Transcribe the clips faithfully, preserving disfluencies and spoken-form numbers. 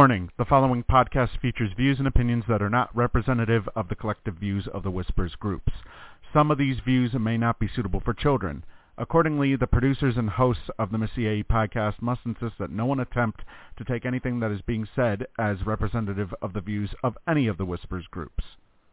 Warning, the following podcast features views and opinions that are not representative of the collective views of the Whispers groups. Some of these views may not be suitable for children. Accordingly, the producers and hosts of the Missy A E podcast must insist that no one attempt to take anything that is being said as representative of the views of any of the Whispers groups.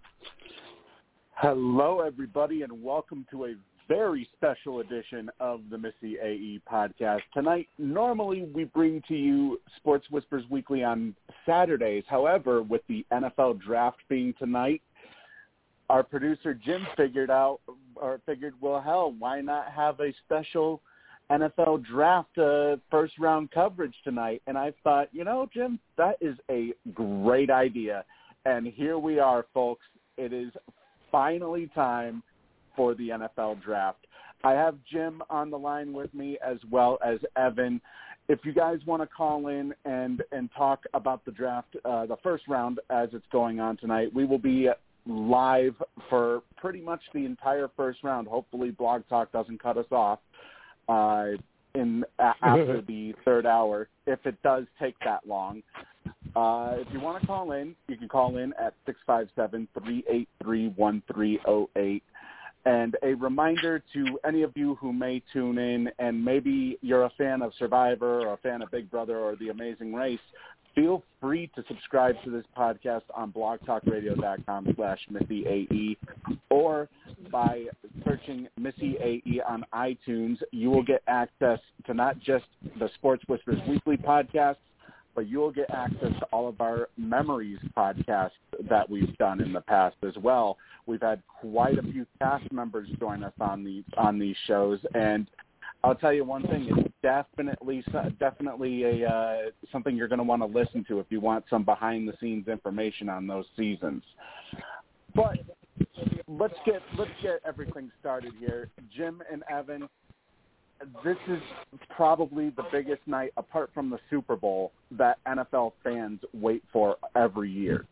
Hello, everybody, and welcome to a very special edition of the Missy A E podcast. Tonight, normally we bring to you Sports Whispers Weekly on Saturdays. However, with the N F L draft being tonight, our producer Jim figured out, or figured, well, hell, why not have a special N F L draft uh, first-round coverage tonight? And I thought, you know, Jim, that is a great idea. And here we are, folks. It is finally time for the N F L draft. I have Jim on the line with me as well as Evan. If you guys want to call in and, and talk about the draft, uh, the first round as it's going on tonight, we will be live for pretty much the entire first round. Hopefully Blog Talk doesn't cut us off uh, in uh, after the third hour, if it does take that long. Uh, if you want to call in, you can call in at six five seven, three eight three, one three zero eight. And a reminder to any of you who may tune in, and maybe you're a fan of Survivor or a fan of Big Brother or The Amazing Race, feel free to subscribe to this podcast on blogtalkradio.com slash Missy A E, or by searching Missy A E on iTunes. You will get access to not just the Sports Whispers Weekly podcast, but you will get access to all of our Memories podcasts that we've done in the past as well. We've had quite a few cast members join us on the on these shows, and I'll tell you one thing: it's definitely definitely a uh, something you're going to want to listen to if you want some behind-the-scenes information on those seasons. But let's get let's get everything started here, Jim and Evan. This is probably the biggest night, apart from the Super Bowl, that N F L fans wait for every year.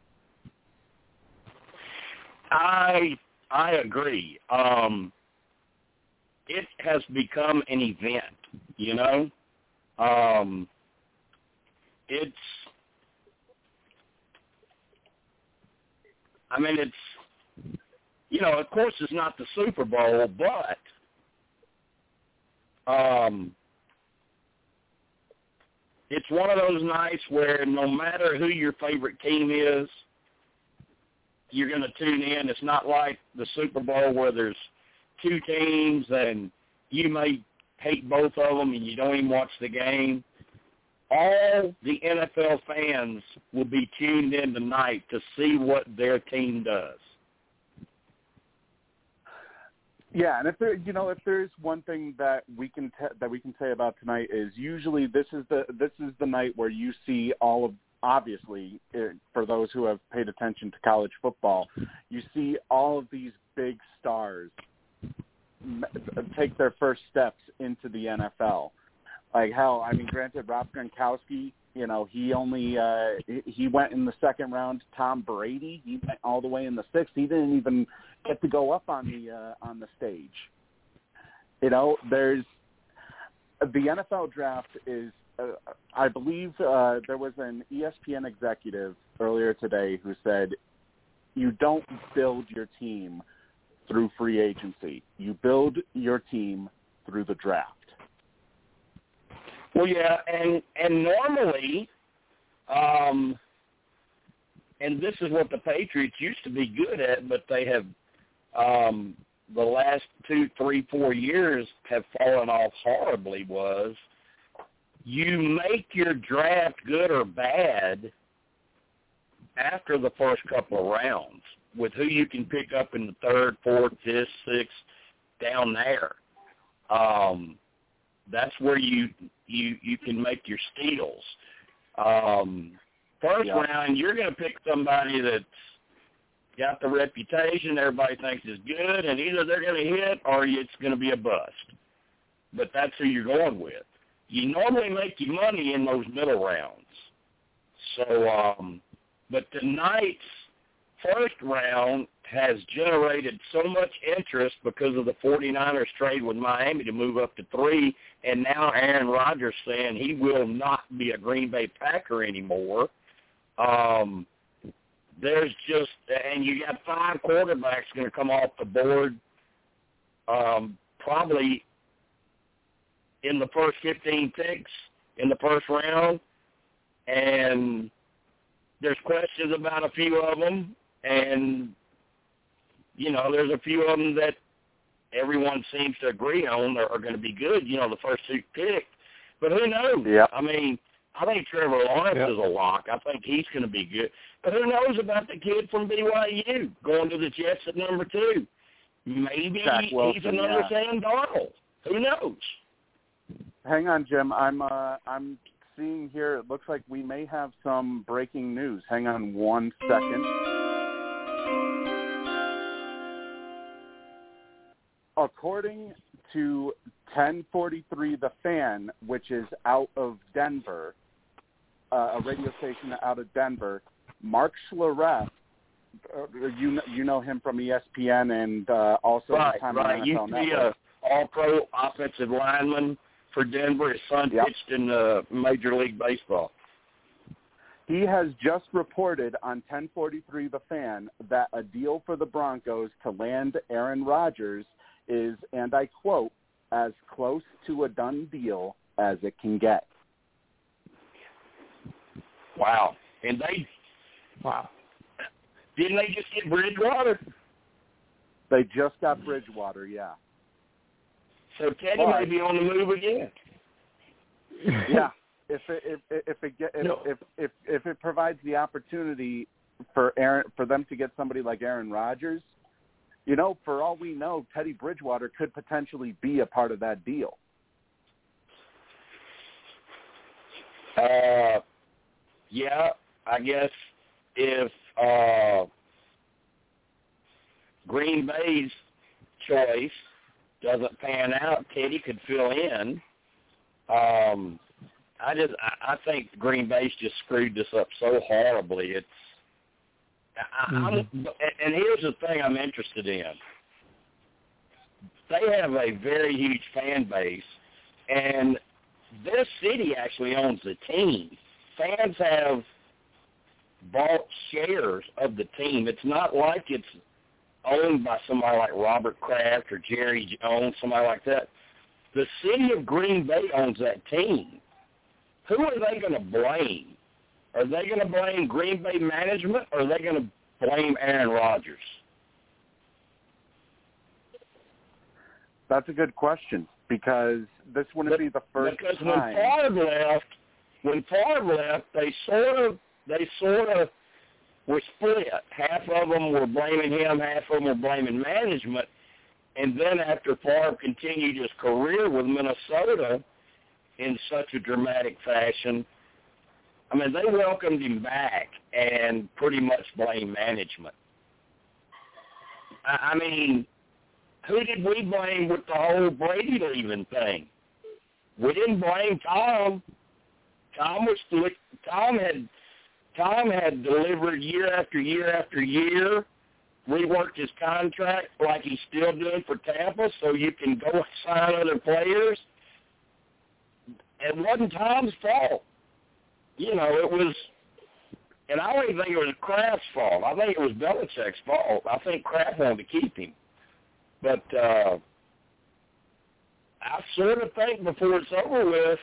I I agree. Um, it has become an event, you know. Um, it's, I mean, it's, you know, of course it's not the Super Bowl, but Um, it's one of those nights where no matter who your favorite team is, you're going to tune in. It's not like the Super Bowl where there's two teams and you may hate both of them and you don't even watch the game. All the N F L fans will be tuned in tonight to see what their team does. Yeah, and if there, you know, if there's one thing that we can te- that we can say about tonight is usually this is the this is the night where you see all of, obviously, it, for those who have paid attention to college football, you see all of these big stars m- take their first steps into the N F L. Like hell, I mean, granted, Rob Gronkowski, you know, he only uh, he went in the second round. Tom Brady, he went all the way in the sixth. He didn't even get to go up on the uh, on the stage. You know, there's the N F L draft is. Uh, I believe uh, there was an E S P N executive earlier today who said, "You don't build your team through free agency. You build your team through the draft." Well, yeah, and and normally, um, and this is what the Patriots used to be good at, but they have um, the last two, three, four years have fallen off horribly. Was you make your draft good or bad after the first couple of rounds with who you can pick up in the third, fourth, fifth, sixth, down there. Um, that's where you, you you can make your steals. Um, first yeah. round, you're going to pick somebody that's got the reputation everybody thinks is good, and either they're going to hit or it's going to be a bust. But that's who you're going with. You normally make your money in those middle rounds. So, um, but tonight's first round has generated so much interest because of the 49ers trade with Miami to move up to three, and now Aaron Rodgers saying he will not be a Green Bay Packer anymore. Um, there's just, and you got five quarterbacks going to come off the board um, probably in the first fifteen picks in the first round, and there's questions about a few of them, and, you know, there's a few of them that everyone seems to agree on are, are going to be good, you know, the first two picks. But who knows? Yep. I mean, I think Trevor Lawrence yep. is a lock. I think he's going to be good. But who knows about the kid from B Y U going to the Jets at number two? Maybe Wilson, he's another yeah. Sam Darnold. Who knows? Hang on, Jim. I'm uh, I'm seeing here. It looks like we may have some breaking news. Hang on one second. According to ten forty-three The Fan, which is out of Denver, uh, a radio station out of Denver, Mark Schlereth, uh, you you know him from E S P N and uh, also right, his time right. on N F L Used to be Network. a all-pro offensive lineman for Denver. His son yep. pitched in uh, Major League Baseball. He has just reported on ten forty-three The Fan that a deal for the Broncos to land Aaron Rodgers is, and I quote, as close to a done deal as it can get. Wow. And they, wow. Didn't they just get Bridgewater? They just got Bridgewater, yeah. So Teddy but, may be on the move again. Yeah. If it if if it get, if, no. if if if it provides the opportunity for Aaron for them to get somebody like Aaron Rodgers, you know, for all we know, Teddy Bridgewater could potentially be a part of that deal. Uh, yeah, I guess if uh, Green Bay's choice doesn't pan out, Teddy could fill in. Um, I just, I, I think Green Bay's just screwed this up so horribly. It's, I, mm-hmm. I'm, and here's the thing I'm interested in. They have a very huge fan base, and their city actually owns the team. Fans have bought shares of the team. It's not like it's owned by somebody like Robert Kraft or Jerry Jones, somebody like that. The city of Green Bay owns that team. Who are they going to blame? Are they going to blame Green Bay management, or are they going to blame Aaron Rodgers? That's a good question, because this wouldn't but, be the first because time. Because when Favre left, when Favre left, they sort of they sort of were split. Half of them were blaming him, half of them were blaming management. And then after Favre continued his career with Minnesota in such a dramatic fashion, I mean, they welcomed him back and pretty much blamed management. I, I mean, who did we blame with the whole Brady leaving thing? We didn't blame Tom. Tom was Tom had Tom had delivered year after year after year, reworked his contract like he's still doing for Tampa, so you can go sign other players. It wasn't Tom's fault. You know, it was, and I don't even think it was Kraft's fault. I think it was Belichick's fault. I think Kraft wanted to keep him. But uh, I sort of think before it's over with,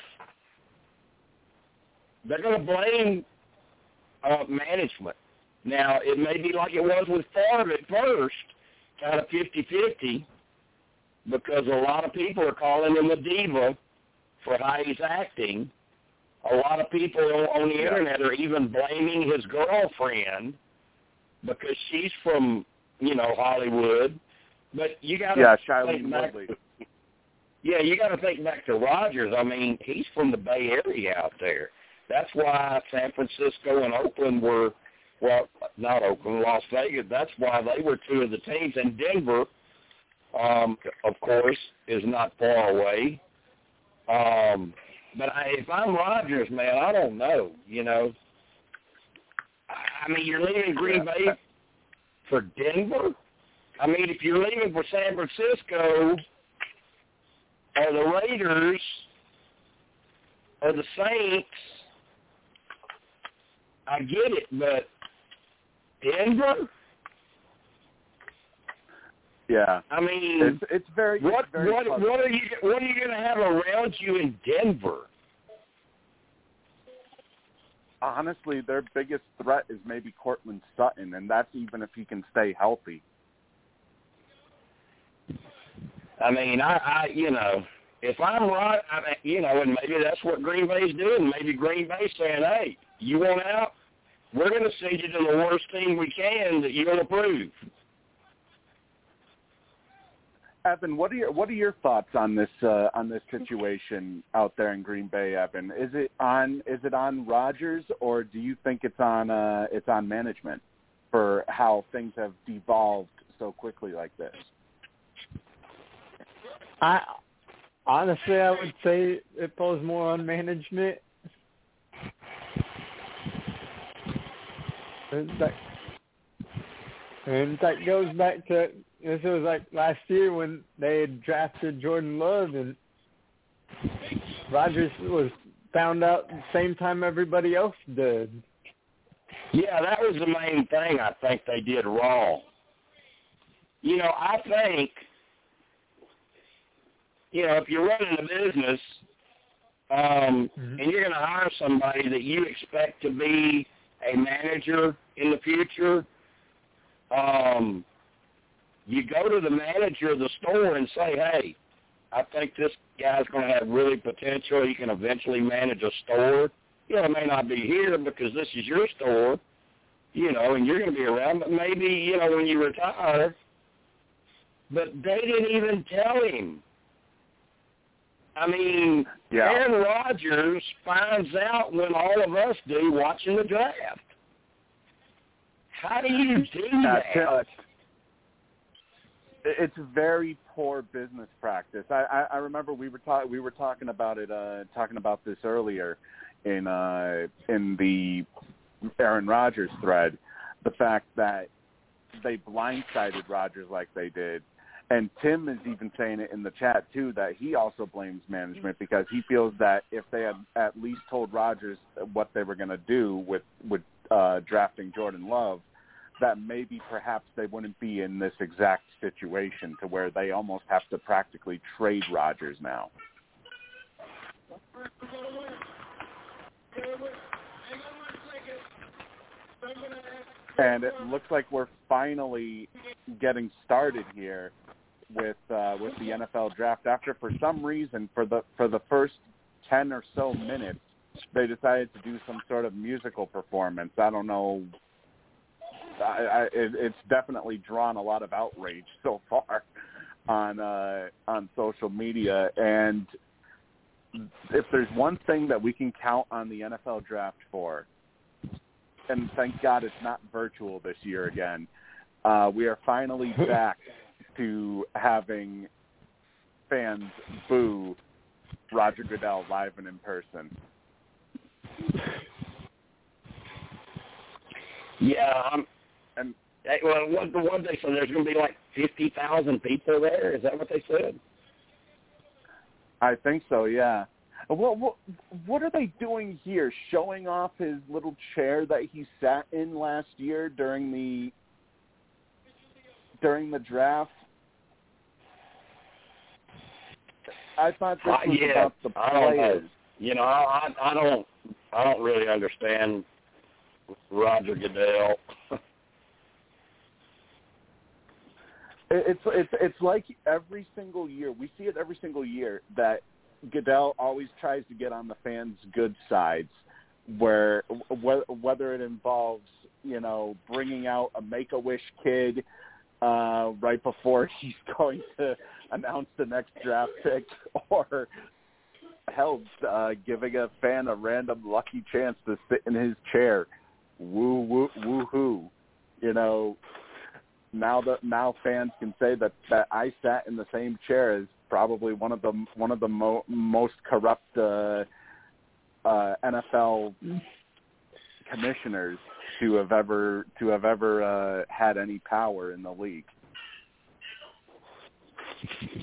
they're going to blame uh, management. Now, it may be like it was with Favre at first, kind of fifty-fifty, because a lot of people are calling him a diva for how he's acting. A lot of people on the Internet are even blaming his girlfriend because she's from, you know, Hollywood. But you got to yeah, think back. Yeah, you got to think back to Rodgers. I mean, he's from the Bay Area out there. That's why San Francisco and Oakland were, well, not Oakland, Las Vegas. That's why they were two of the teams. And Denver, um, of course, is not far away. Um, but I, if I'm Rodgers, man, I don't know. You know, I mean, you're leaving Green Bay for Denver. I mean, if you're leaving for San Francisco, or the Raiders, or the Saints, I get it, but Denver? Yeah. I mean, it's, it's very. What it's very what puzzling. what are you what are you going to have around you in Denver? Honestly, their biggest threat is maybe Cortland Sutton, and that's even if he can stay healthy. I mean, I, I you know, if I'm right, I mean, you know, and maybe that's what Green Bay's doing. Maybe Green Bay's saying, hey, you want out? We're going to send you to the worst team we can that you'll approve. Evan, what are your what are your thoughts on this uh, on this situation out there in Green Bay, Evan? Is it on is it on Rodgers, or do you think it's on uh, it's on management for how things have devolved so quickly like this? I honestly, I would say it falls more on management. And that, and that goes back to. This was like last year when they had drafted Jordan Love, and Rodgers was found out the same time everybody else did. Yeah, that was the main thing I think they did wrong. You know, I think, you know, if you're running a business um, mm-hmm. and you're going to hire somebody that you expect to be a manager in the future, um, you go to the manager of the store and say, hey, I think this guy's going to have really potential. He can eventually manage a store. You know, it may not be here because this is your store, you know, and you're going to be around, but maybe, you know, when you retire. But they didn't even tell him. I mean, yeah. Aaron Rodgers finds out when all of us do watching the draft. How do you do that? Uh, It's very poor business practice. I, I, I remember we were ta- we were talking about it, uh, talking about this earlier in uh, in the Aaron Rodgers thread. The fact that they blindsided Rodgers like they did, and Tim is even saying it in the chat too that he also blames management because he feels that if they had at least told Rodgers what they were going to do with with uh, drafting Jordan Love, that maybe perhaps they wouldn't be in this exact situation to where they almost have to practically trade Rodgers now. And it looks like we're finally getting started here with uh, with the N F L draft. After, for some reason, for the for the first ten or so minutes, they decided to do some sort of musical performance. I don't know. I, I, it, it's definitely drawn a lot of outrage so far on uh, on social media. And if there's one thing that we can count on the N F L draft for, and thank God it's not virtual this year again, uh, we are finally back to having fans boo Roger Goodell live and in person. Yeah, I'm. And well, what the one they said there's going to be like fifty thousand people there. Is that what they said? I think so. Yeah. What what what are they doing here? Showing off his little chair that he sat in last year during the during the draft. I thought this was uh, yeah, about the I don't players. know. You know, I, I don't I don't really understand Roger Goodell. It's it's it's like every single year we see it every single year that Goodell always tries to get on the fans' good sides, where whether it involves you know bringing out a Make-A-Wish kid uh, right before he's going to announce the next draft pick, or hell, uh, giving a fan a random lucky chance to sit in his chair, woo woo woo hoo, you know. Now that now fans can say that, that I sat in the same chair as probably one of the one of the mo- most corrupt uh, uh, N F L commissioners to have ever to have ever uh, had any power in the league.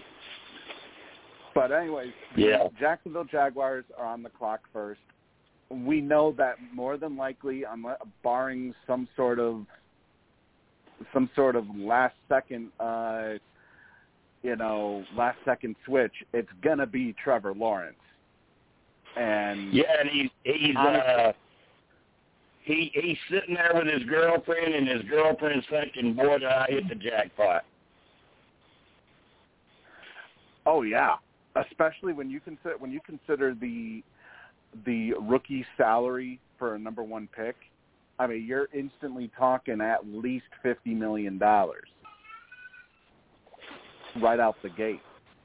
But anyways, yeah. the Jacksonville Jaguars are on the clock first. we know that more than likely, unless, barring some sort of some sort of last second, uh, you know, last second switch, it's gonna be Trevor Lawrence. And yeah, and he's he's uh, he he's sitting there with his girlfriend, and his girlfriend's thinking, "Boy, did I hit the jackpot." Oh yeah, especially when you consider when you consider the the rookie salary for a number one pick. I mean, you're instantly talking at least fifty million dollars right out the gate.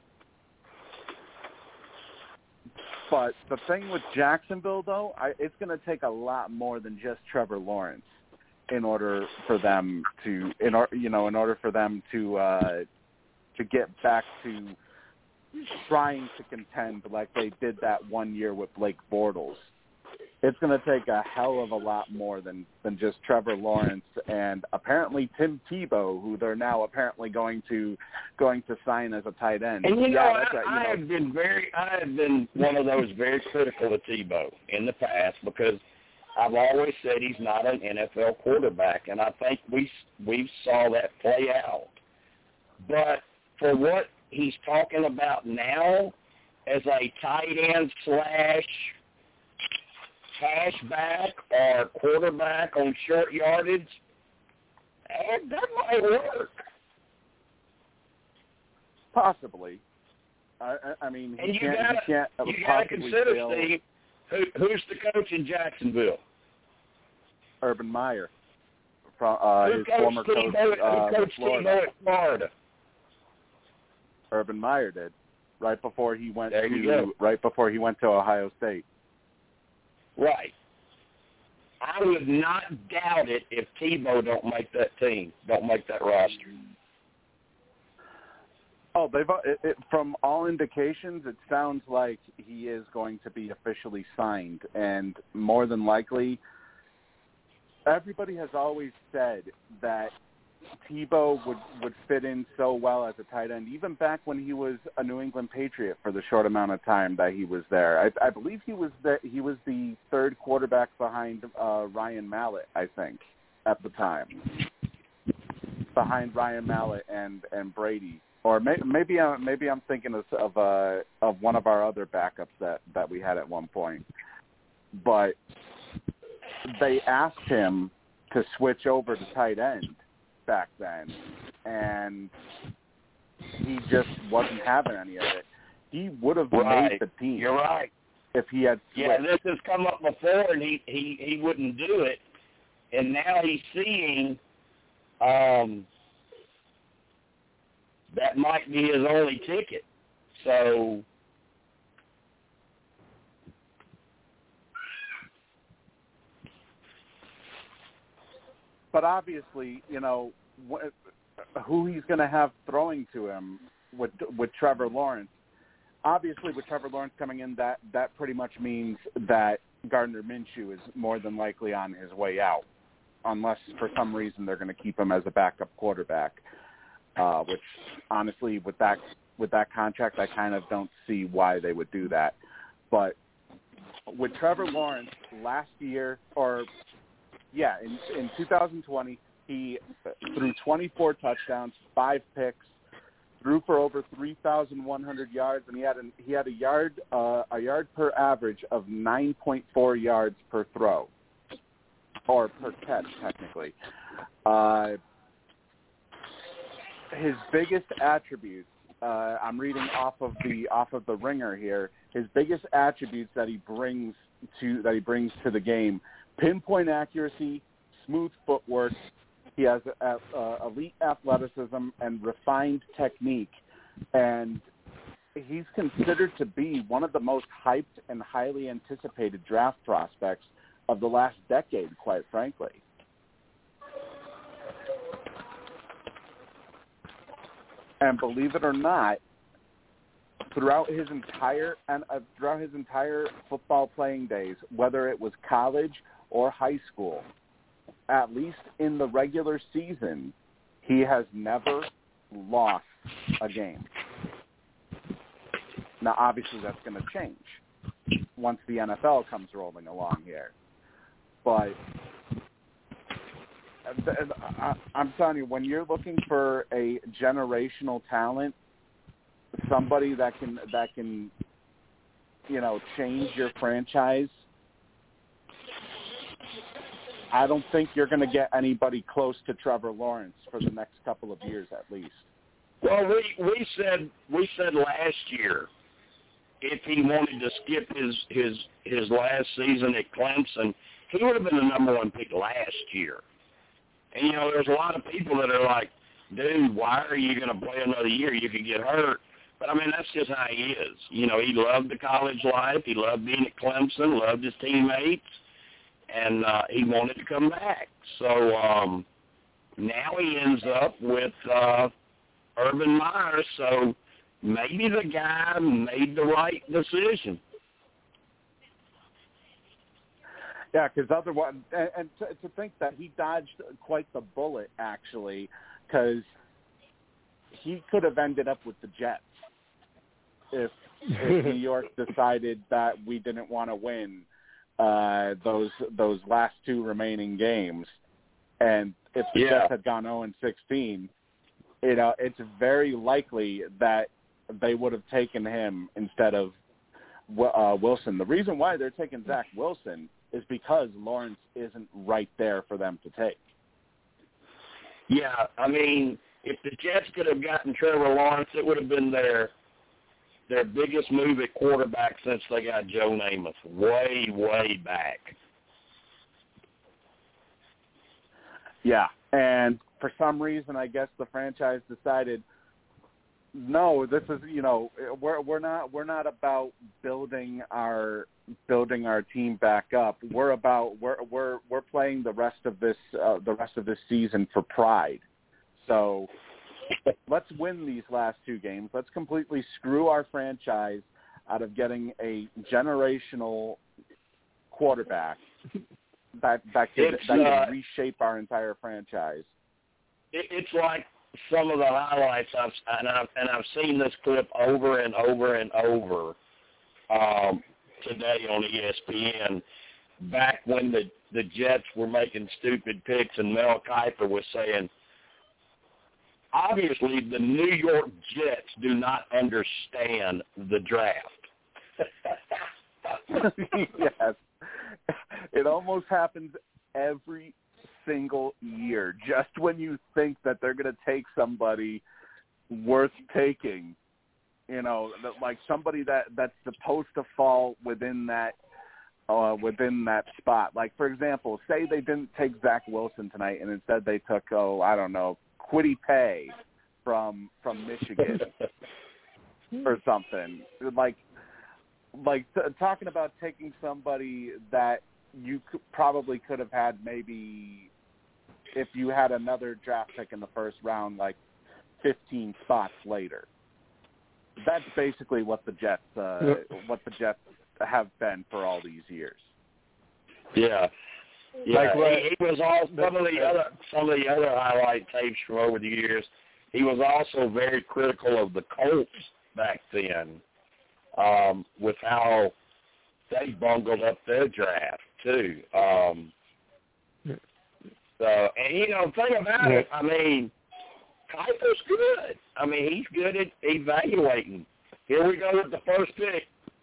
But the thing with Jacksonville, though, I, it's going to take a lot more than just Trevor Lawrence in order for them to, in or, you know, in order for them to uh, to get back to trying to contend like they did that one year with Blake Bortles. It's going to take a hell of a lot more than, than just Trevor Lawrence and apparently Tim Tebow, who they're now apparently going to going to sign as a tight end. And you yeah, know, that's I, a, you I know, have been very, I have been one of those very critical of Tebow in the past because I've always said he's not an N F L quarterback, and I think we we saw that play out. But for what he's talking about now as a tight end slash cashback or quarterback on short yardage, and that might work. Possibly. I, I mean, he and you can't, gotta, he can't you gotta possibly consider, fail. Steve, who, who's the coach in Jacksonville? Urban Meyer, from uh, who his coached former coach, Tebow, uh, who coached Florida. Tebow at Florida? Urban Meyer did right before he went There you to go. right before he went to Ohio State. Right. I would not doubt it if Tebow don't make that team, don't make that roster. Oh, they've it, it, from all indications, it sounds like he is going to be officially signed, and more than likely, everybody has always said that Tebow would, would fit in so well as a tight end, even back when he was a New England Patriot for the short amount of time that he was there. I, I believe he was the he was the third quarterback behind uh, Ryan Mallett, I think, at the time, behind Ryan Mallett and, and Brady. Or may, maybe I'm maybe I'm thinking of of, uh, of one of our other backups that, that we had at one point. But they asked him to switch over to tight end back then, and he just wasn't having any of it. He would have Right. made the team. You're right. If he had switched. Yeah, this has come up before, and he, he, he wouldn't do it. And now he's seeing um, that might be his only ticket. So But obviously, you know, wh- who he's going to have throwing to him with with Trevor Lawrence. Obviously, with Trevor Lawrence coming in, that, that pretty much means that Gardner Minshew is more than likely on his way out, unless for some reason they're going to keep him as a backup quarterback. Uh, which, honestly, with that with that contract, I kind of don't see why they would do that. But with Trevor Lawrence last year, or yeah, in, in two thousand twenty, he threw twenty-four touchdowns, five picks, threw for over three thousand one hundred yards, and he had an, he had a yard uh, a yard per average of nine point four yards per throw, or per catch, technically. Uh, his biggest attributes, uh, I'm reading off of the off of the Ringer here. His biggest attributes that he brings to that he brings to the game: pinpoint accuracy, smooth footwork. He has a, a, elite athleticism and refined technique, and he's considered to be one of the most hyped and highly anticipated draft prospects of the last decade, quite frankly. And believe it or not, throughout his entire and uh, throughout his entire football playing days, whether it was college or high school, at least in the regular season, he has never lost a game. Now, obviously, that's going to change. once the N F L comes rolling along here. But I'm telling you, when you're looking for a generational talent, somebody that can that can, you know, change your franchise, I don't think you're going to get anybody close to Trevor Lawrence for the next couple of years at least. Well, we we said we said last year if he wanted to skip his his his last season at Clemson, he would have been the number one pick last year. And you know, there's a lot of people that are like, dude, why are you going to play another year? You could get hurt. But I mean, that's just how he is. You know, he loved the college life. He loved being at Clemson. Loved his teammates. And uh, he wanted to come back. So um, now he ends up with uh, Urban Meyer. So maybe the guy made the right decision. Yeah, because otherwise, and, and to, to think that he dodged quite the bullet, actually, because he could have ended up with the Jets if, if New York decided that we didn't want to win uh, those those last two remaining games, and if the yeah. Jets had gone oh and sixteen, you know, it's very likely that they would have taken him instead of uh, Wilson. The reason why they're taking Zach Wilson is because Lawrence isn't right there for them to take. Yeah, I mean, if the Jets could have gotten Trevor Lawrence, it would have been their their biggest move at quarterback since they got Joe Namath, way, way back. Yeah, and for some reason, I guess the franchise decided, no, this is, you know, we're we're not we're not about building our building our team back up. We're about we're we're we're playing the rest of this uh, the rest of this season for pride. So let's win these last two games. Let's completely screw our franchise out of getting a generational quarterback that that can, It's, that can uh, reshape our entire franchise. It, it's like some of the highlights I've and I've and I've seen this clip over and over and over um, today on E S P N. Back when the the Jets were making stupid picks, and Mel Kiper was saying, obviously the New York Jets do not understand the draft. Yes, it almost happens every single year. Just when you think that they're going to take somebody worth taking, you know, like somebody that that's supposed to fall within that uh, within that spot. Like, for example, say they didn't take Zach Wilson tonight, and instead they took, oh, I don't know, Kwity Paye from from Michigan or something. Like, like t- talking about taking somebody that you could, probably could have had maybe if you had another draft pick in the first round, like fifteen spots later. That's basically what the Jets, uh, yep. what the Jets have been for all these years. Yeah, yeah. Like what, he, he was all some of the other some of the other highlight tapes from over the years. He was also very critical of the Colts back then, um, with how they bungled up their draft too. Um, so, and you know, think about it. I mean, Kiper's good. I mean, he's good at evaluating. Here we go with the first pick.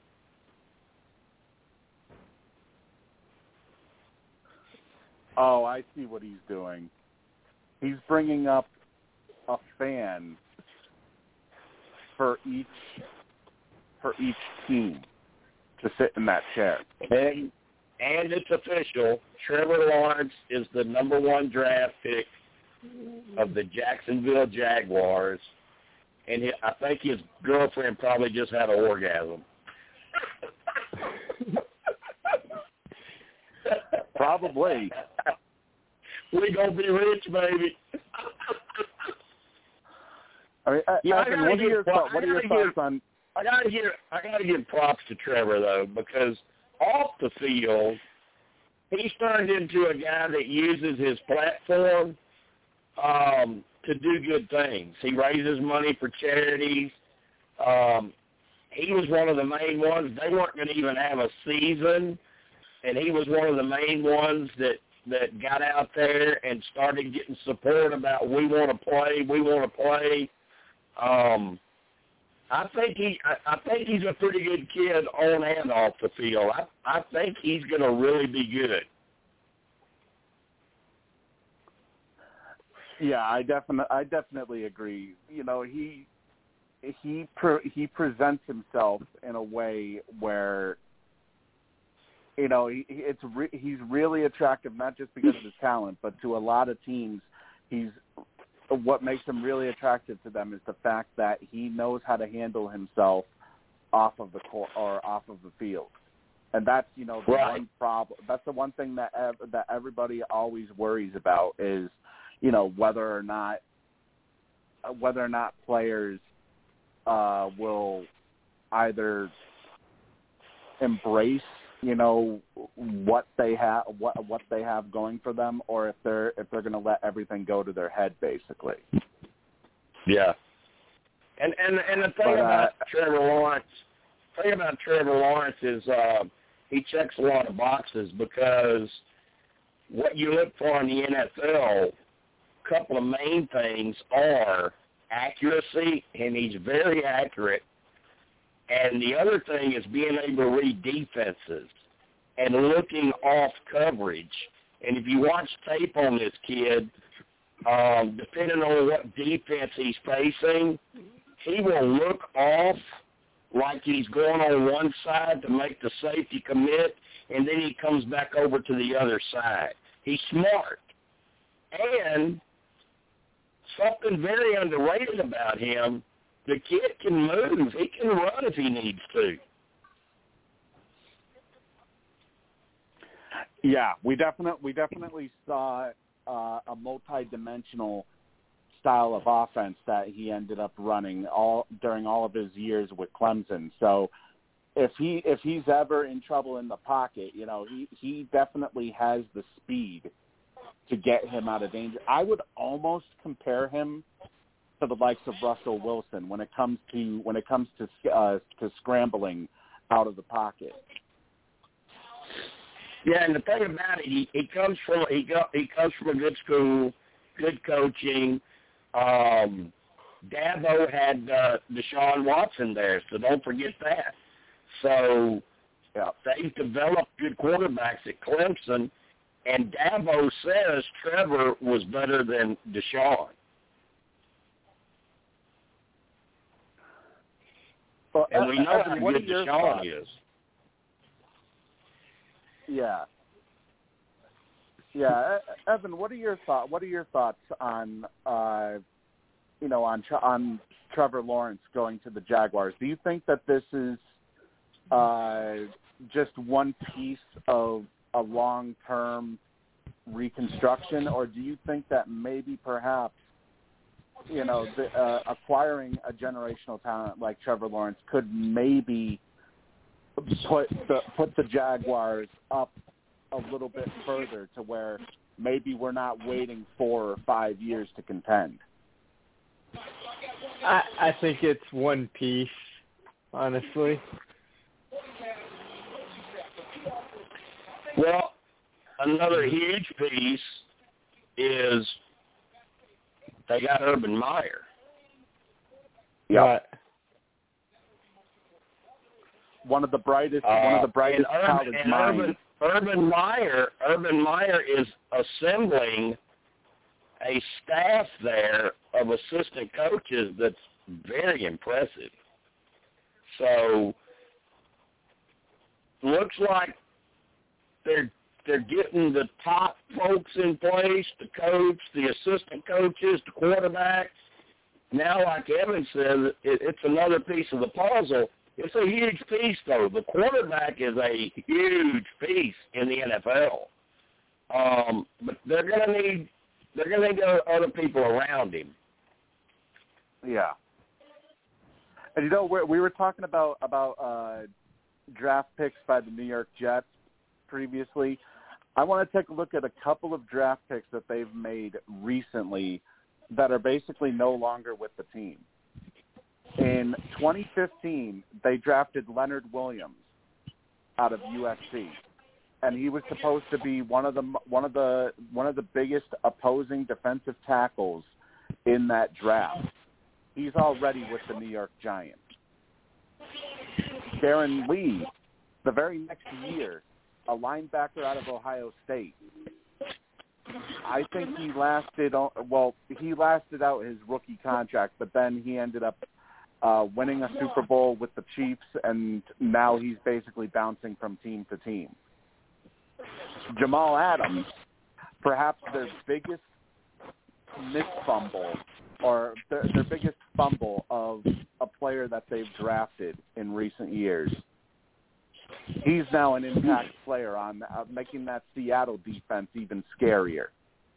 Oh, I see what he's doing. He's bringing up a fan for each for each team to sit in that chair. And, and it's official. Trevor Lawrence is the number one draft pick of the Jacksonville Jaguars, and he, I think his girlfriend probably just had an orgasm. Probably. We gonna be rich, baby. I mean, uh, yeah, Evan, I what are your, give, thoughts, what are your thoughts give, on? I gotta give I gotta give props to Trevor though, because off the field, he's turned into a guy that uses his platform um, to do good things. He raises money for charities. Um, he was one of the main ones. They weren't going to even have a season, and he was one of the main ones that, that got out there and started getting support about we want to play, we want to play. Um, I think he, I, I think he's a pretty good kid on and off the field. I, I think he's going to really be good. Yeah, I definitely, I definitely agree. You know, he, he, pre- he presents himself in a way where, you know, he, it's re- he's really attractive, not just because of his talent, but to a lot of teams, he's what makes him really attractive to them is the fact that he knows how to handle himself off of the court or off of the field. And that's, you know, the right. one problem. That's the one thing that ev- that everybody always worries about is, you know, whether or not whether or not players uh, will either embrace, you know, what they have what what they have going for them, or if they're if they're going to let everything go to their head, basically. Yeah. And and and the thing but, about uh, Trevor Lawrence, the thing about Trevor Lawrence is uh, he checks a lot of boxes because what you look for in the N F L, a couple of main things are accuracy, and he's very accurate. And the other thing is being able to read defenses and looking off coverage. And if you watch tape on this kid, um, depending on what defense he's facing, he will look off like he's going on one side to make the safety commit, and then he comes back over to the other side. He's smart. And something very underrated about him, the kid can move. He can run if he needs to. Yeah, we definitely we definitely saw uh, a multi-dimensional style of offense that he ended up running all during all of his years with Clemson. So if he if he's ever in trouble in the pocket, you know, he, he definitely has the speed to get him out of danger. I would almost compare him to the likes of Russell Wilson when it comes to when it comes to uh, to scrambling out of the pocket. Yeah, and the thing about it, he, he comes from he go, he comes from a good school, good coaching. Um, Dabo had uh, Deshaun Watson there, so don't forget that. So yeah, they've developed good quarterbacks at Clemson, and Dabo says Trevor was better than Deshaun. Well, and we know Evan, how good Deshaun is. Yeah. Yeah, Evan, what are your thoughts? What are your thoughts on, uh, you know, on on Trevor Lawrence going to the Jaguars? Do you think that this is uh, just one piece of a long-term reconstruction, or do you think that maybe perhaps, you know, the, uh, acquiring a generational talent like Trevor Lawrence could maybe put the put the Jaguars up a little bit further to where maybe we're not waiting four or five years to contend? I, I think it's one piece, honestly. Well, another huge piece is they got Urban Meyer. Yeah. One of the brightest, uh, one of the brightest and college Urban, and minds. Urban, Urban Meyer, Urban Meyer is assembling a staff there of assistant coaches that's very impressive. So, looks like they're they're getting the top folks in place, the coach, the assistant coaches, the quarterback. Now, like Evan said, it, it's another piece of the puzzle. It's a huge piece, though. The quarterback is a huge piece in the N F L. Um, but they're going to need they're going to need other people around him. Yeah. And you know, we were talking about about uh, draft picks by the New York Jets previously. I want to take a look at a couple of draft picks that they've made recently that are basically no longer with the team. In twenty fifteen, they drafted Leonard Williams out of U S C, and he was supposed to be one of the one of the one of the biggest opposing defensive tackles in that draft. He's already with the New York Giants. Darren Lee, the very next year, a linebacker out of Ohio State. I think he lasted, well, he lasted out his rookie contract, but then he ended up uh, winning a Super Bowl with the Chiefs, and now he's basically bouncing from team to team. Jamal Adams, perhaps their biggest missed fumble, or their, their biggest fumble of a player that they've drafted in recent years. He's now an impact player on uh, making that Seattle defense even scarier.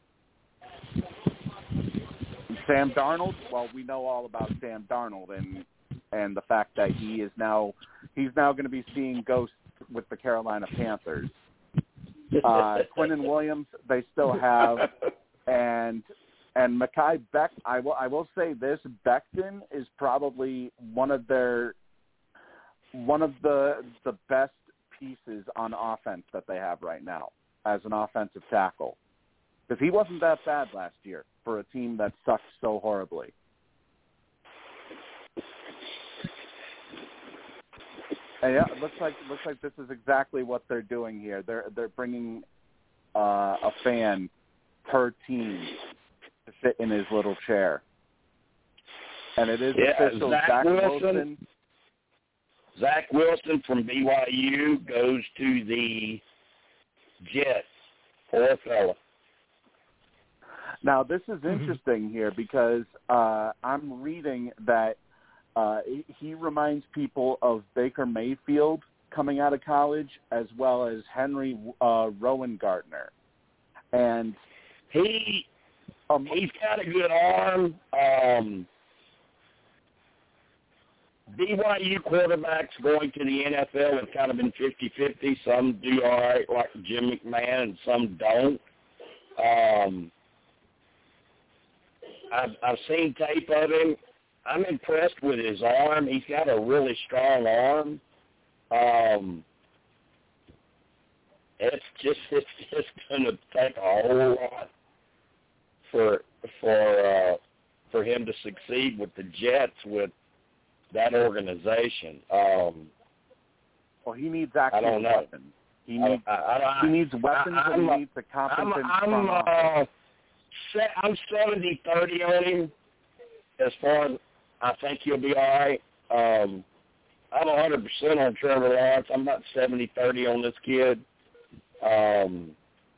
Sam Darnold, well, we know all about Sam Darnold and and the fact that he is now he's now going to be seeing ghosts with the Carolina Panthers. Uh, Quinnen Williams, they still have, and and Mekhi Beck. I will I will say this: Becton is probably one of their one of the the best pieces on offense that they have right now as an offensive tackle, because he wasn't that bad last year for a team that sucked so horribly. And yeah, it looks like it looks like this is exactly what they're doing here. They're they're bringing uh, a fan per team to sit in his little chair, and it is yeah, official. Zach, Zach Wilson, Wilson. Zach Wilson from B Y U goes to the Jets. Poor fella. Now this is interesting here because uh, I'm reading that. Uh, he reminds people of Baker Mayfield coming out of college, as well as Henry uh, Rowan Gardner, and he um, he's got a good arm. Um, B Y U quarterbacks going to the N F L have kind of been fifty-fifty. Some do all right, like Jim McMahon, and some don't. Um, I've, I've seen tape of him. I'm impressed with his arm. He's got a really strong arm. Um, it's just it's just going to take a whole lot for for uh, for him to succeed with the Jets with that organization. Um, well, he needs actual I don't know. weapons. He needs I, I, I, he needs weapons I, and he a, needs a competent I'm, I'm, front office. uh, I'm seventy thirty on him as far as I think he'll be all right. Um, I'm one hundred percent on Trevor Lawrence. I'm about seventy thirty on this kid. Um,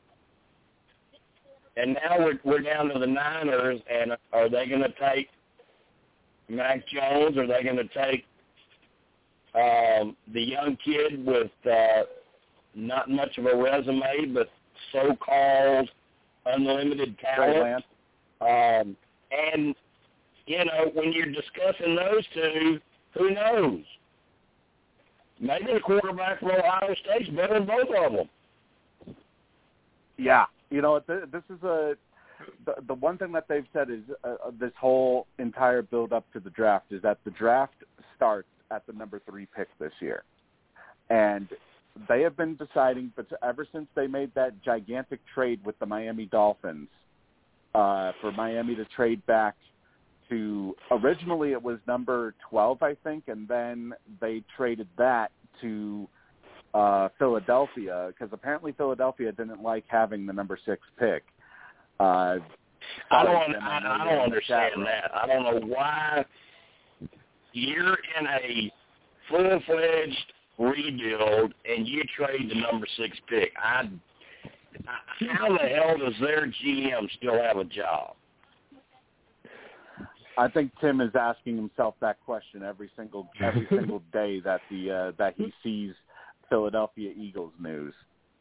and now we're, we're down to the Niners, and are they going to take Mac Jones? Are they going to take um, the young kid with uh, not much of a resume, but so-called unlimited talent? Um, and You know, when you're discussing those two, who knows? Maybe the quarterback from Ohio State's better than both of them. Yeah, you know, this is a the, the one thing that they've said is uh, this whole entire build up to the draft is that the draft starts at the number three pick this year, and they have been deciding, but ever since they made that gigantic trade with the Miami Dolphins uh, for Miami to trade back. To, originally it was number twelve, I think, and then they traded that to uh, Philadelphia because apparently Philadelphia didn't like having the number six pick. Uh, I don't, I, I don't understand that. I don't know why you're in a full-fledged rebuild and you trade the number six pick. I, I, how the hell does their G M still have a job? I think Tim is asking himself that question every single every single day that the uh, that he sees Philadelphia Eagles news.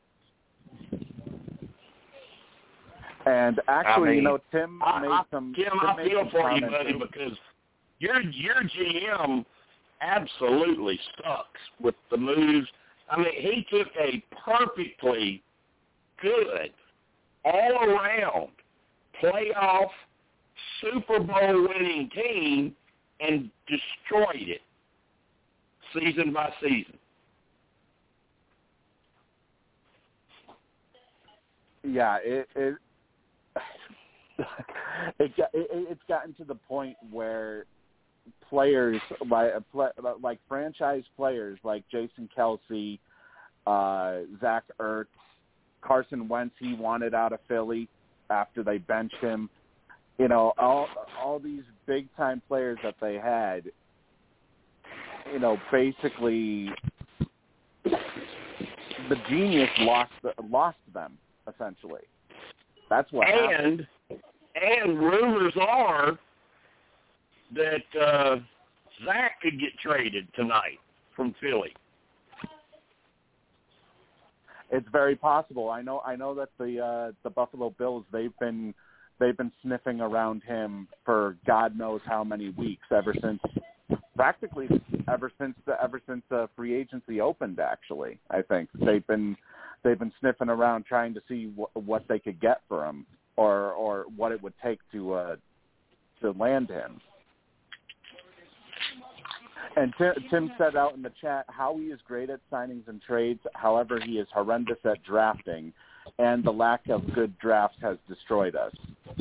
And actually, I mean, you know, Tim I, made I, some. Tim, Tim I feel for you, buddy, too. because your your G M absolutely sucks with the moves. I mean, he took a perfectly good, all around playoff Super Bowl winning team and destroyed it season by season. Yeah, it it, it, it it's gotten to the point where players like like franchise players like Jason Kelce, uh, Zach Ertz, Carson Wentz, he wanted out of Philly after they benched him. You know, all all these big time players that they had, you know, basically the genius lost lost them essentially. That's what and happened. and rumors are that uh, Zach could get traded tonight from Philly. It's very possible. I know. I know that the uh, the Buffalo Bills they've been they've been sniffing around him for God knows how many weeks, ever since practically ever since the ever since the free agency opened. Actually, I think they've been they've been sniffing around trying to see wh- what they could get for him, or or what it would take to uh, to land him. And Tim, Tim said out in the chat how he is great at signings and trades. However, he is horrendous at drafting, and the lack of good drafts has destroyed us.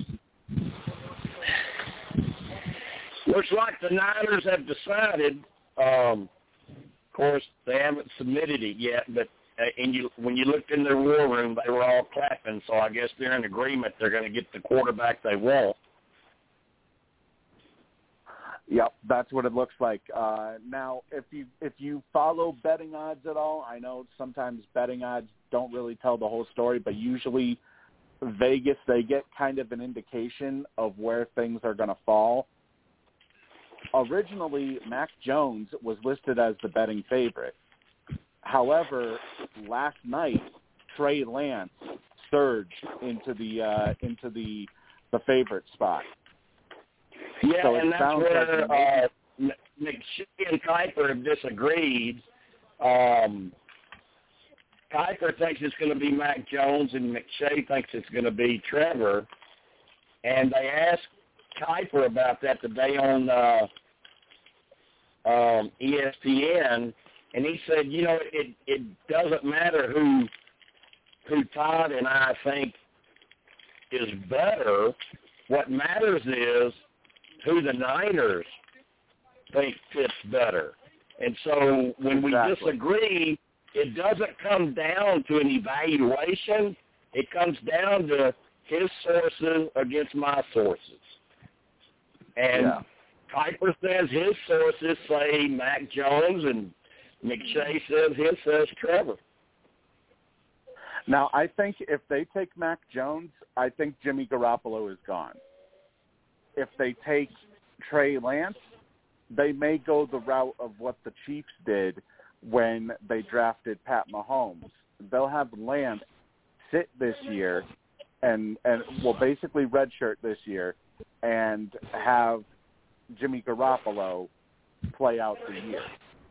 Looks like the Niners have decided. Um, of course, they haven't submitted it yet, but uh, and you, when you looked in their war room, they were all clapping. So I guess they're in agreement. They're going to get the quarterback they want. Yep, that's what it looks like. Uh, now, if you if you follow betting odds at all, I know sometimes betting odds don't really tell the whole story, but usually Vegas, they get kind of an indication of where things are going to fall. Originally, Mac Jones was listed as the betting favorite. However, last night, Trey Lance surged into the uh, into the the favorite spot. Yeah, so and that's where like uh, McShay and Kiper have disagreed. Um, Kiper thinks it's going to be Mac Jones, and McShay thinks it's going to be Trevor. And they asked Kiper about that today on uh, um, E S P N, and he said, you know, it it doesn't matter who who Todd and I think is better. What matters is who the Niners think fits better. And so when we Exactly. disagree, it doesn't come down to an evaluation. It comes down to his sources against my sources. And Yeah. Kiper says his sources say Mac Jones, and McShay says his says Trevor. Now, I think if they take Mac Jones, I think Jimmy Garoppolo is gone. If they take Trey Lance, they may go the route of what the Chiefs did when they drafted Pat Mahomes. They'll have Lance sit this year and, and well, basically redshirt this year and have Jimmy Garoppolo play out the year.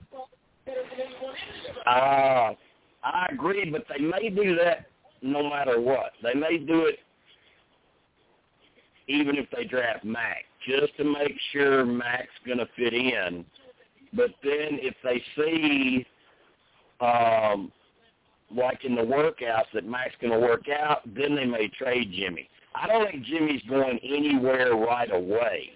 Uh, I agree, but they may do that no matter what. They may do it even if they draft Mac, just to make sure Mac's going to fit in. But then if they see, um, like in the workouts, that Mac's going to work out, then they may trade Jimmy. I don't think Jimmy's going anywhere right away.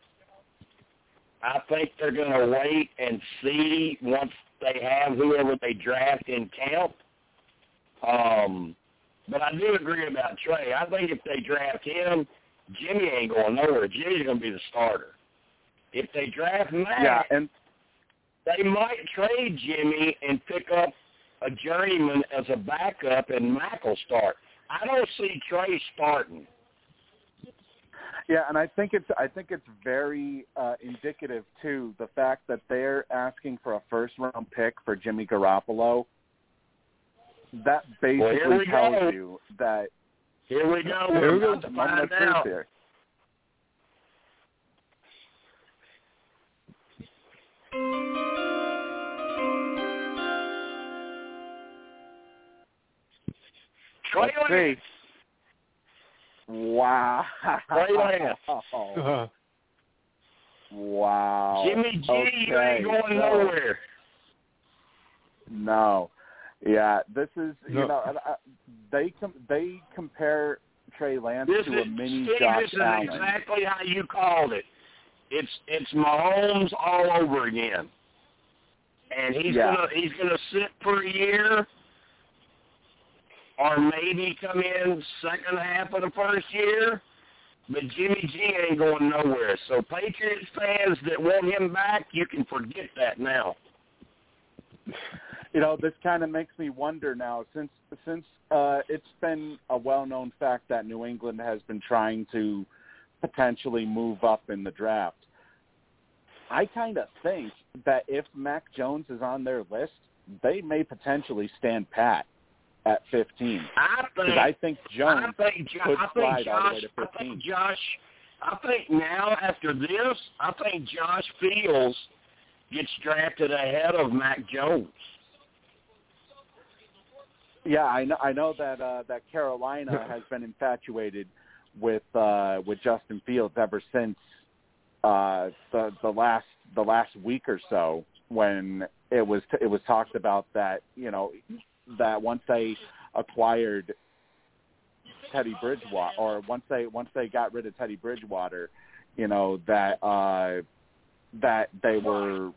I think they're going to wait and see once they have whoever they draft in camp. Um, but I do agree about Trey. I think if they draft him, Jimmy ain't going nowhere. Jimmy's going to be the starter. If they draft Mac, yeah, and they might trade Jimmy and pick up a journeyman as a backup, and Mac will start. I don't see Trey starting. Yeah, and I think it's I think it's very uh, indicative too, the fact that they're asking for a first round pick for Jimmy Garoppolo. That basically well, tells go. you that. Here we go. Here We're we go. about to Moment of find truth out. here. Trey Let's Lance. see. Wow. Trey Lance. Uh, Wow. Jimmy G, okay. you ain't going no. nowhere. No. Yeah, this is, no. you know, uh, they com- they compare Trey Lance This to is, a mini Steve, Josh this is Allen. exactly how you called it. It's it's Mahomes all over again. And he's yeah. gonna he's gonna sit for a year, or maybe come in second half of the first year. But Jimmy G ain't going nowhere. So Patriots fans that want him back, you can forget that now. You know, this kind of makes me wonder now, since since uh, it's been a well-known fact that New England has been trying to potentially move up in the draft. I kind of think that if Mac Jones is on their list, they may potentially stand pat at fifteen. I think Because I think Jones I think, could I think slide Josh, all the way to I fifteen. think Josh, I think now after this, I think Josh Fields gets drafted ahead of Mac Jones. Yeah, I know. I know that uh, that Carolina has been infatuated with uh, with Justin Fields ever since uh, the the last the last week or so, when it was it was talked about that you know that once they acquired Teddy Bridgewater, or once they once they got rid of Teddy Bridgewater, you know that uh, that they were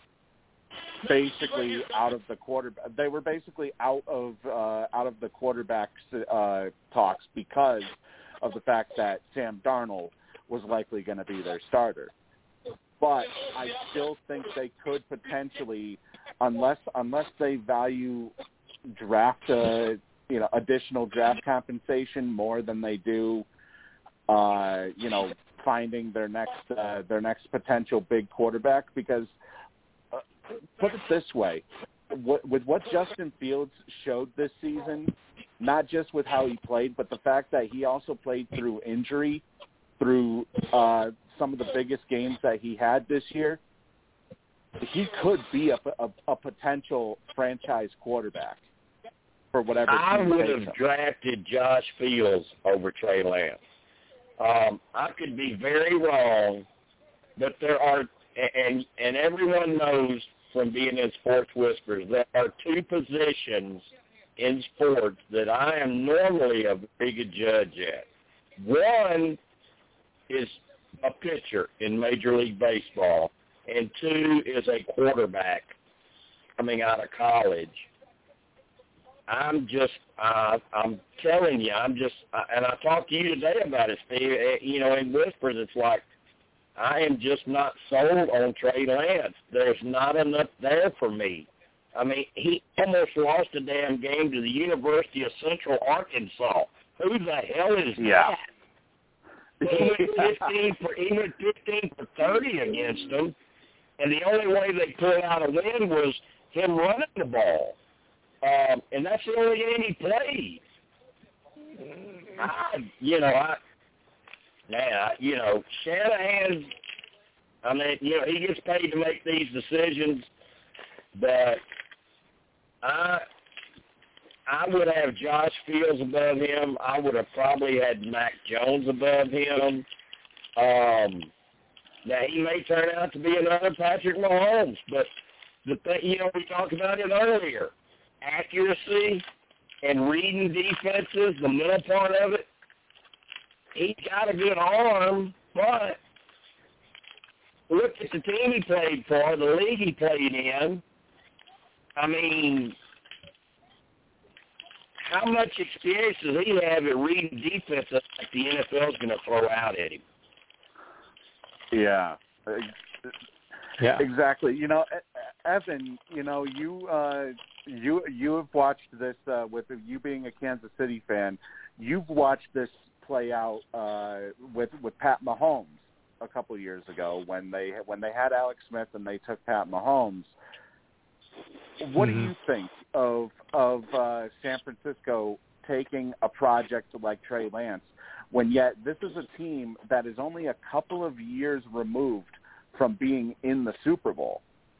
basically out of the quarter. They were basically out of uh, out of the quarterbacks uh, talks because of the fact that Sam Darnold was likely going to be their starter. But I still think they could potentially, unless unless they value draft uh, you know additional draft compensation more than they do, uh, you know, finding their next uh, their next potential big quarterback. Because uh, put it this way, what, with what Justin Fields showed this season, not just with how he played, but the fact that he also played through injury, through uh, some of the biggest games that he had this year, he could be a, a, a potential franchise quarterback for whatever I team would takes have him. drafted Josh Fields over Trey Lance. Um, I could be very wrong, but there are, and and everyone knows from being in Sports Whispers, there are two positions in sports that I am normally a very good judge at. One is a pitcher in Major League Baseball, and two is a quarterback coming out of college. I'm just, uh, I'm telling you, I'm just, uh, and I talked to you today about it, Steve, uh, you know, in Whispers, it's like, I am just not sold on Trey Lance. There's not enough there for me. I mean, he almost lost a damn game to the University of Central Arkansas. Who the hell is Yeah. that? He went fifteen for he went fifteen for thirty against them, and the only way they pulled out a win was him running the ball. Um, and that's the only game he played. I, you know, I, yeah, you know, Shanahan, I mean, you know, he gets paid to make these decisions, but I, I would have Josh Fields above him. I would have probably had Mac Jones above him. Um, now, he may turn out to be another Patrick Mahomes, but the thing, you know, we talked about it earlier. Accuracy and reading defenses, the middle part of it, he's got a good arm, but look at the team he played for, the league he played in. I mean, how much experience does he have at reading defense that the N F L is going to throw out at him? Yeah. Yeah. Exactly. You know, Evan, you know, you uh, you you have watched this uh, with you being a Kansas City fan. You've watched this play out uh, with with Pat Mahomes a couple years ago when they when they had Alex Smith and they took Pat Mahomes. What mm-hmm. do you think of of uh, San Francisco taking a project like Trey Lance, when yet this is a team that is only a couple of years removed from being in the Super Bowl?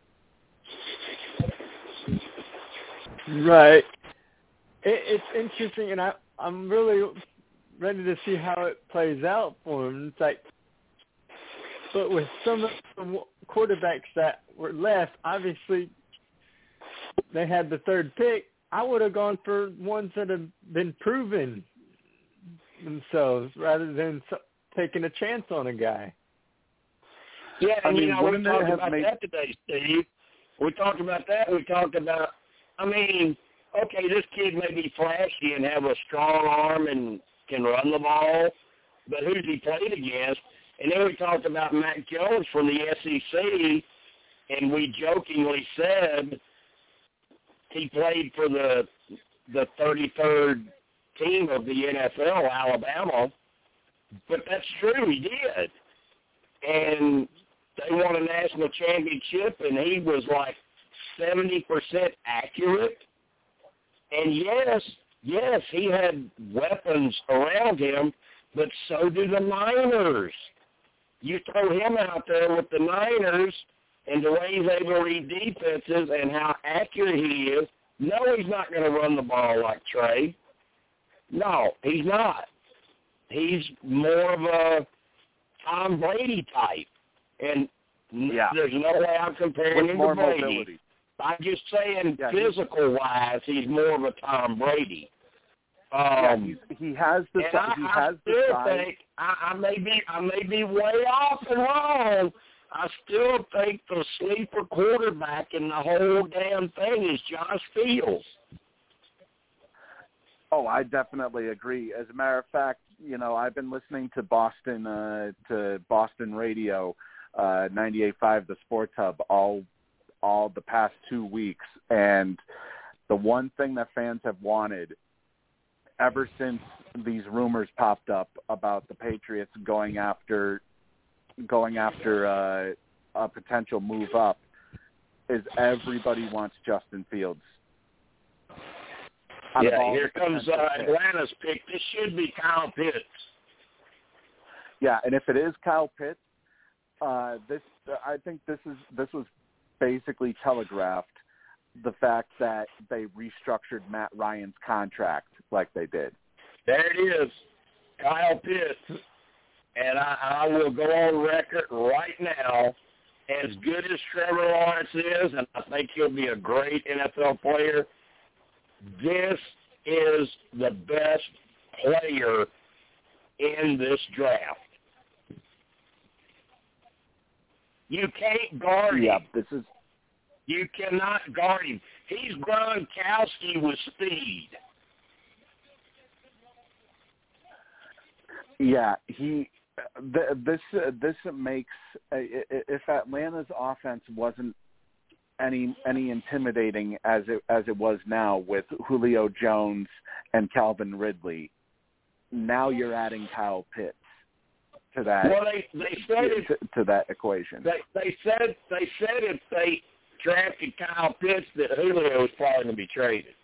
Right. It, it's interesting, and I, I'm really ready to see how it plays out for him. It's like But with some of the quarterbacks that were left, obviously they had the third pick. I would have gone for ones that have been proven themselves rather than taking a chance on a guy. Yeah, and I mean, you know, we wouldn't it talked have about made- that today, Steve. We talked about that. We talked about, I mean, okay, this kid may be flashy and have a strong arm and can run the ball, but who's he played against? And then we talked about Mac Jones from the S E C, and we jokingly said he played for the the thirty-third team of the N F L, Alabama. But that's true, he did. And they won a national championship, and he was like seventy percent accurate. And yes, yes, he had weapons around him, but so do the Niners. You throw him out there with the Niners and the way he's able to read defenses and how accurate he is, no, he's not going to run the ball like Trey. No, he's not. He's more of a Tom Brady type. And Yeah. there's no way I'm comparing With him more to Brady. mobility. I'm just saying Yeah, he's- physical-wise, he's more of a Tom Brady. Yeah, Um, he's, he has the and I, he I has the still size. think I, I may be I may be way off and wrong. I still think the sleeper quarterback in the whole damn thing is Josh Fields. Oh, I definitely agree. As a matter of fact, you know, I've been listening to Boston uh, to Boston radio, uh, ninety-eight point five, the Sports Hub, all all the past two weeks, and the one thing that fans have wanted ever since these rumors popped up about the Patriots going after going after uh, a potential move up is everybody wants Justin Fields. Out of Yeah, all here the comes potential uh, picks. Atlanta's pick. This should be Kyle Pitts. Yeah, and if it is Kyle Pitts, uh, this I think this is this was basically telegraphed, the fact that they restructured Matt Ryan's contract like they did. There it is, Kyle Pitts. And I, I will go on record right now, as good as Trevor Lawrence is, and I think he'll be a great N F L player, this is the best player in this draft. You can't guard him. Yeah, this is You cannot guard him. He's Gronkowski with speed. yeah he. th- This uh, this makes uh, if Atlanta's offense wasn't any any intimidating as it as it was now with Julio Jones and Calvin Ridley, now you're adding Kyle Pitts to that. Well, they they said it. to, to that equation. They they said they said if they drafted Kyle Pitts that Julio was probably going to be traded.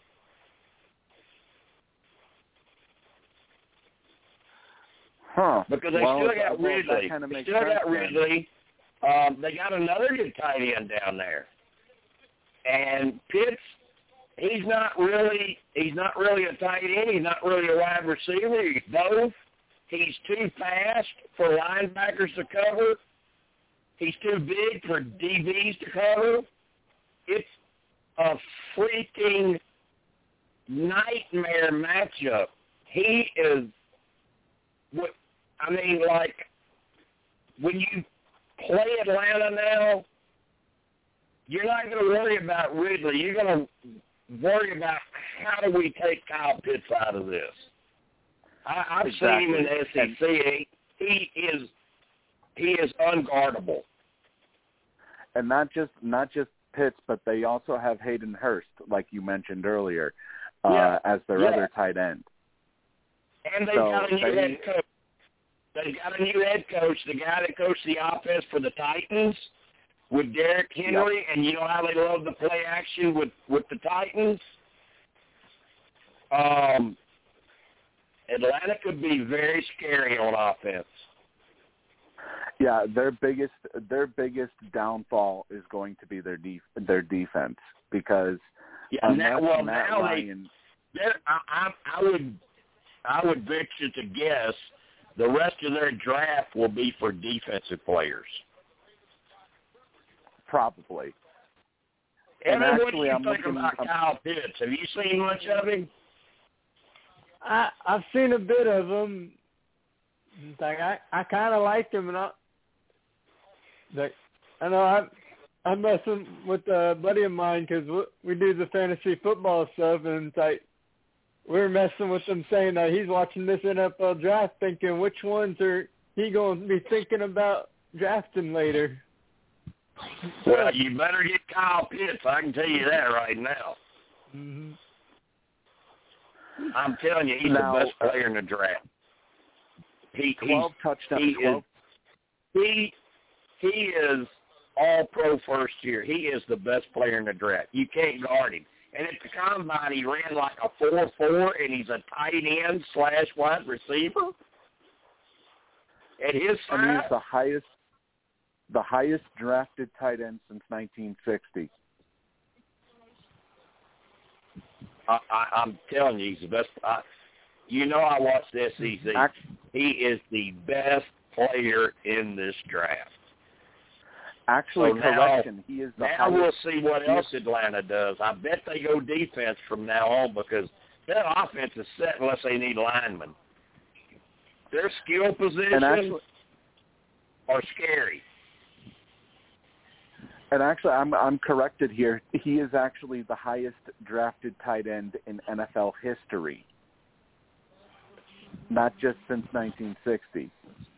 Huh. Because they well, still got well, Ridley. That kind of They makes still sense got then. Ridley. Um, they got another good tight end down there. And Pitts, he's not really he's not really a tight end. He's not really a wide receiver. He's both. He's too fast for linebackers to cover. He's too big for D Bs to cover. It's a freaking nightmare matchup. He is what I mean, like when you play Atlanta now, you're not going to worry about Ridley. You're going to worry about how do we take Kyle Pitts out of this. I, I've Exactly. seen him in the S E C. He, he is he is unguardable. And not just not just Pitts, but they also have Hayden Hurst, like you mentioned earlier, uh, Yeah. as their Yeah. other tight end. And they've So got a new they- head coach. They've got a new head coach, the guy that coached the offense for the Titans with Derrick Henry, and you know how they love the play action with, with the Titans? Um, Atlanta could be very scary on offense. Yeah, their biggest their biggest downfall is going to be their def- their defense because Yeah, unless now, well, Matt now Ryan, they, I, I, I would, I would venture to guess the rest of their draft will be for defensive players. Probably. And And what do you actually, I'm think looking- about I'm- Kyle Pitts? Have you seen much of him? I I've seen a bit of him. Like I I kind of liked him, and I like I know I I'm messing with a buddy of mine because we, we do the fantasy football stuff, and it's like we're messing with him saying that he's watching this N F L draft, thinking which ones are he going to be thinking about drafting later. Well, you better get Kyle Pitts. I can tell you that right now. Mm-hmm. I'm telling you, he's Now, the best player in the draft. He, twelve he's, touchdowns. he twelve. is he he is all pro first year. He is the best player in the draft. You can't guard him. And at the combine, he ran like a four four, and he's a tight end slash wide receiver. At his And size, he's the highest, the highest drafted tight end since nineteen sixty. I, I, I'm telling you, he's the best. I, you know, I watched the S E C. Act- He is the best player in this draft. Actually, So now- correction. He is the Now highest. we'll see what else Atlanta does. I bet they go defense from now on because that offense is set unless they need linemen. Their skill positions And actually, are scary. and actually, I'm I'm corrected here. He is actually the highest drafted tight end in N F L history, not just since nineteen sixty.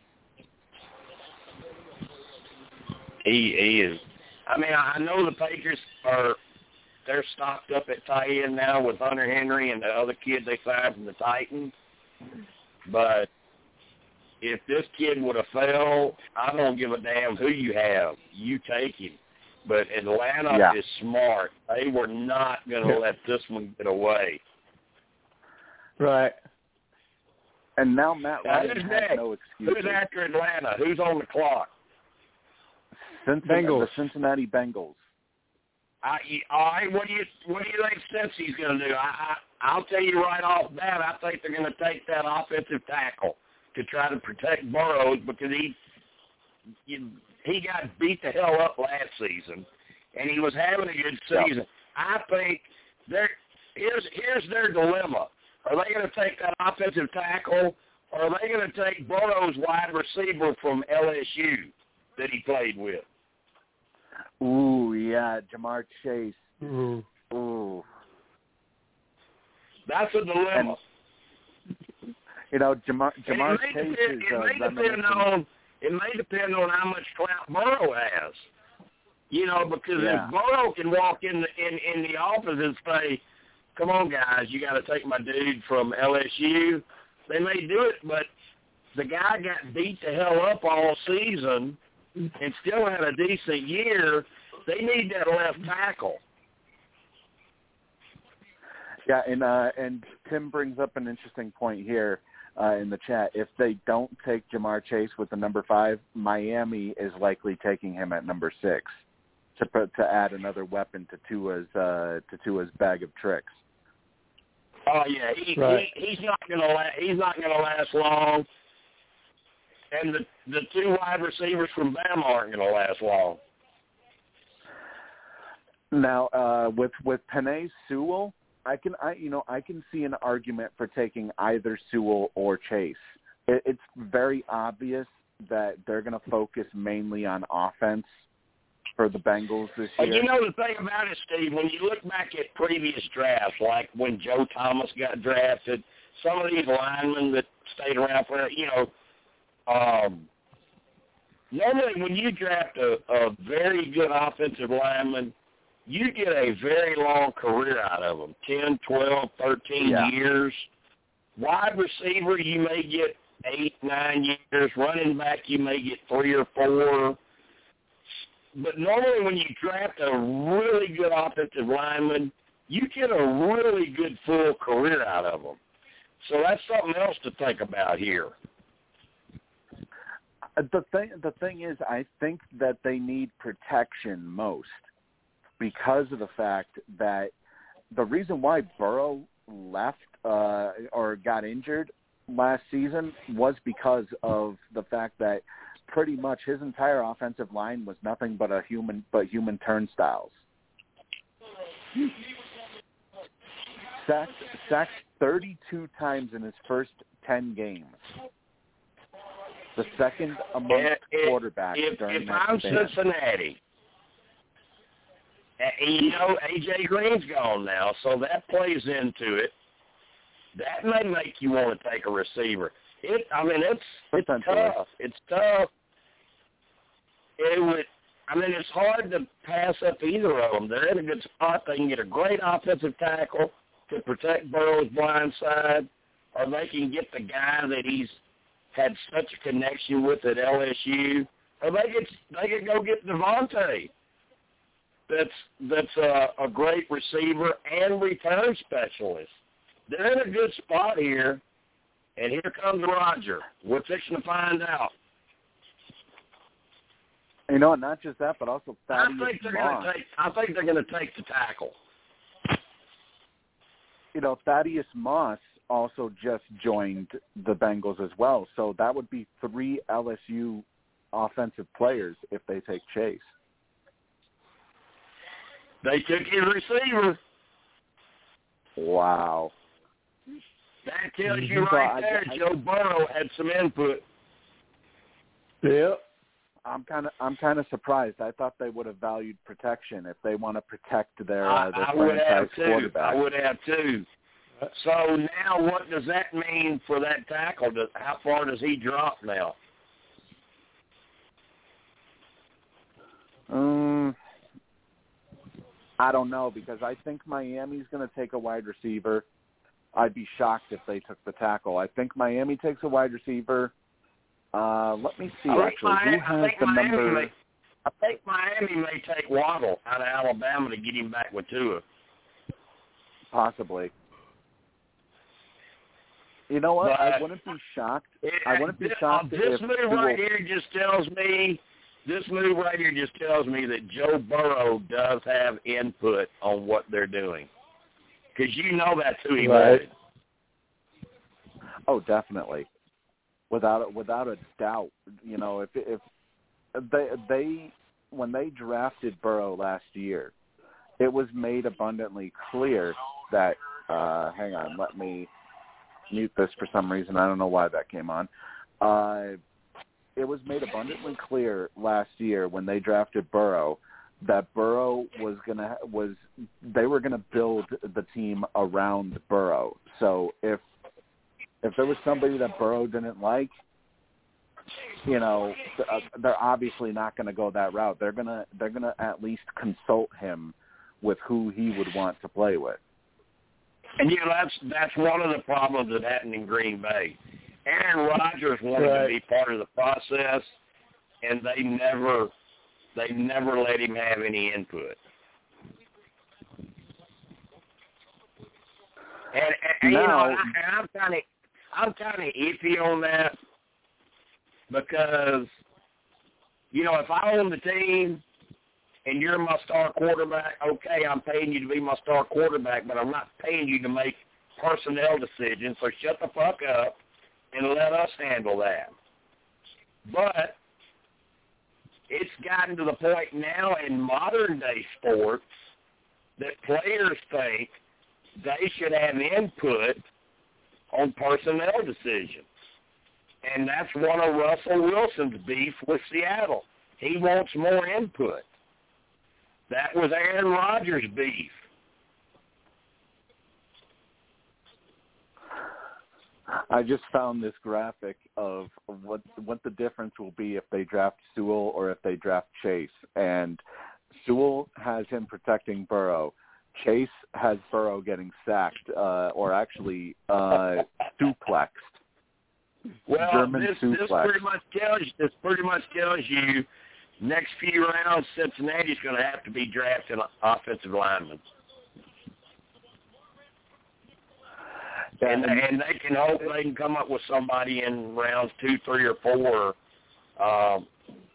He, he is. I mean, I know the Patriots are they're stocked up at tight end now with Hunter Henry and the other kid they signed from the Titans. But if this kid would have fell, I don't give a damn who you have. You take him. But Atlanta Yeah. is smart. They were not going to let this one get away. Right. And now Matt Now, Ryan who's has next? no excuses. Who's after Atlanta? Who's on the clock? Cincinnati, Bengals. the Cincinnati Bengals. I, all right, what do you what do you think Cincy's going to do? I, I I'll tell you right off bat, I think they're going to take that offensive tackle to try to protect Burrows because he he, he got beat the hell up last season, and he was having a good season. I think they're here's here's their dilemma: are they going to take that offensive tackle, or are they going to take Burrows' wide receiver from L S U that he played with? Ooh, yeah, Jamar Chase. Ooh. Ooh. That's a dilemma. And, you know, Jamar, And Jamar it may Chase depend, is it uh, may depend reminiscent. on it may depend on how much clout Burrow has. You know, because Yeah. if Burrow can walk in the in, in the office and say, "Come on, guys, you got to take my dude from L S U," they may do it. But the guy got beat the hell up all season and still had a decent year. They need that left tackle. Yeah, and uh, and Tim brings up an interesting point here uh, in the chat. If they don't take Jamar Chase with the number five, Miami is likely taking him at number six to put, to add another weapon to Tua's uh, to Tua's bag of tricks. Oh yeah, he, Right. he he's not gonna la- he's not gonna last long. And the the two wide receivers from Bama aren't gonna last long. Now, uh, with with Penei Sewell, I can I you know I can see an argument for taking either Sewell or Chase. It, it's very obvious that they're going to focus mainly on offense for the Bengals this But year. you know the thing about it, Steve, when you look back at previous drafts, like when Joe Thomas got drafted, some of these linemen that stayed around for, you know, um, normally when you draft a, a very good offensive lineman, you get a very long career out of them, ten, twelve, thirteen Yeah. years. Wide receiver, you may get eight, nine years. Running back, you may get three or four. But normally when you draft a really good offensive lineman, you get a really good full career out of them. So that's something else to think about here. The thing the thing is, I think that they need protection most because of the fact that the reason why Burrow left uh, or got injured last season was because of the fact that pretty much his entire offensive line was nothing but a human, but human turnstiles. Sacked, sacked thirty-two times in his first ten games. The second amongst if, quarterbacks if, during if that I'm span. Cincinnati, you know, A J Green's gone now, so that plays into it. That may make you want to take a receiver. It, I mean, it's it's tough. It's tough. It would. I mean, it's hard to pass up either of them. They're in a good spot. They can get a great offensive tackle to protect Burrow's blind side, or they can get the guy that he's had such a connection with at L S U, or they get they can go get Devontae. That's that's a, a great receiver and return specialist. They're in a good spot here, and here comes Roger. We're fixing to find out. You know, not just that, but also Thaddeus I think they're Moss. going to take. I think they're going to take the tackle. You know, Thaddeus Moss also just joined the Bengals as well, so that would be three L S U offensive players if they take Chase. They took his receiver. Wow. That tells you right there, I, I, Joe Burrow had some input. Yep. I'm kind of I'm kind of surprised. I thought they would have valued protection if they want to protect their uh, their I, I would franchise have quarterback. I would have too. So now, what does that mean for that tackle? Does, how far does he drop now? Um, I don't know, because I think Miami's going to take a wide receiver. I'd be shocked if they took the tackle. I think Miami takes a wide receiver. Uh, let me see, I actually. Miami, Who has I think the Miami number? May, I think Miami may take Waddle out of Alabama to get him back with Tua. Possibly. You know what? But I wouldn't be shocked. It, I wouldn't be this, shocked this if move Tua, right here just tells me, this move right here just tells me that Joe Burrow does have input on what they're doing. Because you know that's who he right. wanted. Oh, definitely. Without without a doubt, you know, if if they they when they drafted Burrow last year, it was made abundantly clear that. Uh, hang on, let me mute this for some reason. I don't know why that came on. Uh, it was made abundantly clear last year when they drafted Burrow that Burrow was gonna was they were gonna build the team around Burrow. So if If there was somebody that Burrow didn't like, you know, they're obviously not going to go that route. They're gonna they're gonna at least consult him with who he would want to play with. And you know, that's that's one of the problems that happened in Green Bay. Aaron Rodgers wanted right. to be part of the process, and they never they never let him have any input. And, and now, you know, and I'm kind of I'm kind of iffy on that because, you know, if I own the team and you're my star quarterback, okay, I'm paying you to be my star quarterback, but I'm not paying you to make personnel decisions, so shut the fuck up and let us handle that. But it's gotten to the point now in modern-day sports that players think they should have input on personnel decisions. And that's one of Russell Wilson's beef with Seattle. He wants more input. That was Aaron Rodgers' beef. I just found this graphic of what what the difference will be if they draft Sewell or if they draft Chase. And Sewell has him protecting Burrow. Chase has Burrow getting sacked, uh, or actually uh, duplexed. Well, German this, suplex. this pretty much tells you, this pretty much tells you next few rounds Cincinnati's going to have to be drafting offensive linemen. Yeah, and, and, and they can hope they can come up with somebody in rounds two, three, or four. Um,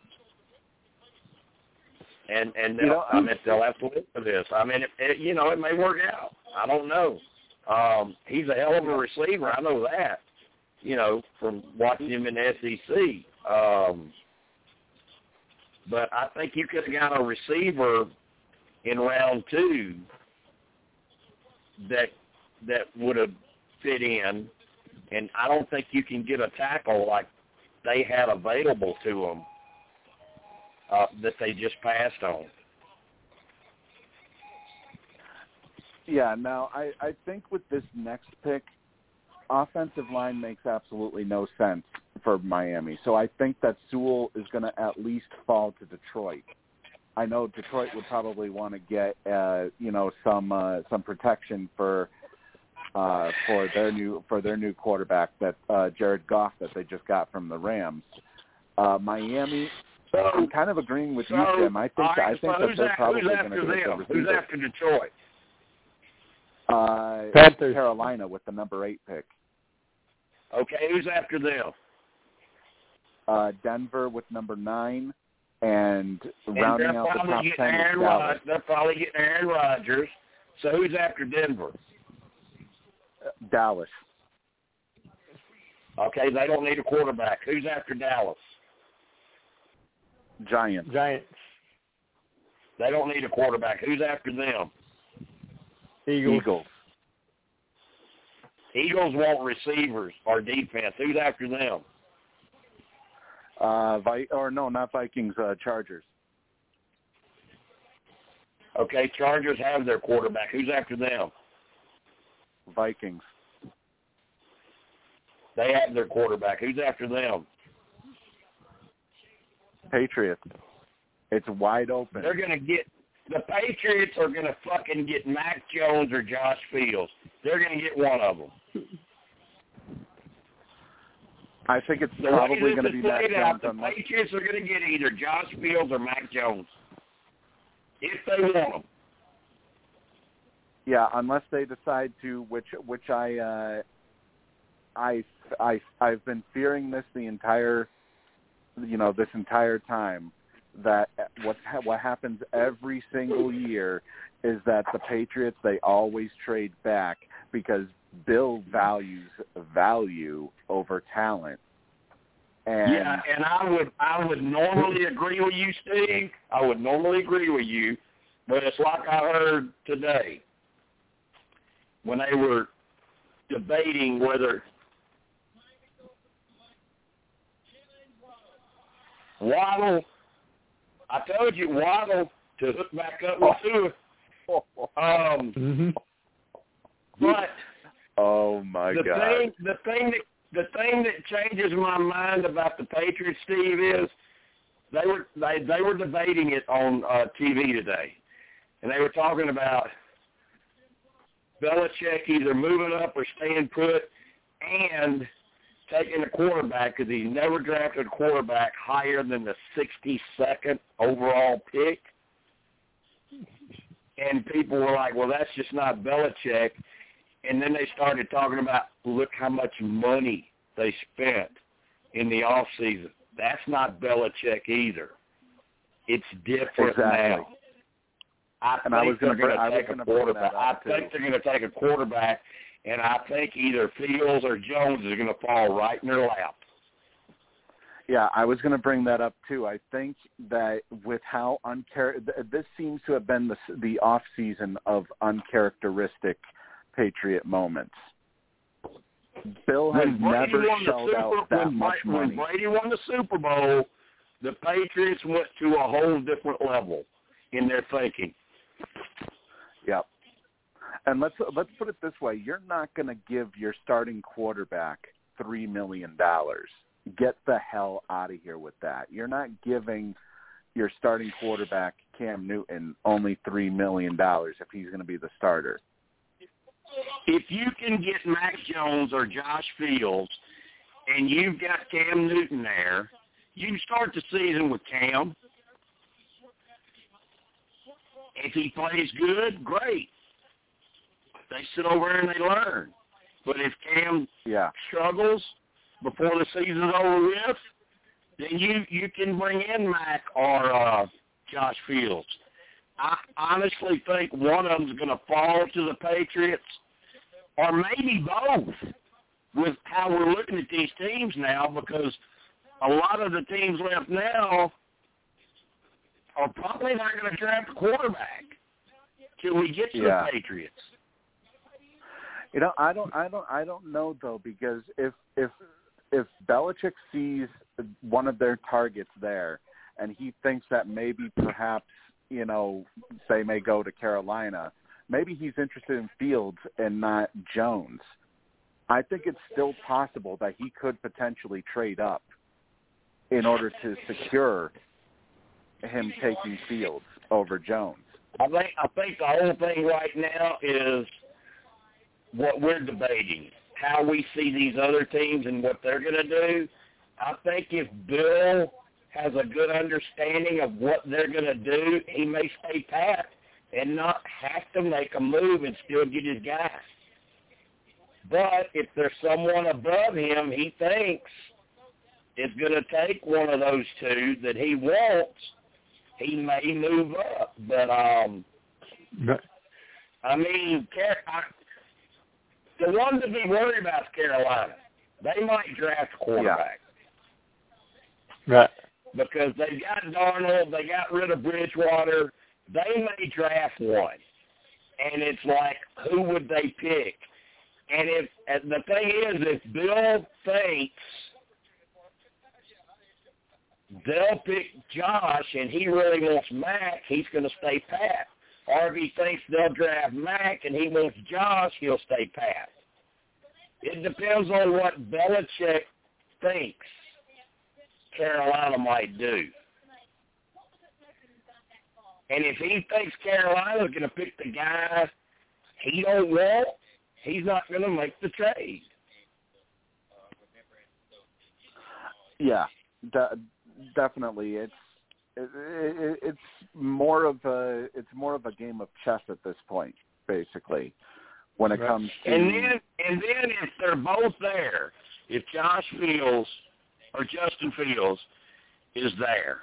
and and they'll, you know, I mean, they'll have to live for this. I mean, it, it, you know, it may work out. I don't know. Um, he's a hell of a receiver. I know that. you know, from watching him in the S E C. Um, but I think you could have got a receiver in round two that that would have fit in, and I don't think you can get a tackle like they had available to them uh, that they just passed on. Yeah, now I, I think with this next pick, offensive line makes absolutely no sense for Miami. So I think that Sewell is going to at least fall to Detroit. I know Detroit would probably want to get, uh, you know, some uh, some protection for uh, for their new for their new quarterback, that uh, Jared Goff, that they just got from the Rams. Uh, Miami, so, I'm kind of agreeing with so, you, Jim. I think right, I think so that who's they're at, probably who's going to after get the them? receiver. Who's after Detroit? Uh, Panthers. Carolina with the number eight pick. Okay, who's after them? Uh, Denver with number nine, and, And rounding they're out the probably top getting ten is Aaron Dallas. Rod- They're probably getting Aaron Rodgers. So who's after Denver? Dallas. Okay, they don't need a quarterback. Who's after Dallas? Giants. Giants. They don't need a quarterback. Who's after them? Eagles. Eagles. Eagles want receivers or defense. Who's after them? Uh, Vi- or no, not Vikings. Uh, Chargers. Okay, Chargers have their quarterback. Who's after them? Vikings. They have their quarterback. Who's after them? Patriots. It's wide open. They're going to get – the Patriots are going to fucking get Mac Jones or Josh Fields. They're going to get one of them. I think it's The probably way going to this be is Mac laid Jones. out, the Unless, Patriots are going to get either Josh Fields or Mac Jones if they want them. yeah, unless they decide to, which which I uh, I I I've been fearing this the entire, you know, this entire time, that what what happens every single year is that the Patriots, they always trade back because Bill values value over talent. And Yeah, and I would I would normally agree with you, Steve. I would normally agree with you, but it's like I heard today when they were debating whether Waddle, I told you Waddle to hook back up with Tua. Um, Mm-hmm. but oh my the God. thing, the thing that the thing that changes my mind about the Patriots, Steve, is they were they they were debating it on uh, T V today, and they were talking about Belichick either moving up or staying put, and taking a quarterback because he never drafted a quarterback higher than the sixty-second overall pick. And people were like, well, that's just not Belichick. And then they started talking about, look how much money they spent in the off season. That's not Belichick either. It's different Exactly. now. I And think I was they're gonna going br- I to was take a gonna bring quarterback. that I up, think too. they're going to take a quarterback, and I think either Fields or Jones is going to fall right in their lap. Yeah, I was going to bring that up too. I think that with how unchar- this seems to have been the the off season of uncharacteristic Patriot moments. Bill has When Brady never won the shelled Super, out that when, much when money. Brady won the Super Bowl, the Patriots went to a whole different level in their thinking. Yep. And let's let's put it this way: you're not going to give your starting quarterback three million dollars. Get the hell out of here with that. You're not giving your starting quarterback, Cam Newton, only three million dollars if he's going to be the starter. If you can get Mac Jones or Josh Fields and you've got Cam Newton there, you can start the season with Cam. If he plays good, great. They sit over there and they learn. But if Cam Yeah. struggles before the season's over with, then you, you can bring in Mac or uh, Josh Fields. I honestly think one of them's going to fall to the Patriots, or maybe both. with how we're looking at these teams now, because a lot of the teams left now are probably not going to draft a quarterback till we get to yeah. the Patriots. You know, I don't, I don't, I don't know though, because if if if Belichick sees one of their targets there, and he thinks that maybe perhaps, you know, they may go to Carolina, maybe he's interested in Fields and not Jones. I think it's still possible that he could potentially trade up in order to secure him taking Fields over Jones. I think I think the whole thing right now is what we're debating, how we see these other teams and what they're going to do. I think if Bill has a good understanding of what they're going to do, he may stay pat and not have to make a move and still get his guy. But if there's someone above him he thinks is going to take one of those two that he wants, he may move up. But, um, I mean, I, the one to be worried about is Carolina. They might draft a quarterback. Yeah. Right. Because they got Darnold, they got rid of Bridgewater. They may draft one. And it's like, who would they pick? And if and the thing is, if Bill thinks they'll pick Josh and he really wants Mac, he's going to stay pat. Or if he thinks they'll draft Mac and he wants Josh, he'll stay pat. It depends on what Belichick thinks Carolina might do. And if he thinks Carolina's going to pick the guy he don't want, he's not going to make the trade. Yeah, de- definitely. It's it, it, it's more of a it's more of a game of chess at this point, basically, when it right. comes to. And then and then if they're both there, if Josh Fields or Justin Fields is there,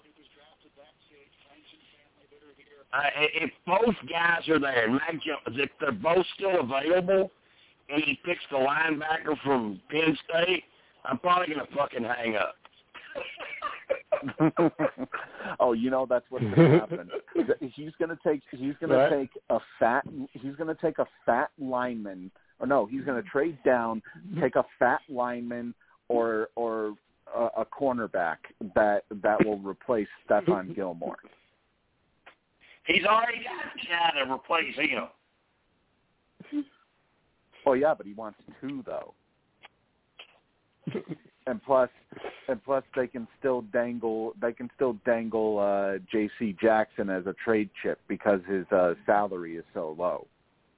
uh, if both guys are there, and Mac Jones, if they're both still available, and he picks the linebacker from Penn State, I'm probably going to fucking hang up. Oh, you know that's what's going to happen. He's going to take. He's going right. to take a fat. He's going to take a fat lineman. Or no, he's going to trade down, take a fat lineman or or a, a cornerback that that will replace Stephon Gilmore. He's already got a guy to replace him. Oh yeah, but he wants two though. And plus, and plus, they can still dangle. They can still dangle uh, J C Jackson as a trade chip because his uh, salary is so low.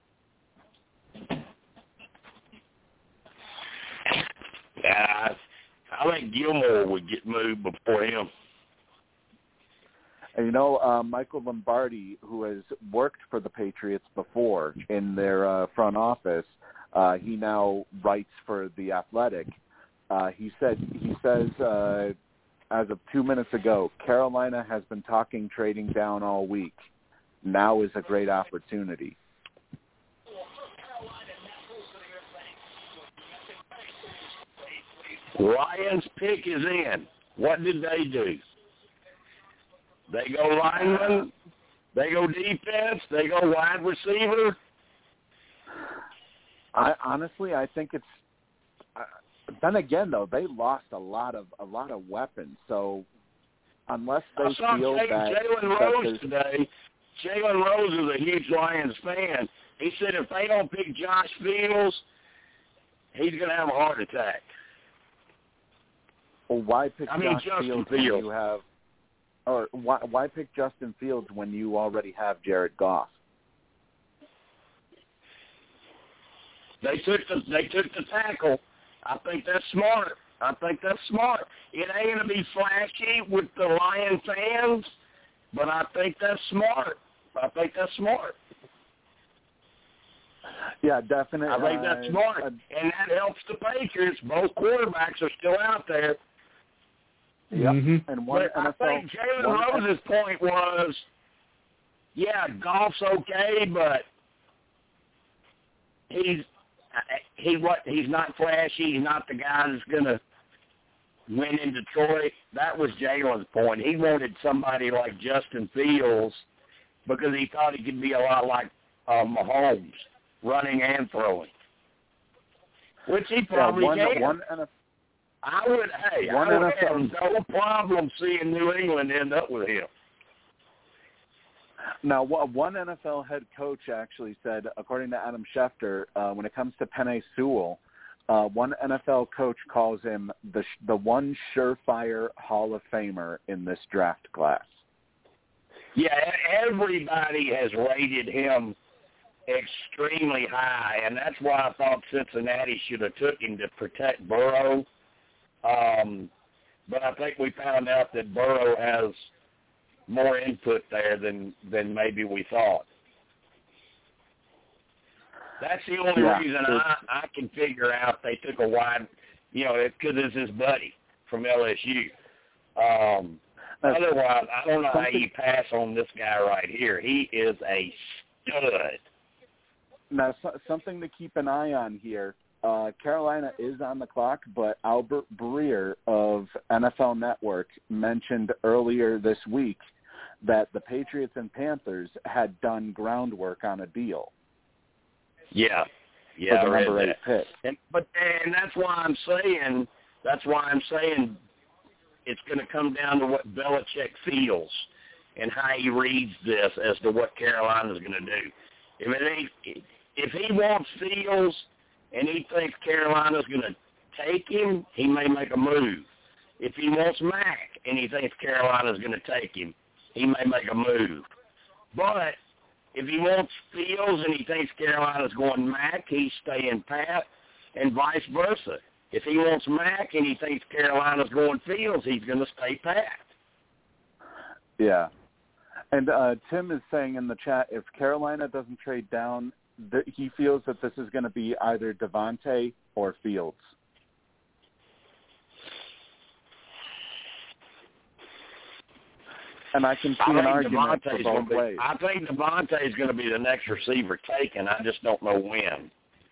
Yeah, I think Gilmore would get moved before him. And you know, uh, Michael Lombardi, who has worked for the Patriots before in their uh, front office, uh, he now writes for The Athletic. Uh, he said he says uh, as of two minutes ago, Carolina has been talking trading down all week. Now is a great opportunity. Ryan's pick is in. What did they do? They go lineman, they go defense, they go wide receiver. I honestly, I think it's. Uh, then again, though, they lost a lot of a lot of weapons. So unless they I saw feel Jay, that Jalen that Rose today. Jalen Rose is a huge Lions fan. He said if they don't pick Josh Fields, he's going to have a heart attack. Well, why pick I mean, Josh Justin Fields when Fields. you have, or why why pick Justin Fields when you already have Jared Goff? They took the they took the tackle. I think that's smart. I think that's smart. It ain't going to be flashy with the Lion fans, but I think that's smart. I think that's smart. Yeah, definitely. I think that's uh, smart, uh, and that helps the Patriots. Both quarterbacks are still out there. Yep. Mm-hmm. And one But N F L, I think Jalen one, Rose's point was, yeah, Goff's okay, but he's he what he's not flashy. He's not the guy that's going to win in Detroit. That was Jalen's point. He wanted somebody like Justin Fields because he thought he could be a lot like uh, Mahomes, running and throwing, which he probably yeah, one, can. One N F L, I would, hey, one I would N F L, have no problem seeing New England end up with him. Now, one N F L head coach actually said, according to Adam Schefter, uh, when it comes to Penei Sewell, uh, one N F L coach calls him the the one surefire Hall of Famer in this draft class. Yeah, everybody has rated him extremely high, and that's why I thought Cincinnati should have took him to protect Burrow. Um, but I think we found out that Burrow has more input there than, than maybe we thought. That's the only yeah. reason I, I can figure out they took a wide, you know, because it's his buddy from L S U. Um, otherwise, I don't know how you pass on this guy right here. He is a stud. Now, so, something to keep an eye on here. Uh, Carolina is on the clock, but Albert Breer of N F L Network mentioned earlier this week that the Patriots and Panthers had done groundwork on a deal. Yeah, yeah, for the I number read eight that. pick. And, but and that's why I'm saying that's why I'm saying it's going to come down to what Belichick feels and how he reads this as to what Carolina's going to do. If it ain't, if he wants Fields and he thinks Carolina's going to take him, he may make a move. If he wants Mack and he thinks Carolina's going to take him, he may make a move. But if he wants Fields and he thinks Carolina's going Mack, he's staying pat, and vice versa. If he wants Mack and he thinks Carolina's going Fields, he's going to stay pat. Yeah. And uh, Tim is saying in the chat, if Carolina doesn't trade down, th- he feels that this is going to be either Devontae or Fields. And I can see I an think argument Devontae's for gonna both be, ways. I think Devontae is going to be the next receiver taken. I just don't know when.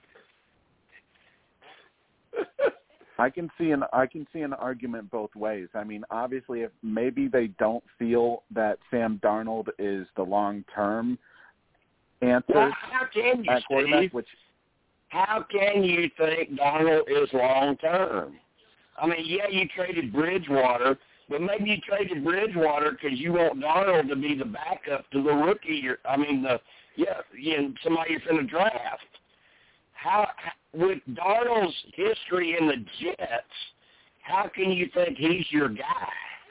I can see an I can see an argument both ways. I mean, obviously, if maybe they don't feel that Sam Darnold is the long term answer Well, how can you, at quarterback, Steve? which How can you think Darnold is long term? I mean, yeah, you traded Bridgewater, but maybe you traded Bridgewater because you want Darnold to be the backup to the rookie. You're, I mean, the yeah, you know, somebody you're going to draft. How, with Darnold's history in the Jets, how can you think he's your guy?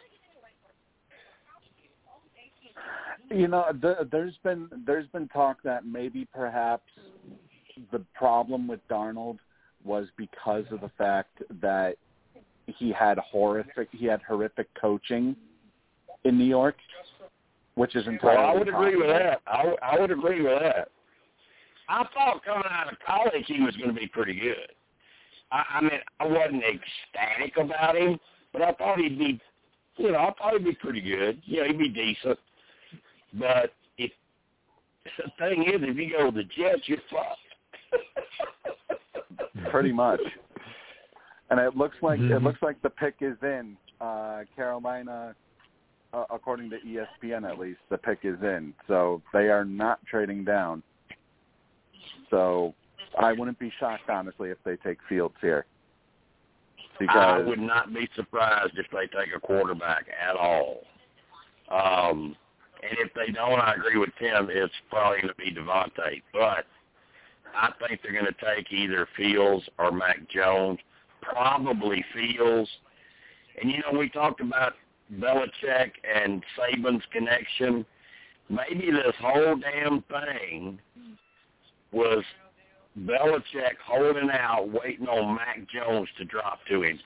You know, the, there's been there's been talk that maybe perhaps the problem with Darnold was because of the fact that he had horrific he had horrific coaching in New York, which is entirely Well, I would agree possible. with that. I, w- I would agree with that. I thought coming out of college he was going to be pretty good. I, I mean, I wasn't ecstatic about him, but I thought he'd be, you know, I thought he'd be pretty good. You know, he'd be decent. But if the thing is, if you go to the Jets, you're fucked. Pretty much. And it looks like Mm-hmm. it looks like the pick is in. Uh, Carolina, uh, according to E S P N at least, the pick is in. So they are not trading down. So I wouldn't be shocked, honestly, if they take Fields here. Because I would not be surprised if they take a quarterback at all. Um, and if they don't, I agree with Tim, it's probably going to be Devontae. But I think they're going to take either Fields or Mac Jones, probably Fields. And, you know, we talked about Belichick and Saban's connection. Maybe this whole damn thing was Belichick holding out, waiting on Mac Jones to drop to him.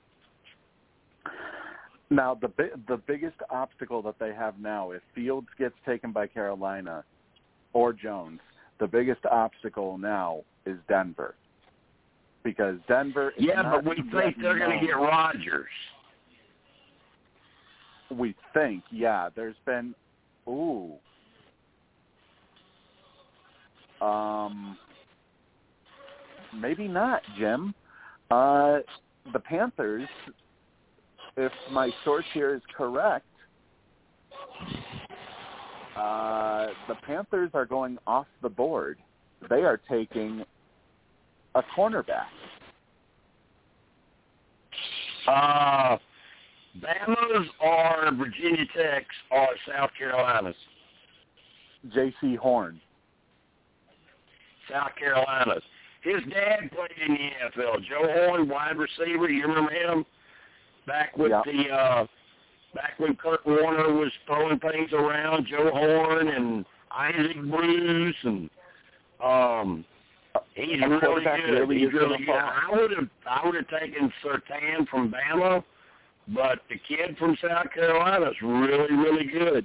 now the bi- the biggest obstacle that they have now, if Fields gets taken by Carolina or Jones, the biggest obstacle now is Denver. Because Denver is Yeah, not but we yet think they're going to known. get Rodgers. We think, yeah. There's been, ooh. Um, maybe not, Jim. Uh, the Panthers, if my source here is correct, uh, the Panthers are going off the board. They are taking a cornerback. Uh, Bama's or Virginia Tech's or South Carolina's? J C Horn. South Carolina's. His dad played in the N F L. Joe Horn, wide receiver. You remember him? Back with yep. the uh, back when Kurt Warner was throwing things around. Joe Horn and Isaac Bruce and um, he's really good. Really he's really good. I would have I would have taken Surtain from Bama, but the kid from South Carolina is really really good.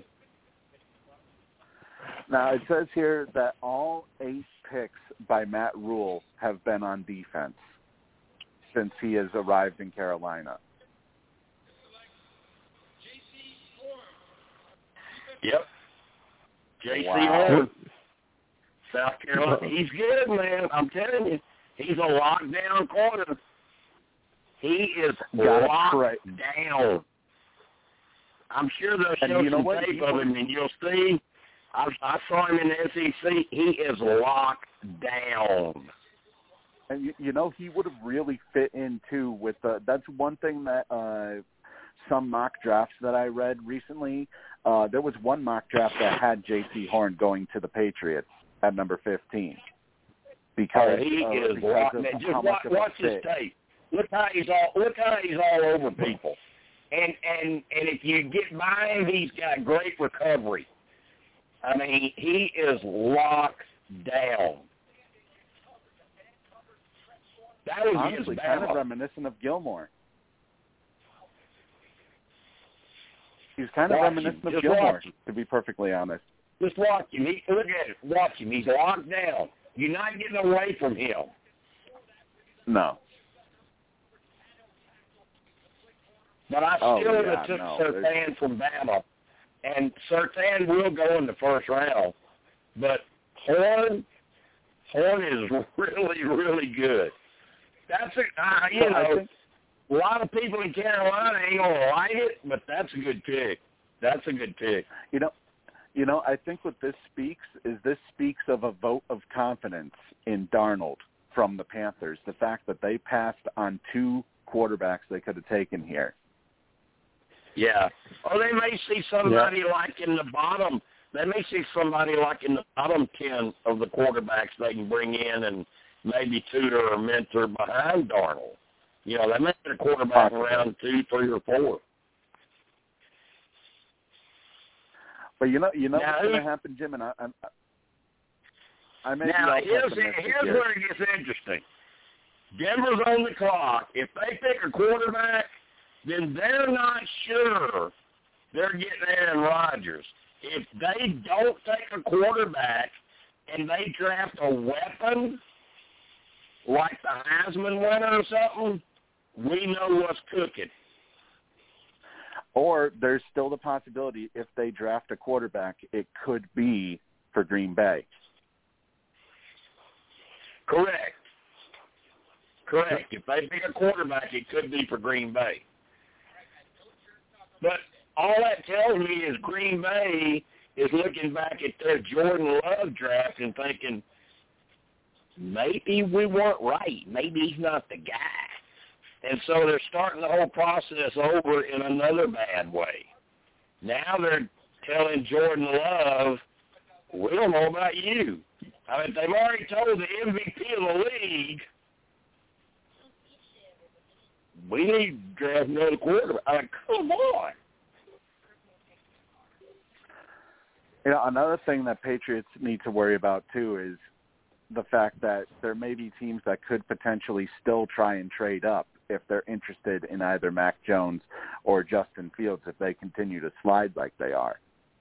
Now, it says here that all eight picks by Matt Rule have been on defense since he has arrived in Carolina. Yep. J C Wow. Horn, South Carolina. He's good, man. I'm telling you. He's a lockdown corner. He is Got locked right. down. I'm sure they'll show you know some what? tape He of was... him, and you'll see. I, I saw him in the S E C. He is locked down. And, you, you know, he would have really fit in, too, with the – that's one thing that uh, some mock drafts that I read recently, uh, there was one mock draft that had J C Horn going to the Patriots at number fifteen. Because, oh, he uh, is because locked of down. Just how watch, much of a watch his fit. tape. Look how he's all look how he's all over people. And and and if you get by him, he's got great recovery. I mean, he is locked down. That was honestly his kind battle. of reminiscent of Gilmore. He's kind of watch reminiscent him. of Just Gilmore, him. to be perfectly honest. Just watch him. He, look at it. Watch him. He's locked down. You're not getting away from him. No. But I Oh, still yeah, took no, Surtain from Bama. And Surtain will go in the first round. But Horn, Horn is really, really good. That's a, uh, you So know, I think, a lot of people in Carolina ain't going to like it, but that's a good pick. That's a good pick. you know, you know, I think what this speaks is this speaks of a vote of confidence in Darnold from the Panthers. The fact that they passed on two quarterbacks they could have taken here. Yeah. Or they may see somebody yeah. like in the bottom. They may see somebody like in the bottom ten of the quarterbacks they can bring in and maybe tutor or mentor behind Darnold. You know, they may get a quarterback in round two, three, or four. But you know, you know now, what's going to happen, Jim, and I, I, I may now be here's, here's where it gets interesting. Denver's on the clock. If they pick a quarterback, then they're not sure they're getting Aaron Rodgers. If they don't take a quarterback and they draft a weapon like the Heisman winner or something, we know what's cooking. Or there's still the possibility if they draft a quarterback, it could be for Green Bay. Correct. Correct. If they pick a quarterback, it could be for Green Bay. But all that tells me is Green Bay is looking back at their Jordan Love draft and thinking, maybe we weren't right. Maybe he's not the guy. And so they're starting the whole process over in another bad way. Now they're telling Jordan Love, we don't know about you. I mean, they've already told the M V P of the league, we need to draft another quarterback. I mean, come on. You know, another thing that Patriots need to worry about, too, is the fact that there may be teams that could potentially still try and trade up if they're interested in either Mac Jones or Justin Fields if they continue to slide like they are.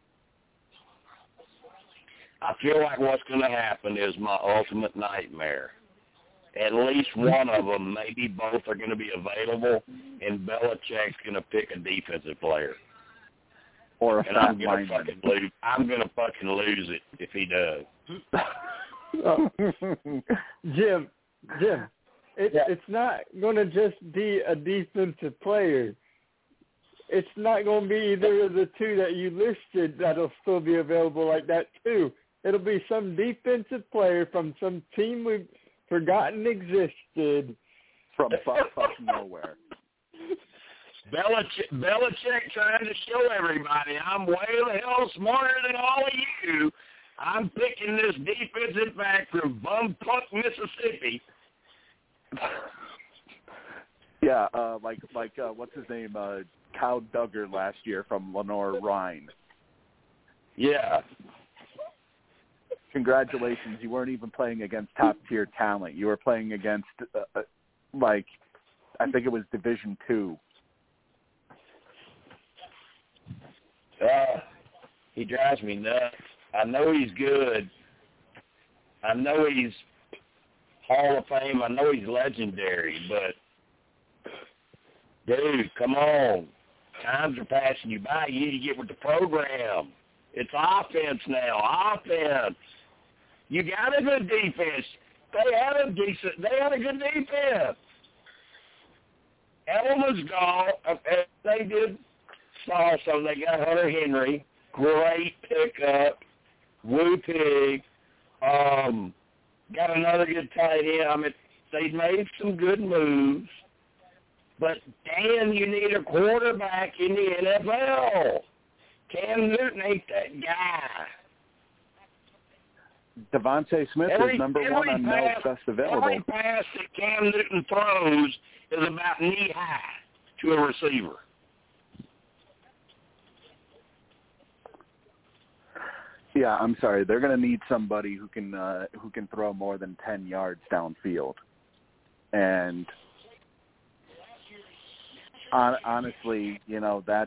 I feel like what's going to happen is my ultimate nightmare. At least one of them, maybe both, are going to be available, and Belichick's going to pick a defensive player. Or a and fat I'm going to fucking lose. I'm going to fucking lose it if he does. Oh. Jim, Jim, it, yeah. it's not going to just be a defensive player. It's not going to be either of the two that you listed that'll still be available like that, too. It'll be some defensive player from some team we've forgotten existed. From fucking nowhere. Belichick, Belichick trying to show everybody I'm way the hell smarter than all of you. I'm picking this defensive back from Bumfuck, Mississippi. Yeah, uh, like like uh, what's his name? Uh, Kyle Duggar last year from Lenore Rhine. Yeah. Congratulations, you weren't even playing against top tier talent. You were playing against uh, like I think it was Division Two. Uh, he drives me nuts. I know he's good. I know he's Hall of Fame. I know he's legendary, but dude, come on. Times are passing you by. You need to get with the program. It's offense now. Offense. You got a good defense. They had a decent. They had a good defense. Edelman's gone. They did also. They got Hunter Henry. Great pickup. Woo Pig. Um, got another good tight end. I mean, they made some good moves. But, damn, you need a quarterback in the N F L. Cam Newton ain't that guy. Devontae Smith every, is number one on pass, Mel's best available. Every pass that Cam Newton throws is about knee-high to a receiver. Yeah, I'm sorry. They're going to need somebody who can uh, who can throw more than ten yards downfield. And on, honestly, you know, that's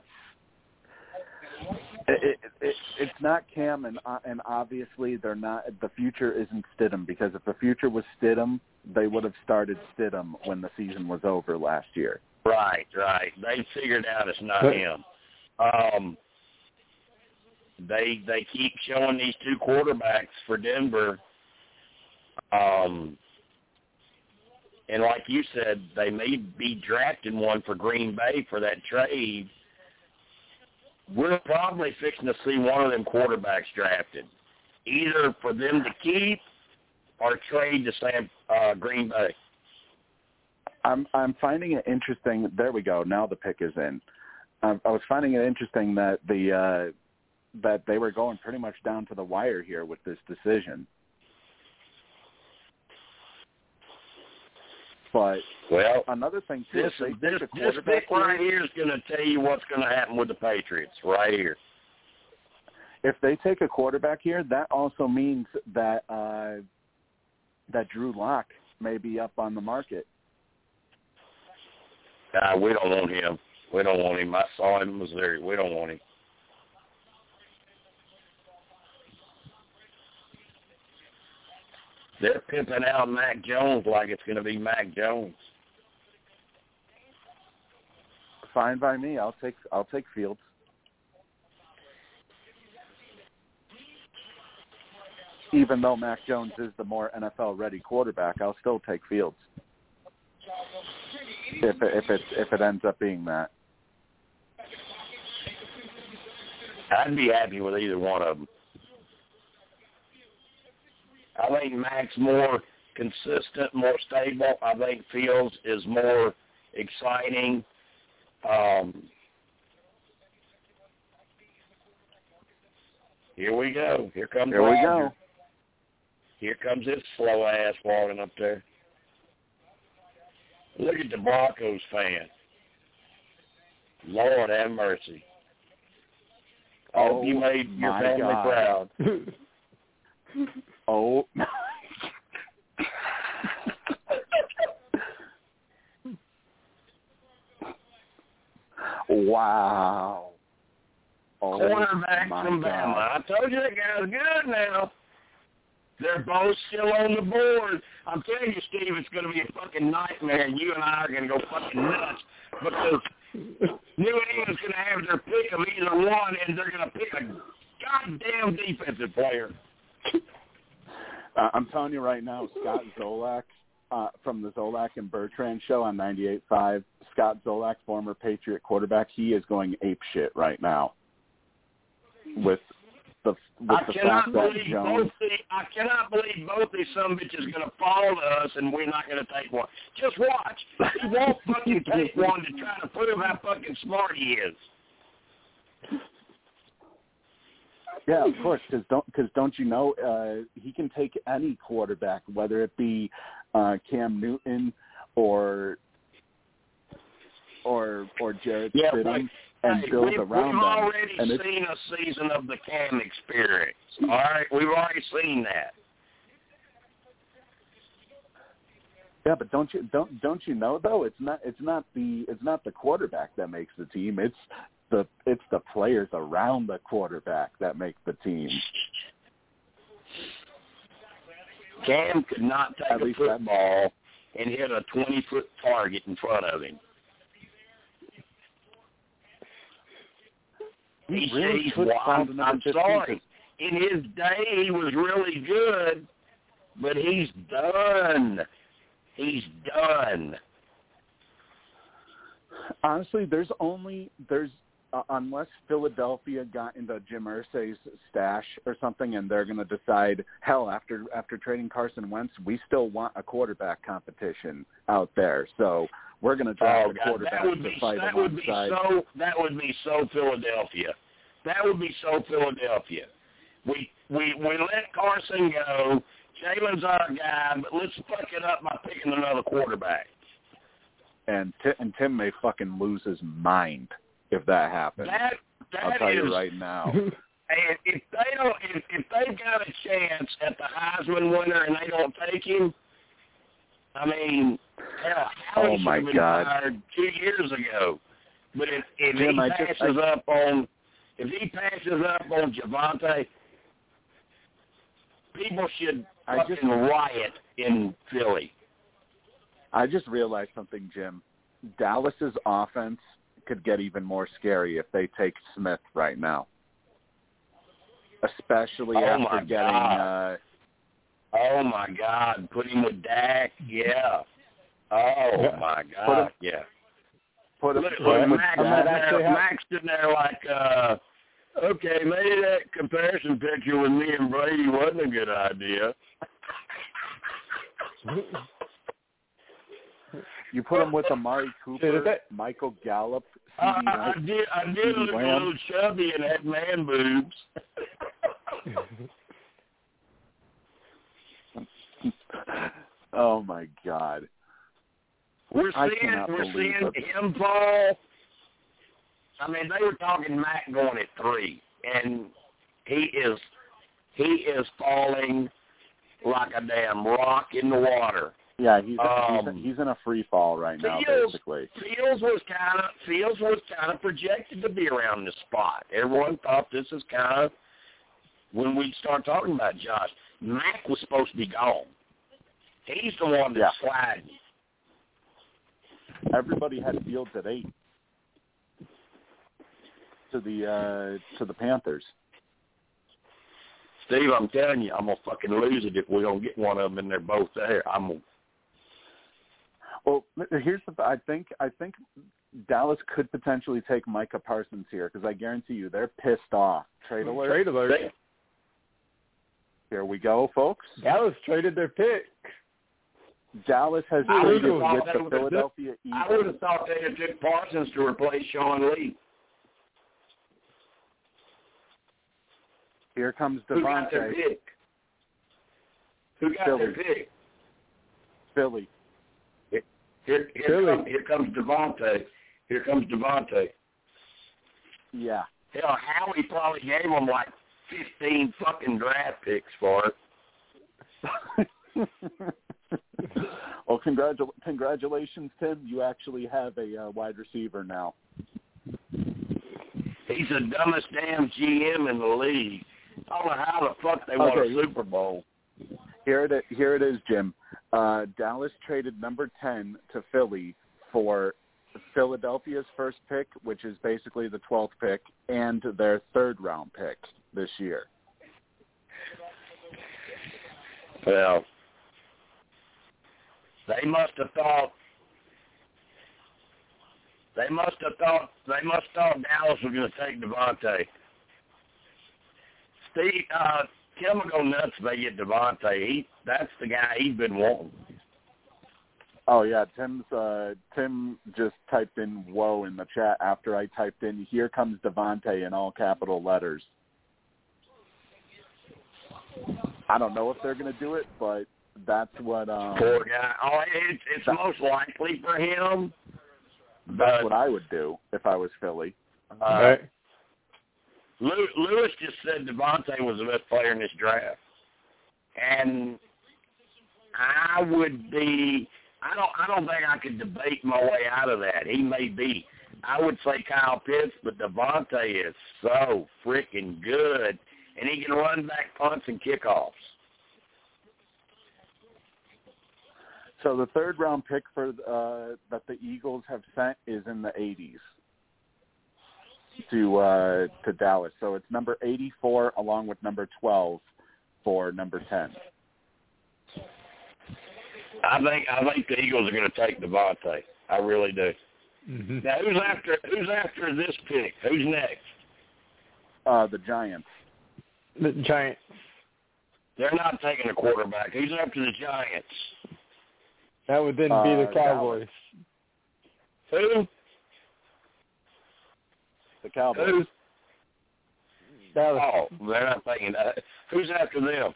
it, it, it, it's not Cam, and uh, and obviously they're not. The future isn't Stidham, because if the future was Stidham, they would have started Stidham when the season was over last year. Right, right. They figured out it's not him. Um, they they keep showing these two quarterbacks for Denver. Um, and like you said, they may be drafting one for Green Bay for that trade. We're probably fixing to see one of them quarterbacks drafted, either for them to keep or trade to Sam uh, Green Bay. I'm I'm finding it interesting. There we go. Now the pick is in. Um, I was finding it interesting that the uh, that they were going pretty much down to the wire here with this decision. But well, another thing too, this, they this, take a this pick quarterback right here is going to tell you what's going to happen with the Patriots right here. If they take a quarterback here, that also means that uh, that Drew Lock may be up on the market. Nah, we don't want him. We don't want him. I saw him in Missouri. We don't want him. They're pimping out Mac Jones like it's going to be Mac Jones. Fine by me. I'll take I'll take Fields. Even though Mac Jones is the more N F L-ready quarterback, I'll still take Fields. If it, if it if it ends up being that, I'd be happy with either one of them. I think Mac's more consistent, more stable. I think Fields is more exciting. Um, here we go. Here comes Here Roger. we go. Here comes this slow ass walking up there. Look at the Broncos fan. Lord have mercy. I hope Oh, you made your my family God. proud. Oh. Wow. Oh, Quarterback my from God. Bama. I told you that guy's good now. They're both still on the board. I'm telling you, Steve, it's going to be a fucking nightmare, and you and I are going to go fucking nuts because New England's going to have their pick of either one, and they're going to pick a goddamn defensive player. Uh, I'm telling you right now, Scott Zolak, uh, from the Zolak and Bertrand show on ninety-eight point five. Scott Zolak, former Patriot quarterback, he is going apeshit right now with the with I the cannot fact that believe Jones. both the, I cannot believe both these son bitches going to fall to us, and we're not going to take one. Just watch. He won't fucking take one to try to prove how fucking smart he is. Yeah, of course, because don't because don't you know uh, he can take any quarterback, whether it be uh, Cam Newton or or or Jarrett Yeah, Stidham, but, and hey, build we've, around we've them. already And it's, seen a season of the Cam experience. All right, we've already seen that. yeah, but don't you don't don't you know though? It's not it's not the it's not the quarterback that makes the team. It's the it's the players around the quarterback that make the team. Cam could not take At a least that- football and hit a twenty-foot target in front of him. He He's, really he's, could well, fall I'm, to number I'm fifteen, sorry. In his day, he was really good, but he's done. He's done. Honestly, there's only there's uh, unless Philadelphia got into Jim Irsay's stash or something, and they're going to decide, hell, after after trading Carson Wentz, we still want a quarterback competition out there, so we're going to draft Oh, a God, quarterback that would to be fight that would be alongside. so that would be so Philadelphia. That would be so Philadelphia. We we we let Carson go. Jalen's our guy, but let's fuck it up by picking another quarterback. And T- and Tim may fucking lose his mind if that happens. That that I'll tell is, you right now. And if they don't, if, if they've got a chance at the Heisman winner and they don't take him, I mean, hell, Howie Oh, should my have been God. fired two years ago. But if, if Jim, he I just- passes I- up on, if he passes up on Javonte, people should I fucking just- riot in Philly. I just realized something, Jim. Dallas's offense could get even more scary if they take Smith right now, especially Oh, after my getting. God. Uh, Oh, my God. Put him with Dak, yeah. Oh, Yeah. my Put God, him- yeah. put him, Look, put look, him with Max, I'm not sitting actually there, ha- Max sitting there like, uh, okay, maybe that comparison picture with me and Brady wasn't a good idea. You put him with Amari Cooper, that- Michael Gallup, C D I, I, I Lamb. did, I did CeeDee look a Lamb. little chubby and had man boobs. Oh my God! We're I seeing, cannot we're believe seeing it. him fall. I mean, they were talking Mac going at three, and he is, he is falling like a damn rock in the water. Yeah, he's Um, he's, he's in a free fall right now, Fields, basically. Fields was kind of Fields was kind of projected to be around this spot. Everyone thought this is kind of when we start talking about Josh. Mac was supposed to be gone. He's the one that's Yeah. sliding. Everybody had Fields at eight to the uh, to the Panthers. Steve, I'm telling you, I'm gonna fucking lose it if we don't get one of them and they're both there. I'm gonna, Well, here's the. I think I think Dallas could potentially take Micah Parsons here because I guarantee you they're pissed off. Trade alert. Trade alert. they, Here we go, folks. Dallas traded their pick. Dallas has I traded would've thought with they the would've- Philadelphia I would Eagles. have thought they had took Parsons to replace Sean Lee. Here comes Who got their Devontae. pick? Who got Philly. their pick? Philly. Here, here, Philly. come, here comes Devontae. Here comes Devontae. Yeah. Hell, Howie probably gave him like fifteen fucking draft picks for it. Well, congratu- congratulations, Tim. You actually have a uh, wide receiver now. He's the dumbest damn G M in the league. I don't know how the fuck they won Okay. a Super Bowl. Here it is, here it is, Jim. Uh, Dallas traded number ten to Philly for Philadelphia's first pick, which is basically the twelfth pick, and their third round pick this year. Well, They must have thought. They must have thought. They must have thought Dallas was going to take Devontae. Steve, uh, Tim will go nuts if they get Devontae. He, that's the guy he's been wanting. Oh yeah, Tim's uh, Tim just typed in "whoa" in the chat after I typed in "here comes Devontae" in all capital letters. I don't know if they're going to do it, but that's what. Um, Poor guy. Oh, it's it's that, most likely for him. That's but, what I would do if I was Philly. Uh, right. Lewis just said Devontae was the best player in this draft, and I would be. I don't. I don't think I could debate my way out of that. He may be. I would say Kyle Pitts, but Devontae is so freaking good, and he can run back punts and kickoffs. So the third round pick for uh, that the Eagles have sent is in the eighties to uh, to Dallas. So it's number eighty-four along with number twelve for number ten. I think I think the Eagles are going to take Devontae. I really do. Mm-hmm. Now, who's after who's after this pick? Who's next? Uh, the Giants. The Giants. They're not taking a quarterback. Who's after the Giants? That would then be uh, the Cowboys. Dallas. Who? The Cowboys. Who? Dallas. Oh, they're not taking that. Who's after them?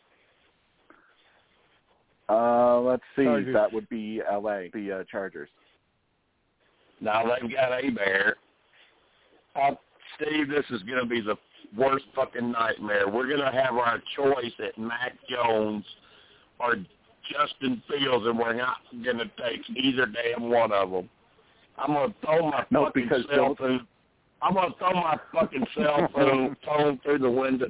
Uh, let's see. Chargers. That would be L A, the uh, Chargers. Now they've got a bear. Uh, Steve, this is going to be the worst fucking nightmare. We're going to have our choice at Mac Jones or Justin Fields, and we're not going to take either damn one of them. I'm going to throw my no, fucking because cell Bill... phone. I'm going to throw my fucking cell phone, phone through the window.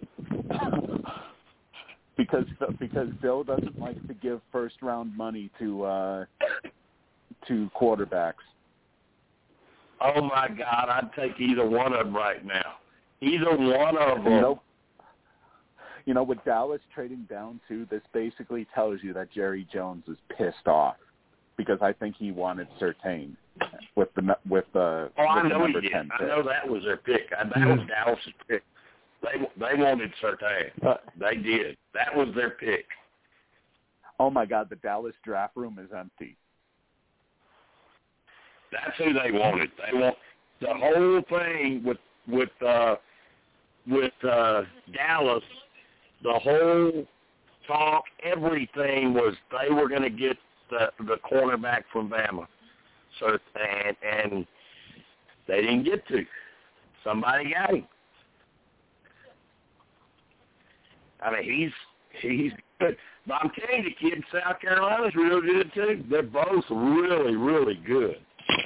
Because because Bill doesn't like to give first round money to uh, to quarterbacks. Oh my God! I'd take either one of them right now. Either one of them. You know, you know, with Dallas trading down too, this basically tells you that Jerry Jones is pissed off because I think he wanted Surtain with the with the. Oh, with I the know he number did. ten I pick. know that was their pick. That was Dallas's pick. They they wanted Surtain. Uh, They did. That was their pick. Oh my God, the Dallas draft room is empty. That's who they wanted. They want the whole thing with with uh, with uh, Dallas. The whole talk, everything was they were going to get the the cornerback from Bama. So and and they didn't get to. Somebody got him. I mean, he's he's good. But I'm telling you, the kid in South Carolina's real good, too. They're both really, really good.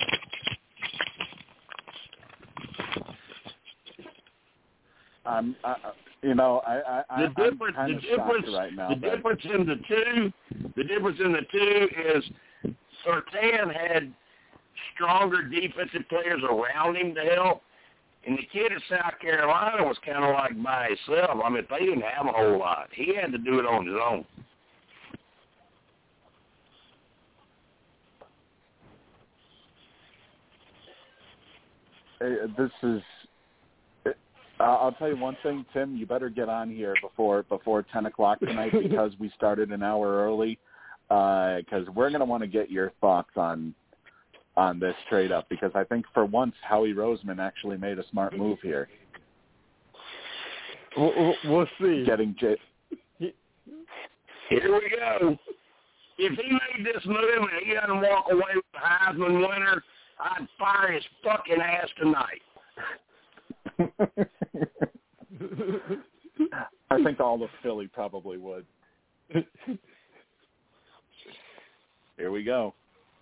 Um, I, you know, I, I, The difference, I'm kind the of difference, shocked right now. the that, difference in the two, the difference in the two is Surtain had stronger defensive players around him to help. And the kid in South Carolina was kind of like by himself. I mean, they didn't have a whole lot. He had to do it on his own. This is. I'll tell you one thing, Tim. You better get on here before before ten o'clock tonight because we started an hour early. Because uh, we're going to want to get your thoughts on on this trade up because I think for once Howie Roseman actually made a smart move here. We'll, we'll see. Getting J- Here we go. If he made this move and he doesn't walk away with the Heisman winner, I'd fire his fucking ass tonight. I think all of Philly probably would. Here we go.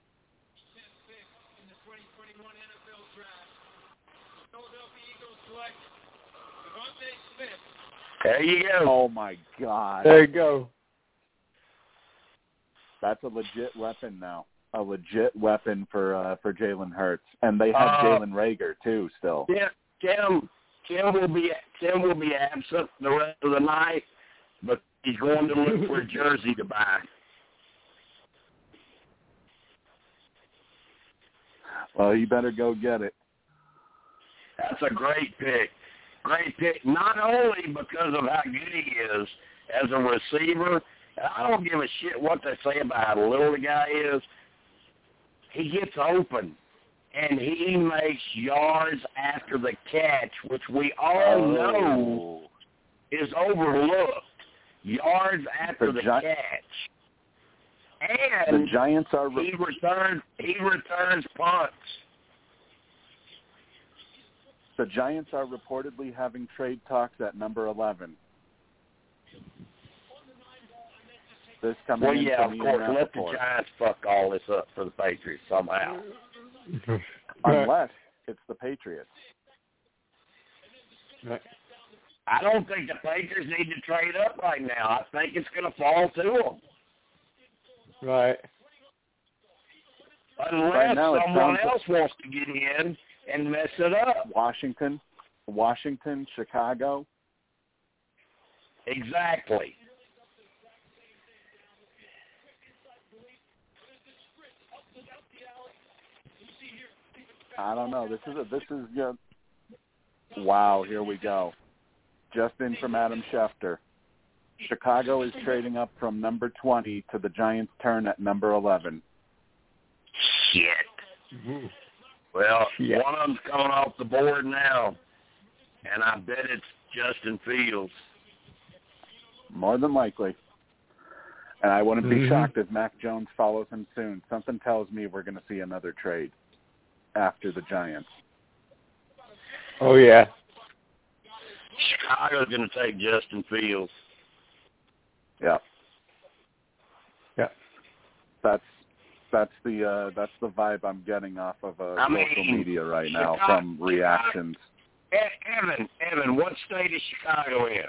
There you go. Oh, my God. There you go. That's a legit weapon now. A legit weapon for uh, for Jalen Hurts. And they have Uh, Jalen Reagor, too, still. Yeah, Tim, Tim will be Tim will be absent the rest of the night, but he's going to look for a jersey to buy. Well, you better go get it. That's a great pick. Great pick, not only because of how good he is as a receiver. I don't give a shit what they say about how little the guy is. He gets open, and he makes yards after the catch, which we all oh. know is overlooked. Yards after the, the gi- catch. And the Giants are re- he returns he returns punts. The Giants are reportedly having trade talks at number eleven. This coming well, in yeah, from of course. Let report. the Giants fuck all this up for the Patriots somehow. Unless it's the Patriots. I don't think the Patriots need to trade up right now. I think it's going to fall to them. Right. Unless right now, someone else like wants to get in and mess it up. Washington, Washington, Chicago. Exactly. I don't know. This is a, this is uh, wow. Here we go. Just in from Adam Schefter. Chicago is trading up from number twenty to the Giants' turn at number eleven. Shit. Mm-hmm. Well, yeah. One of them's coming off the board now, and I bet it's Justin Fields. More than likely. And I wouldn't mm-hmm. be shocked if Mac Jones follows him soon. Something tells me we're going to see another trade after the Giants. Oh, yeah. Chicago's going to take Justin Fields. Yeah. Yeah. That's that's the uh, that's the vibe I'm getting off of uh, I social mean, media right Chicago, now from reactions. Evan, Evan, what state is Chicago in?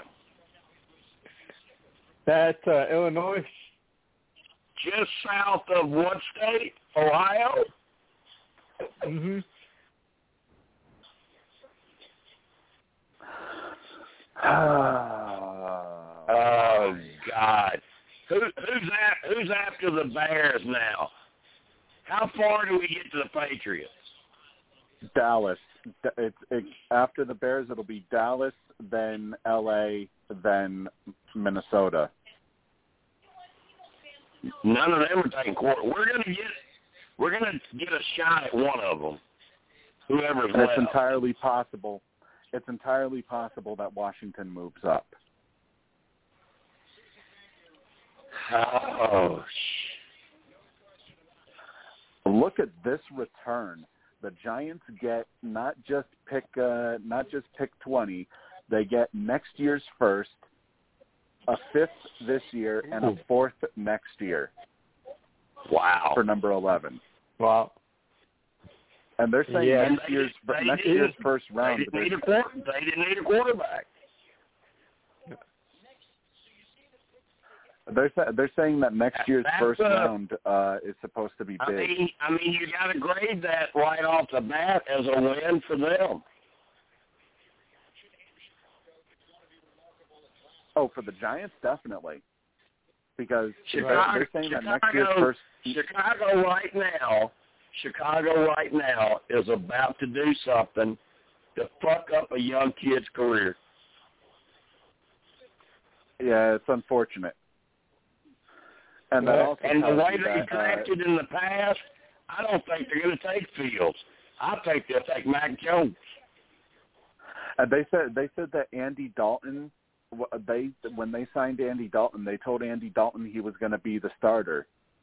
That's uh, Illinois. Just south of what state? Ohio? Mm-hmm. Oh God! Who, who's at, who's after the Bears now? How far do we get to the Patriots? Dallas. It's it, after the Bears. It'll be Dallas, then L A, then Minnesota. None of them are taking quarter. We're gonna get we're gonna get a shot at one of them. Whoever's and left. It's entirely possible. It's entirely possible that Washington moves up. Oh, look at this return. The Giants get not just pick, uh, not just pick twenty. They get next year's first, a fifth this year, and a fourth next year. Wow! For number eleven. Wow. And they're saying yeah. next year's they, next they year's first round. They didn't, need a quarter, they didn't need a quarterback. They're they're saying that next year's That's first a, round uh, is supposed to be big. I mean, I mean, you got to grade that right off the bat as a win for them. Oh, for the Giants, definitely, because Chicago, they're saying Chicago, that next year's first. Chicago right now, Chicago right now is about to do something to fuck up a young kid's career. Yeah, it's unfortunate. And, that also and the way they that, drafted uh, in the past, I don't think they're going to take Fields. I think they'll take Mac Jones. And they said they said that Andy Dalton, they when they signed Andy Dalton, they told Andy Dalton he was going to be the starter.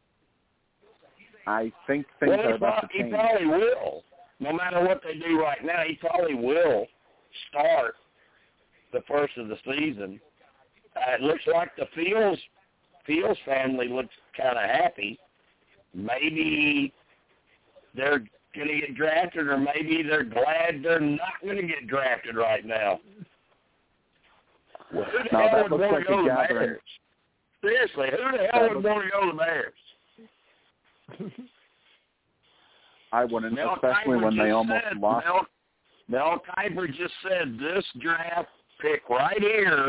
I think things well, are about probably, to change. He probably will. No matter what they do right now, he probably will start the first of the season. Uh, it looks like the Fields Fields family looks kind of happy. Maybe they're going to get drafted, or maybe they're glad they're not going to get drafted right now. Well, who the now, hell that would looks want like to go a to the gathering. Bears? Seriously, who the hell That would looks... want to go to the Bears? I wouldn't, Mel especially Kiper when they just almost said, lost. Mel, Mel Kiper just said this draft pick right here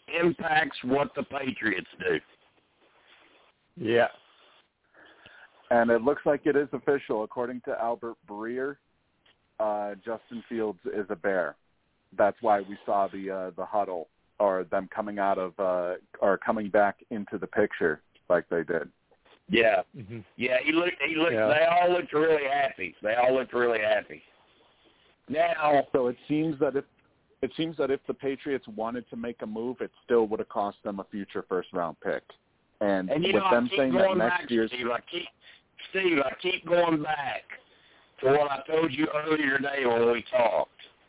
impacts what the Patriots do. Yeah. And it looks like it is official. According to Albert Breer, uh, Justin Fields is a Bear. That's why we saw the uh, the huddle or them coming out of uh, or coming back into the picture like they did. Yeah, Mm-hmm. yeah. He looked. He looked. Yeah. They all looked really happy. They all looked really happy. Now, So it seems that if it seems that if the Patriots wanted to make a move, it still would have cost them a future first round pick. And, and you with know, them I keep saying that going next back, year's Steve. I keep, Steve. I keep going back to what I told you earlier today when we talked.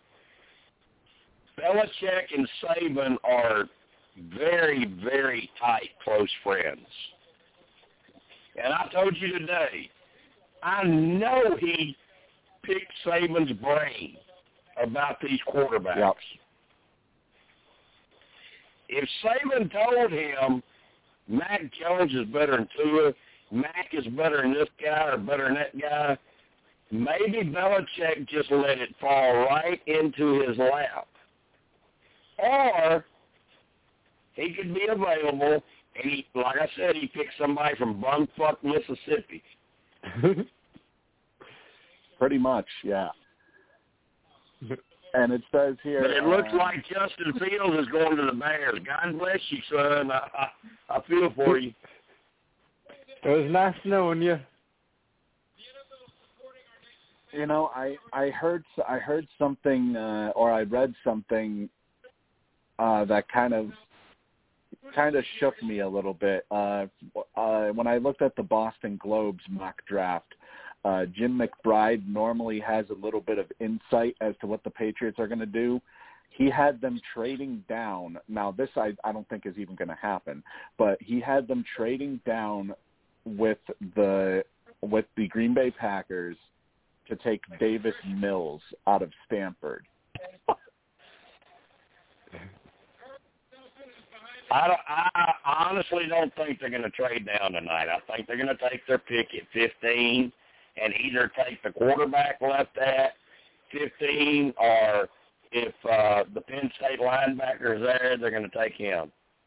Belichick and Saban are very, very tight, close friends. And I told you today, I know he picked Saban's brain about these quarterbacks. Yep. If Saban told him Mac Jones is better than Tua, Mac is better than this guy or better than that guy, maybe Belichick just let it fall right into his lap. Or he could be available, and he, like I said, he picked somebody from bumfuck Mississippi. pretty much, yeah. And it says here, But it looks uh, like Justin Fields is going to the Bears. God bless you, son. I, I, I feel for you. It was nice knowing you. you know, I I heard I heard something uh, or I read something uh, that kind of kind of shook me a little bit. Uh, uh, when I looked at the Boston Globe's mock draft, uh, Jim McBride normally has a little bit of insight as to what the Patriots are going to do. He had them trading down. Now, this I, I don't think is even going to happen, but he had them trading down with the with the Green Bay Packers to take Davis Mills out of Stanford. I, don't, I honestly don't think they're going to trade down tonight. I think they're going to take their pick at fifteen and either take the quarterback left at fifteen, or if uh, the Penn State linebacker is there, they're going to take him.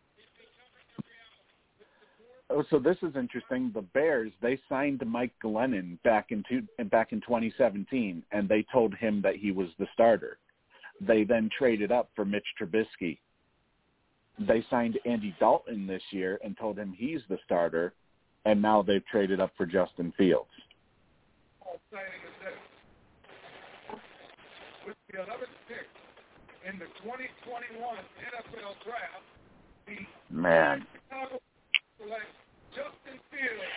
Oh, so this is interesting. The Bears, they signed Mike Glennon back in two, back in twenty seventeen, and they told him that he was the starter. They then traded up for Mitch Trubisky. They signed Andy Dalton this year and told him he's the starter, and now they've traded up for Justin Fields. With the eleventh pick in the twenty twenty-one N F L Draft, the Man. Chicago select Justin Fields.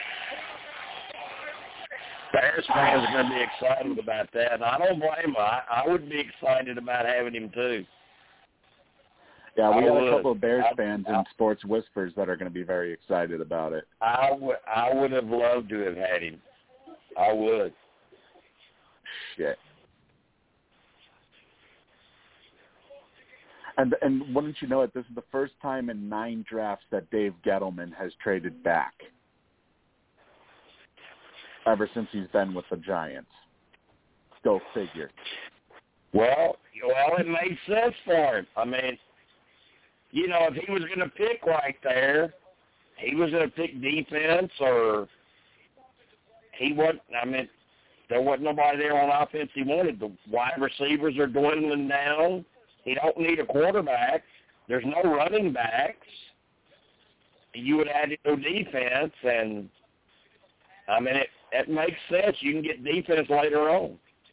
Bears fans are going to be excited about that, and I don't blame them. I, I would be excited about having him too. Yeah, we I got would. a couple of Bears I, fans I, in Sports Whispers that are going to be very excited about it. I would, I would have loved to have had him. I would. Shit. And and wouldn't you know it, this is the first time in nine drafts that Dave Gettleman has traded back ever since he's been with the Giants. Go figure. Well, well, it made sense for him. I mean, you know, if he was going to pick right there, he was going to pick defense, or he wasn't. I mean, there wasn't nobody there on offense he wanted. The wide receivers are dwindling down. He don't need a quarterback. There's no running backs. You would add no defense, and I mean, it, it makes sense. You can get defense later on.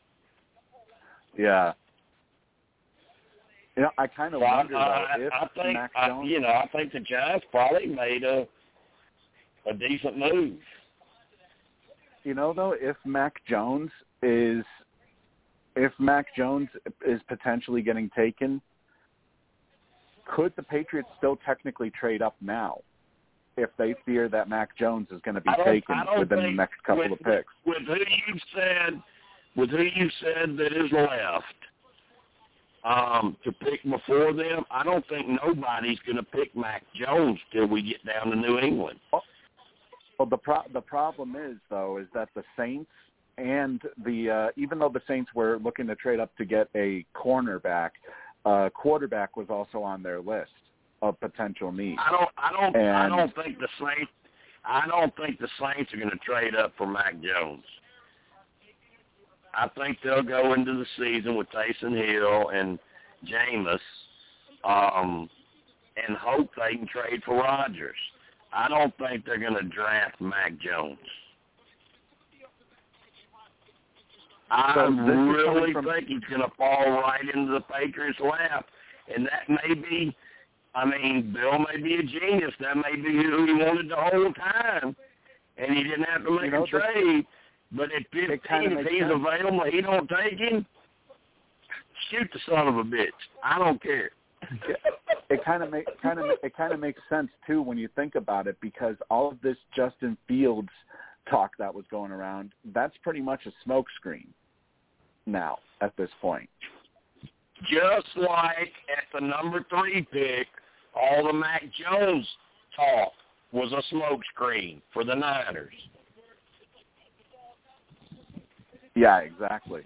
Yeah. You know, I kind of So wonder, I, though, if I think, Mac I, Jones... you know, I think the Giants probably made a a decent move. You know, though, if Mac Jones is... If Mac Jones is potentially getting taken, could the Patriots still technically trade up now if they fear that Mac Jones is going to be taken within the next couple with, of picks? With, with who you said, with who you said that is left um, to pick before them, I don't think nobody's going to pick Mac Jones till we get down to New England. Oh, well, the pro- the problem is though is that the Saints and the uh, even though the Saints were looking to trade up to get a cornerback, uh, quarterback was also on their list of potential needs. I don't, I don't, and, I don't think the Saints. I don't think the Saints are going to trade up for Mac Jones. I think they'll go into the season with Taysom Hill and Jameis um, and hope they can trade for Rodgers. I don't think they're going to draft Mac Jones. I So really from- think he's going to fall right into the Patriots' lap. And that may be, I mean, Bill may be a genius. That may be who he wanted the whole time. And he didn't have to make you know, a trade. But at fifteen, if he's sense. available, he don't take him, shoot the son of a bitch. I don't care. It kind of make kind of it kind of makes sense too when you think about it, because all of this Justin Fields talk that was going around, that's pretty much a smokescreen now at this point. Just like at the number three pick, all the Mac Jones talk was a smokescreen for the Niners. Yeah, exactly.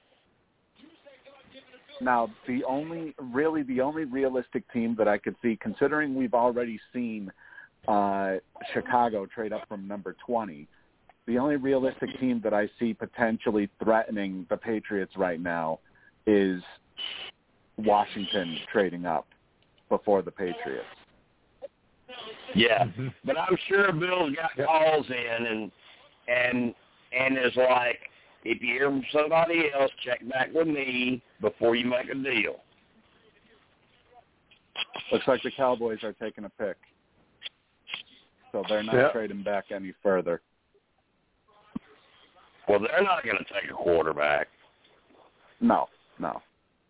Now, the only, really the only realistic team that I could see, considering we've already seen uh, Chicago trade up from number twenty, the only realistic team that I see potentially threatening the Patriots right now is Washington trading up before the Patriots. Yeah, but I'm sure Bill's got calls in and and and is like, if you hear from somebody else, check back with me before you make a deal. Looks like the Cowboys are taking a pick, so they're not Yep. trading back any further. Well, they're not going to take a quarterback. No, no.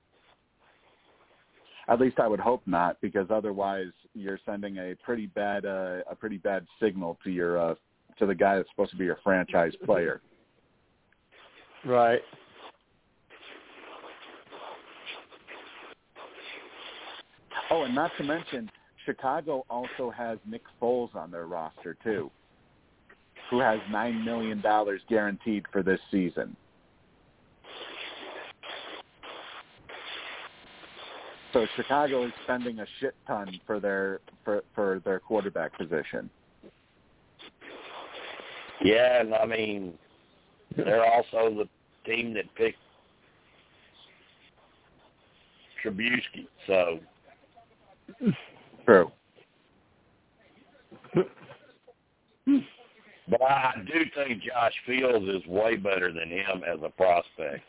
At least I would hope not, because otherwise you're sending a pretty bad uh, a pretty bad signal to your uh, to the guy that's supposed to be your franchise player. Right. Oh, and not to mention, Chicago also has Nick Foles on their roster too, who has nine million dollars guaranteed for this season. So Chicago is spending a shit ton for their for, for their quarterback position. Yeah, and I mean, they're also the team that picked Trubisky, so. True. But I do think Josh Fields is way better than him as a prospect.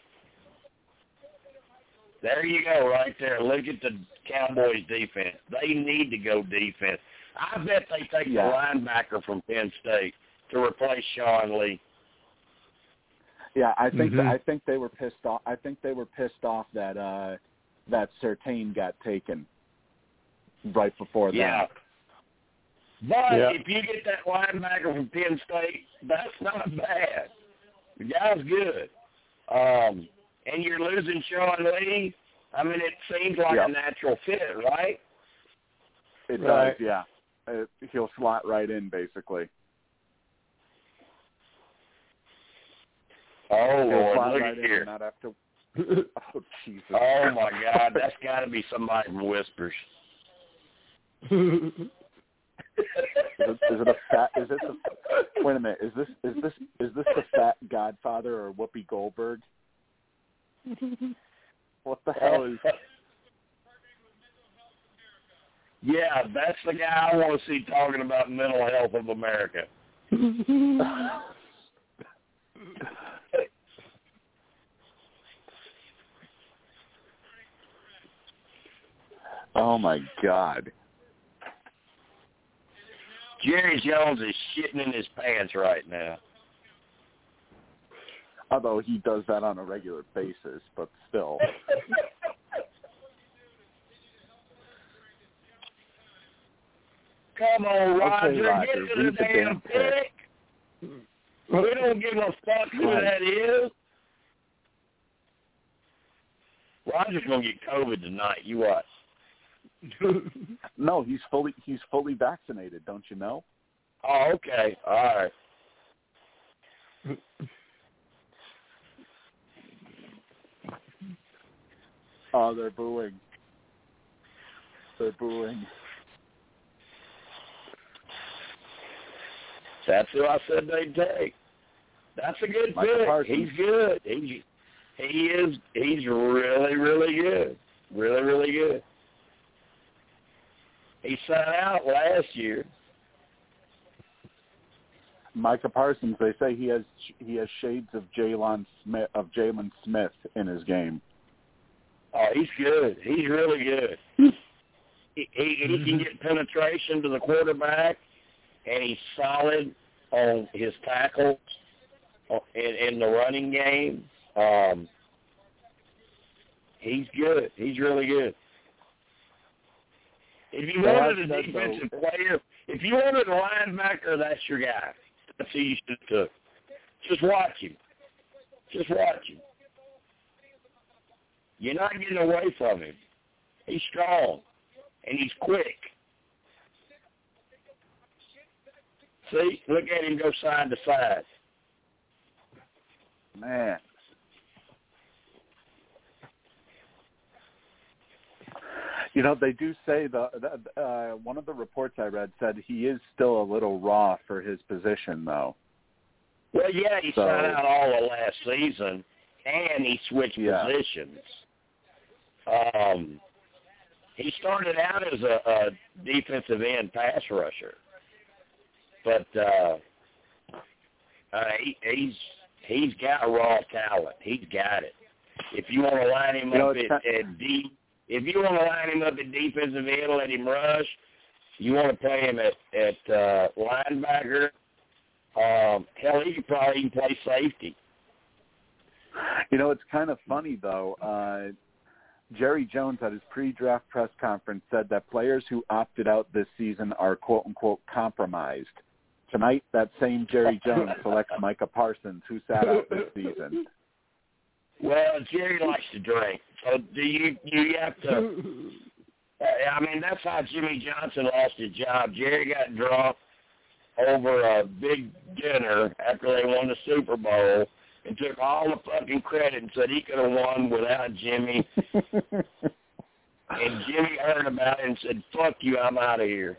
There you go, right there. Look at the Cowboys' defense. They need to go defense. I bet they take Yeah. the linebacker from Penn State to replace Sean Lee. Yeah, I think Mhm. I think they were pissed off. I think they were pissed off that uh, that Surtain got taken right before Yeah. that. But Yeah. if you get that linebacker from Penn State, that's not bad. The guy's good. Um, and you're losing Sean Lee. I mean, it seems like Yep. a natural fit, right? It Right. does, yeah. Uh, he'll slot right in, basically. Oh, He'll Lord, slot look right at in here. and not have to. Oh, Jesus. Oh, my God, that's got to be somebody from Whispers. Is it, is it a fat? Is this a? Wait a minute. Is this is this is this the Fat Godfather or Whoopi Goldberg? What the hell is? Yeah, that's the guy I want to see talking about mental health of America. Oh my God. Jerry Jones is shitting in his pants right now. Although he does that on a regular basis, but still. Come on, Roger, Okay, Roger, get to the read the damn damn pick. We don't give a fuck who Right. that is. Roger's gonna get COVID tonight. You what? No, he's fully he's fully vaccinated. Don't you know? Oh, okay. All right. Oh, they're booing. They're booing. That's who I said they'd take. That's a good Michael pick. Parsons. He's good. He, he is. He's really, really good. Really, really good. He sat out last year. Micah Parsons. They say he has he has shades of Jalen Smith of Jalen Smith in his game. Oh, he's good. He's really good. he, he, he can get penetration to the quarterback, and he's solid on his tackles in, in the running game. Um, he's good. He's really good. If you wanted a defensive player, if you wanted a linebacker, that's your guy. That's who you should have took. Just watch him. Just watch him. You're not getting away from him. He's strong, and he's quick. See? Look at him go side to side. Man. You know, they do say the, the uh, one of the reports I read said he is still a little raw for his position, though. Well, yeah, he so, sat out all of last season, and he switched yeah. positions. Um, he started out as a, a defensive end pass rusher, but uh, uh, he, he's he's got raw talent. He's got it. If you want to line him you know, up at, not- at deep. If you want to line him up at defensive end, let him rush. You want to play him at, at uh, linebacker. Um, hell, he could probably even play safety. You know, it's kind of funny, though. Uh, Jerry Jones at his pre-draft press conference said that players who opted out this season are, quote-unquote, compromised. Tonight, that same Jerry Jones selects Micah Parsons, who sat out this season. Well, Jerry likes to drink, so do you? You have to. I mean, that's how Jimmy Johnson lost his job. Jerry got drunk over a big dinner after they won the Super Bowl and took all the fucking credit and said he could have won without Jimmy. And Jimmy heard about it and said, "Fuck you, I'm out of here."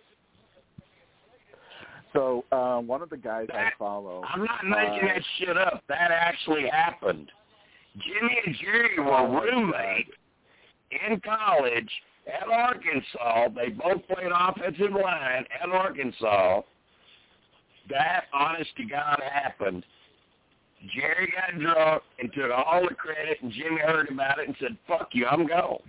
So uh, one of the guys that, I follow. I'm not making uh, that shit up. That actually happened. Jimmy and Jerry were roommates in college at Arkansas. They both played offensive line at Arkansas. That, honest to God, happened. Jerry got drunk and took all the credit, and Jimmy heard about it and said, "Fuck you, I'm gone."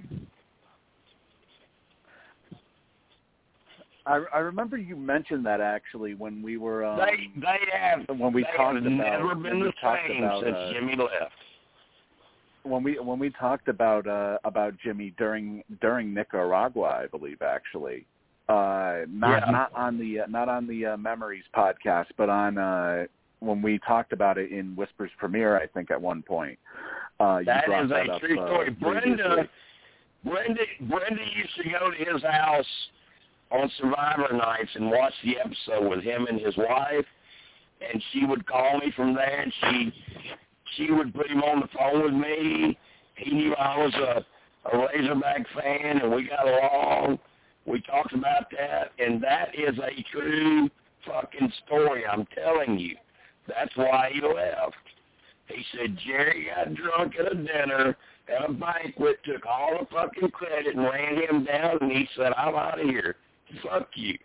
I, I remember you mentioned that actually when we were um, they they have when we they talked have about never been the same about, since uh, Jimmy left. When we when we talked about uh, about Jimmy during during Nicaragua, I believe actually, uh, not yeah. not on the uh, not on the uh, Memories podcast, but on uh, when we talked about it in Whispers Premiere, I think at one point. Uh, you that brought is that a up, true story. Uh, Brenda, Brenda, Brenda used to go to his house on Survivor nights and watch the episode with him and his wife, and she would call me from there, and she she would put him on the phone with me. He knew I was a, a Razorback fan, and we got along. We talked about that, and that is a true fucking story, I'm telling you. That's why he left. He said Jerry got drunk at a dinner, at a banquet, took all the fucking credit and ran him down, and he said, "I'm out of here. Fuck you."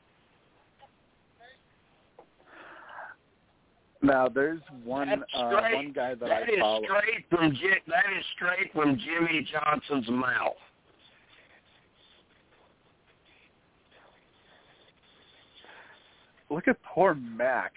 Now there's one That's uh, straight, one guy that, that I is follow. straight from J- that is straight from Jimmy Johnson's mouth. Look at poor Mac.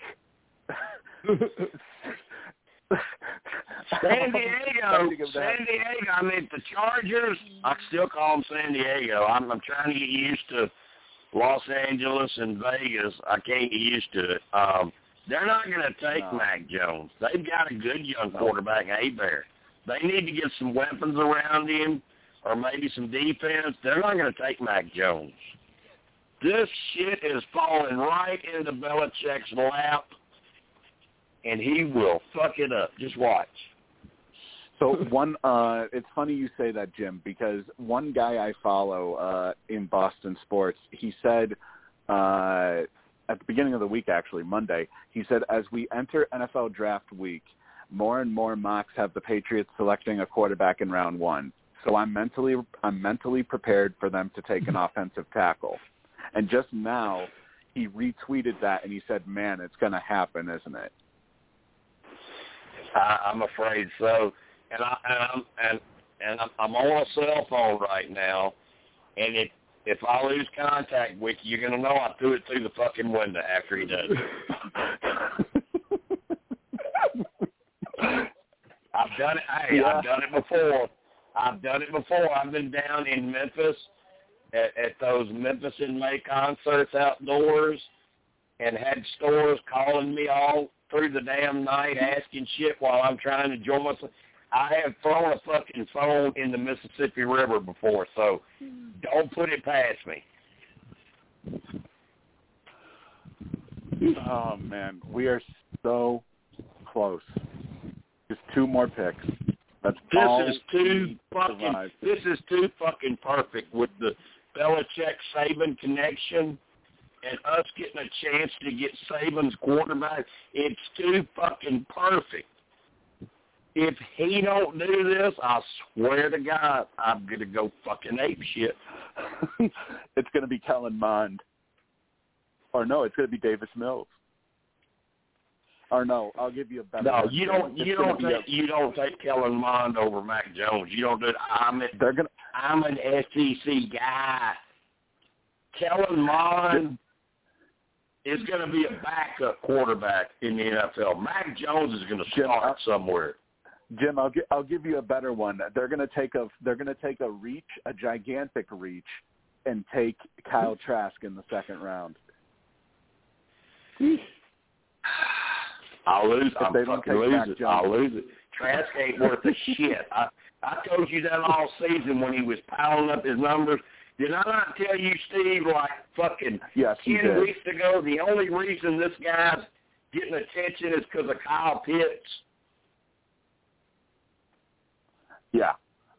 San Diego, San Diego. I mean, the Chargers. I still call them San Diego. I'm, I'm trying to get used to Los Angeles and Vegas. I can't get used to it. Um, they're not going to take no. Mac Jones. They've got a good young quarterback, Hebert. They need to get some weapons around him, or maybe some defense. They're not going to take Mac Jones. This shit is falling right into Belichick's lap, and he will fuck it up. Just watch. So one, uh, it's funny you say that, Jim, because one guy I follow uh, in Boston sports, he said, uh, at the beginning of the week, actually, Monday. He said, as we enter N F L draft week, more and more mocks have the Patriots selecting a quarterback in round one. So I'm mentally I'm mentally prepared for them to take an offensive tackle. And just now, he retweeted that, and he said, man, it's going to happen, isn't it? I, I'm afraid so. And, I, and, I'm, and, and I'm, I'm on a cell phone right now, and it, if I lose contact with you, you're going to know I threw it through the fucking window after he does it. I've done it. Hey, yeah. I've done it before. I've done it before. I've been down in Memphis at, at those Memphis in May concerts outdoors and had stores calling me all through the damn night asking shit while I'm trying to join myself. I have thrown a fucking phone in the Mississippi River before, so don't put it past me. Oh, man. We are so close. Just two more picks. That's this all is too fucking. survive. This is too fucking perfect with the Belichick Saban connection and us getting a chance to get Saban's quarterback. It's too fucking perfect. If he don't do this, I swear to God, I'm gonna go fucking ape shit. It's gonna be Kellen Mond, or no, it's gonna be Davis Mills. Or no, I'll give you a better. No, one. you don't. It's You don't take. a, You don't take Kellen Mond over Mac Jones. You don't do it. I'm. A, they're gonna. I'm an S E C guy. Kellen Mond is going to be a backup quarterback in the N F L. Mac Jones is going to start somewhere. Jim, I'll gi- I'll give you a better one. They're going to take a. They're going to take a reach, a gigantic reach, and take Kyle Trask in the second round. I'll lose. If I'm they don't fucking take lose Mac it. Jones. I'll lose it. Trask ain't worth a shit. I, I told you that all season when he was piling up his numbers. Did I not tell you, Steve, like fucking yes, ten weeks ago, the only reason this guy's getting attention is because of Kyle Pitts? Yeah.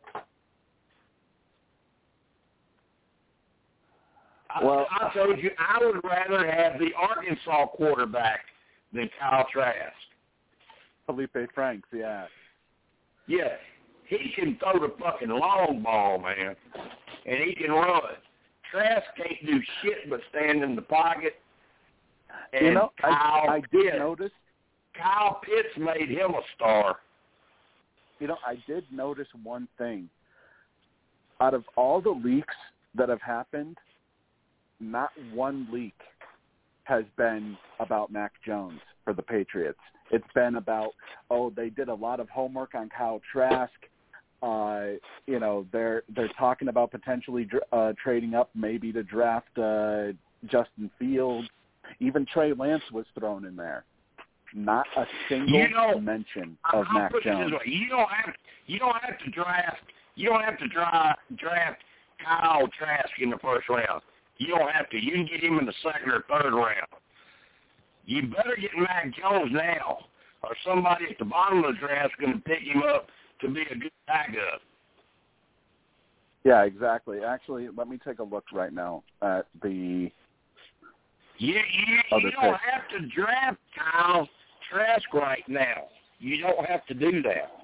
Well, I, I told you I would rather have the Arkansas quarterback than Kyle Trask. Felipe Franks, yeah. Yeah, he can throw the fucking long ball, man, and he can run. Trask can't do shit but stand in the pocket. And you know, Kyle I, I did Pitts, notice. Kyle Pitts made him a star. You know, I did notice one thing. Out of all the leaks that have happened, not one leak has been about Mac Jones for the Patriots. It's been about, oh, they did a lot of homework on Kyle Trask. Uh, you know, they're they're talking about potentially uh, trading up maybe to draft uh, Justin Fields. Even Trey Lance was thrown in there. Not a single you know, mention of I'll Mac put Jones. It this way. You don't have you don't have to draft you don't have to draft draft Kyle Trask in the first round. You don't have to. You can get him in the second or third round. You better get Mac Jones now, or somebody at the bottom of the draft is going to pick him up to be a good backup. Yeah, exactly. Actually, let me take a look right now at the You, you, other you don't picks. have to draft Kyle Trask right now. You don't have to do that.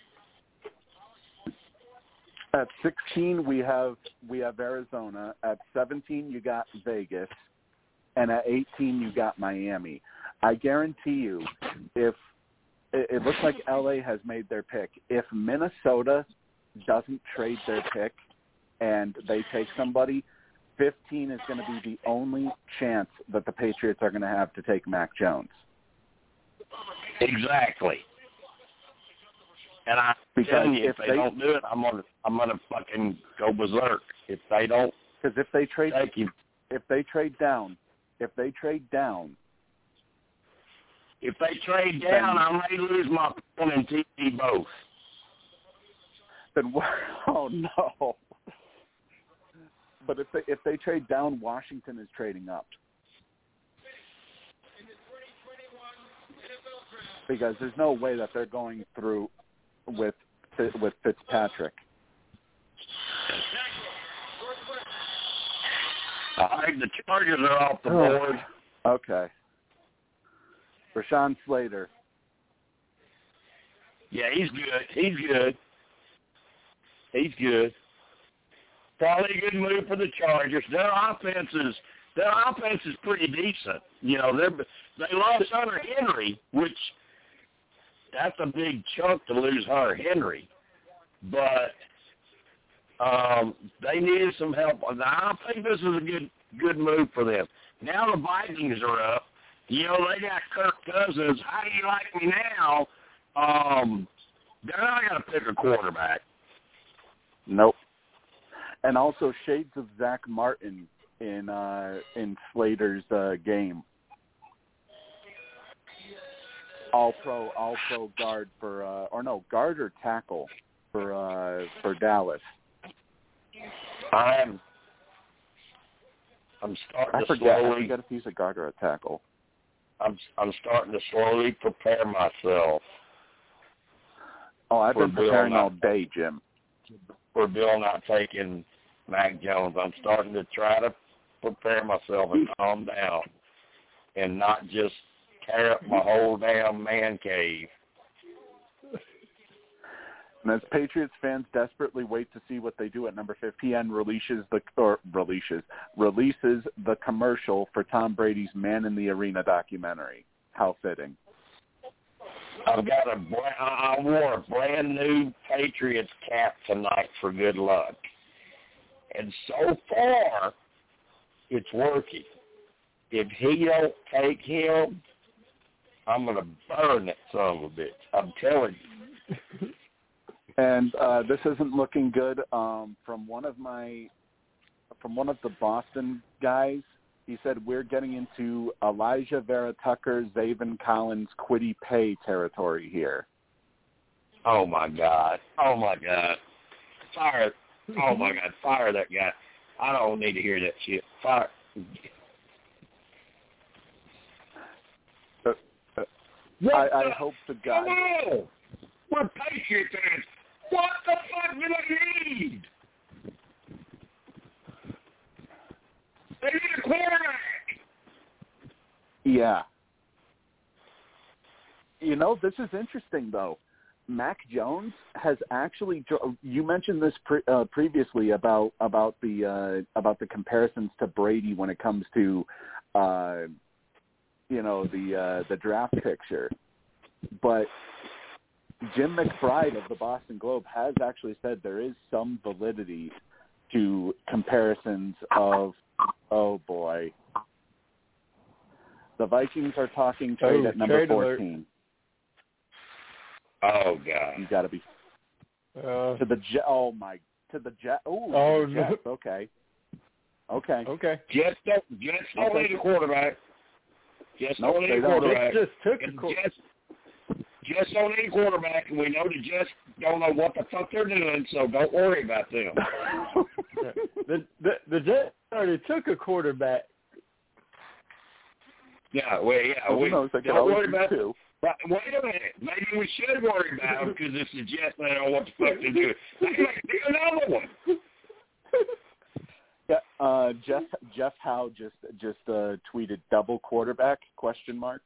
At sixteen, we have we have Arizona. At seventeen, you got Vegas, and at eighteen, you got Miami. I guarantee you, if it, it looks like L A has made their pick, if Minnesota doesn't trade their pick and they take somebody, fifteen is going to be the only chance that the Patriots are going to have to take Mac Jones. Exactly. And I'm Because telling you, if, if they, they don't do it, I'm gonna I'm gonna fucking go berserk. If they don't, because if they trade take him, if they trade down, if they trade down, if they trade down, I may lose my phone and T V both. then oh no. But if they if they trade down, Washington is trading up. Because there's no way that they're going through with with Fitzpatrick. All right, the Chargers are off the board. Okay. Rashawn Slater. Yeah, he's good. He's good. He's good. Probably a good move for the Chargers. Their offense is their offense is pretty decent. You know, they they lost Hunter Henry, which that's a big chunk to lose Hunter Henry. But um, they needed some help. I think this is a good good move for them. Now the Vikings are up. You know, they got Kirk Cousins. How do you like me now? Um, they're not going to pick a quarterback. Nope. And also shades of Zach Martin in uh, in Slater's uh, game. All pro, all pro guard for, uh, or no, guard or tackle for uh, for Dallas. I'm I'm starting I to forget. slowly. I forget if he's a guard or a tackle. I'm I'm starting to slowly prepare myself. Oh, I've been For preparing Bill all not- day, Jim. For Bill not taking Mac Jones, I'm starting to try to prepare myself and calm down, and not just tear up my whole damn man cave. And as Patriots fans desperately wait to see what they do at number fifteen, P N releases the or releases releases the commercial for Tom Brady's Man in the Arena documentary. How fitting! I've got a bra- I wore a brand new Patriots cap tonight for good luck, and so far it's working. If he don't take him, I'm gonna burn that son of a bitch. I'm telling you. And uh, this isn't looking good. Um, from one of my, from one of the Boston guys, he said we're getting into Elijah Vera Tucker, Zaven Collins, Kwity Paye territory here. Oh my God! Oh my God! Fire! Oh my God! Fire that guy! I don't need to hear that shit. Fire! Uh, uh, I, I hope to God. Hello! We're Patriot fans. What the fuck do they need? They need a quarterback. Yeah. You know, this is interesting, though. Mac Jones has actually. You mentioned this pre, uh, previously about about the uh, about the comparisons to Brady when it comes to, uh, you know, the uh, the draft picture, but Jim McBride of the Boston Globe has actually said there is some validity to comparisons of. Oh boy, the Vikings are talking trade oh, at number trade fourteen. Oh God! You got to be Uh, to the Jet. Oh my, to the Jet. Ooh, Oh, to the no. Jets. Okay, okay. okay. Jets don't. Jets don't Okay. need a quarterback. Jets Nope, don't need they a don't. quarterback. Jets just took a And qu- Jets, Jets don't need a quarterback, and we know the Jets don't know what the fuck they're doing, so don't worry about them. the the the Jets already took a quarterback. Yeah, well, yeah, Who we knows? They could don't always worry do about. two. Right, wait a minute. Maybe we should worry about them because it's the Jets. They don't know what the fuck they're doing. They might be another one. Yeah, uh, Jeff Jeff Howe just just uh, tweeted double quarterback question mark.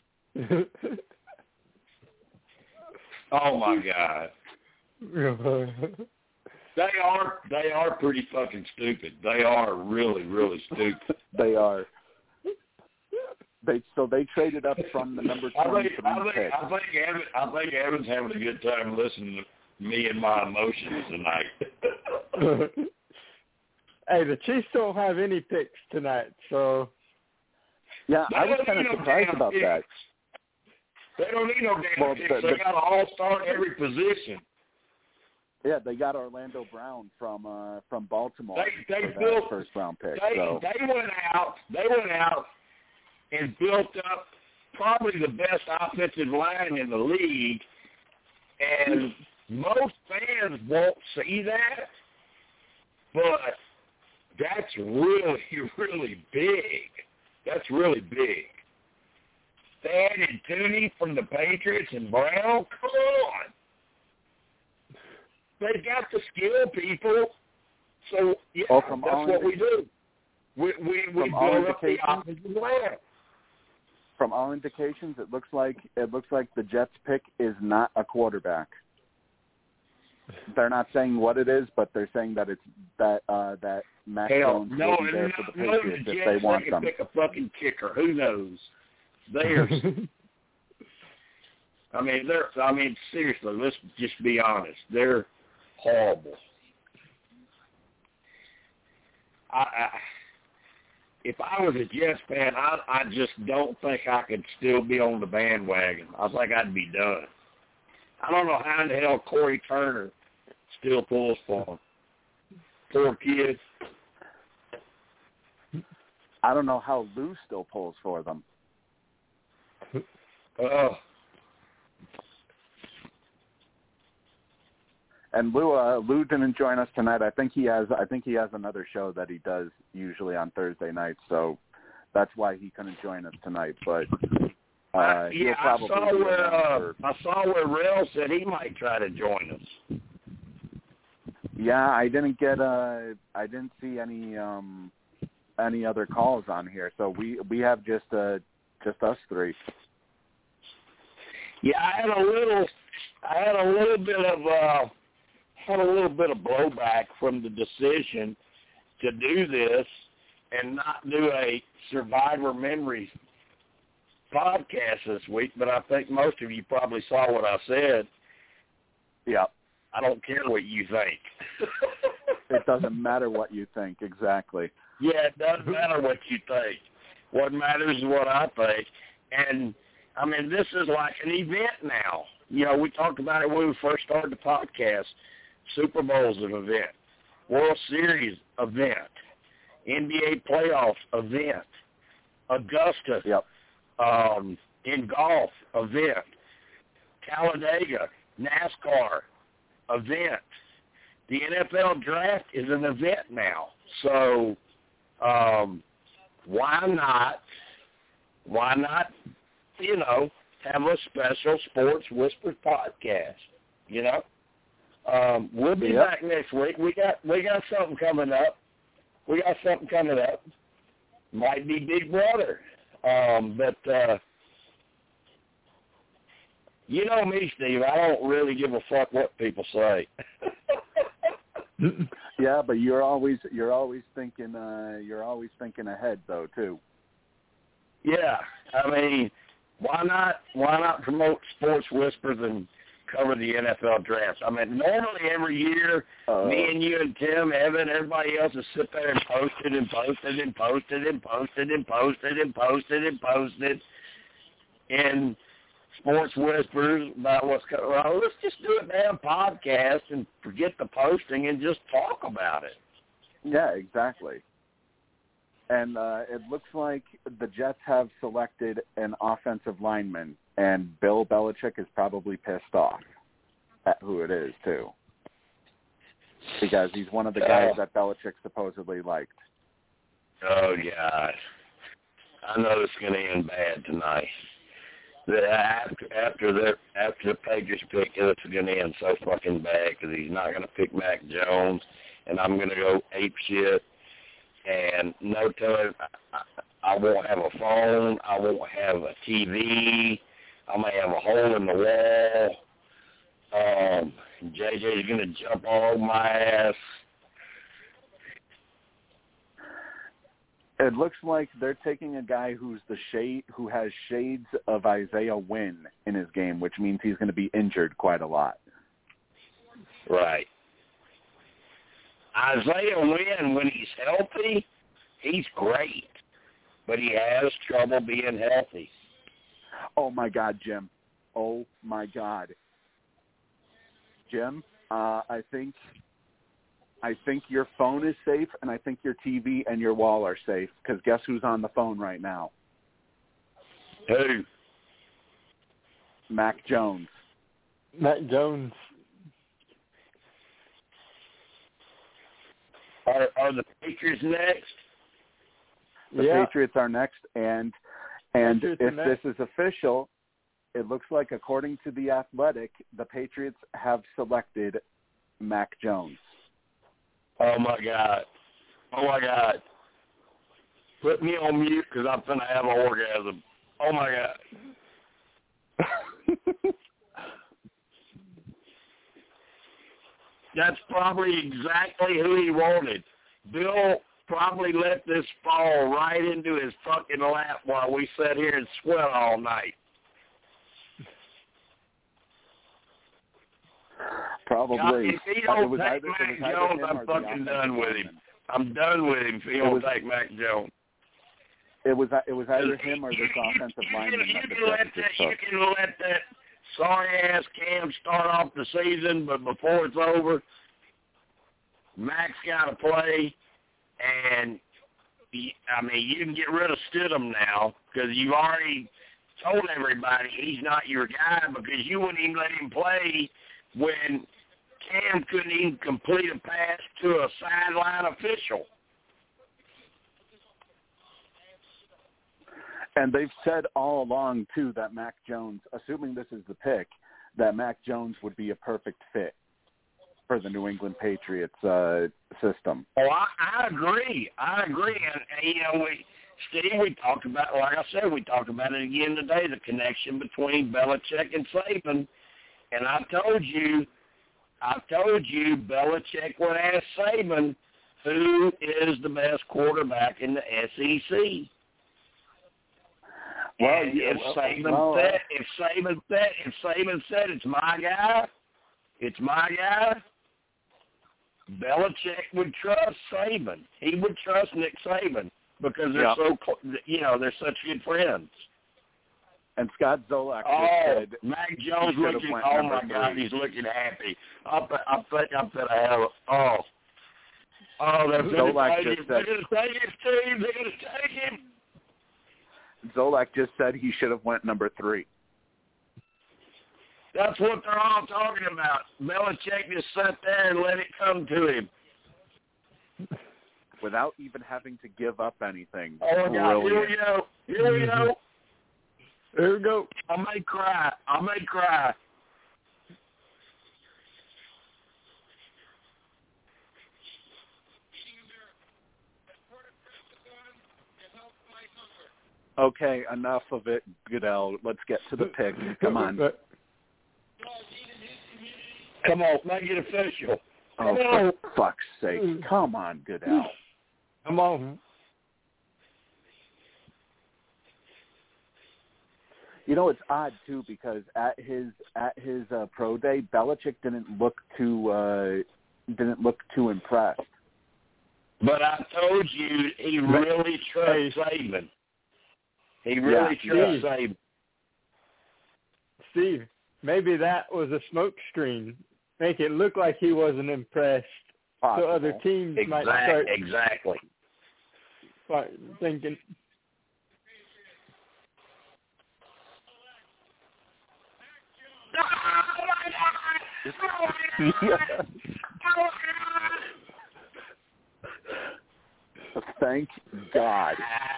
Oh my God. They are they are pretty fucking stupid. They are really really stupid. They are. They so they traded up from the number I think twenty-three I think pick. I think Evan I think Evan's having a good time listening to me and my emotions tonight. Hey, the Chiefs don't have any picks tonight, so Yeah, They I was don't kind need of no surprised damn about picks. that. They don't need no damn Well, picks. the- They the- got an all-star at every position. Yeah, they got Orlando Brown from uh, from Baltimore They they for that built first round pick. They So they went out. They went out and built up probably the best offensive line in the league, and most fans won't see that, but that's really really big. That's really big. They added Tooney from the Patriots and Brown. Come on. They got the skill, people. So, yeah, Oh, from that's all what we indica- do. We we, we from all build up the indications- offensive line. from all indications, it looks like it looks like the Jets' pick is not a quarterback. They're not saying what it is, but they're saying that it's that uh, that Mac Hell, Jones no, will be there no, for the no, Patriots the if Jets, they want they can them. pick a fucking kicker. Who knows? There's, I mean, they're. I mean, seriously, let's just be honest. They're horrible. I, I if I was a Jets fan, I I just don't think I could still be on the bandwagon. I think I'd be done. I don't know how in the hell Corey Turner still pulls for him. Poor kid. I don't know how Lou still pulls for them. Oh. And Lou, uh, Lou didn't join us tonight. I think he has. I think he has another show that he does usually on Thursday nights. So that's why he couldn't join us tonight. But uh, uh, he'll yeah, probably I saw be where around uh, for, I saw where Rel said he might try to join us. Yeah, I didn't get. Uh, I didn't see any um, any other calls on here. So we we have just uh, just us three. Yeah, I had a little. I had a little bit of. Uh, had a little bit of blowback from the decision to do this and not do a Survivor Memories podcast this week, but I think most of you probably saw what I said. Yeah. I don't care what you think. It doesn't matter what you think, exactly. Yeah, it doesn't matter what you think. What matters is what I think. And, I mean, this is like an event now. You know, we talked about it when we first started the podcast. Super Bowl's an event. World Series event. N B A playoffs event. Augusta yep. um, in golf event. Talladega NASCAR event. The N F L draft is an event now. So um, why not? Why not? You know, have a special Sports Whispers podcast. You know. Um, we'll be yep. back next week. We got we got something coming up. We got something coming up. Might be Big Brother, um, but uh, you know me, Steve. I don't really give a fuck what people say. Yeah, but you're always you're always thinking uh, you're always thinking ahead though too. Yeah, I mean, why not why not promote Sports Whispers and cover the N F L draft? I mean, normally every year, uh, me and you and Tim, Evan, everybody else will sit there and post it and post it and post it and post it and post it and post it and post it in Sports Whispers about what's going on. Well, let's just do a damn podcast and forget the posting and just talk about it. Yeah, exactly. And uh, it looks like the Jets have selected an offensive lineman, and Bill Belichick is probably pissed off at who it is, too. Because he's one of the guys oh. that Belichick supposedly liked. Oh, yeah. I know it's going to end bad tonight. The, after after the after the Patriots pick, it's going to end so fucking bad because he's not going to pick Mac Jones, and I'm going to go ape shit. And no telling, I, I won't have a phone. I won't have a T V. I may have a hole in the wall. Um, J J's going to jump all over my ass. It looks like they're taking a guy who's the shade, who has shades of Isaiah Wynn in his game, which means he's going to be injured quite a lot. Right. Isaiah Wynn, when he's healthy, he's great, but he has trouble being healthy. Oh, my God, Jim. Oh, my God. Jim, uh, I think I think your phone is safe, and I think your T V and your wall are safe, because guess who's on the phone right now? Who? Mac Jones. Mac Jones. Are, are the Patriots next? The yeah. Patriots are next, and and Patriots if next. this is official, it looks like, according to The Athletic, the Patriots have selected Mac Jones. Oh, my God. Oh, my God. Put me on mute because I'm going to have an orgasm. Oh, my God. That's probably exactly who he wanted. Bill probably let this fall right into his fucking lap while we sat here and sweat all night. Probably. God, if he don't it was take either, Mac it was either Jones, him I'm or the fucking offensive done with him. lineman. I'm done with him if he It don't was- take Mac Jones. It was it was either You- him or you- this you- offensive you lineman can, that you the can let Jets that, just You took. can let that sorry-ass Cam start off the season, but before it's over, Mac's got to play, and, he, I mean, you can get rid of Stidham now because you've already told everybody he's not your guy because you wouldn't even let him play when Cam couldn't even complete a pass to a sideline official. And they've said all along, too, that Mac Jones, assuming this is the pick, that Mac Jones would be a perfect fit for the New England Patriots uh, system. Oh, I, I agree. I agree. And, and, you know, we, Steve, we talked about, like I said, we talked about it again today, the connection between Belichick and Saban. And I told you, I told you Belichick would ask Saban who is the best quarterback in the S E C. Well, and yeah, if well, Saban well, said, if Saban said, if Saban said it's my guy, it's my guy, Belichick would trust Saban. He would trust Nick Saban because they're yeah. so, you know, they're such good friends. And Scott Zolak Oh, just said Mac Jones he should've looking, went oh number my God, three. he's looking happy. I, I think I bet I have, oh, oh, they're going to Zolak take just him. said- They're going to take his team. They're going to take him. Zolak just said he should have went number three. That's what they're all talking about. Belichick just sat there and let it come to him. Without even having to give up anything. Oh, my God, here we Brilliant. go. Here we go. Here we go. I may cry. I may cry. Okay, enough of it, Goodell. Let's get to the pick. Come on. Come on, make it official. Oh, Come for on. fuck's sake. Come on, Goodell. Come on. You know, it's odd, too, because at his at his uh, pro day, Belichick didn't look too uh, didn't look too impressed. But I told you he really trusts Saban. He really Yeah, trusts yeah. Saban. Steve, maybe that was a smoke screen. Make it look like he wasn't impressed. Possible. So other teams might start Exactly. Exactly. start thinking, Thank God.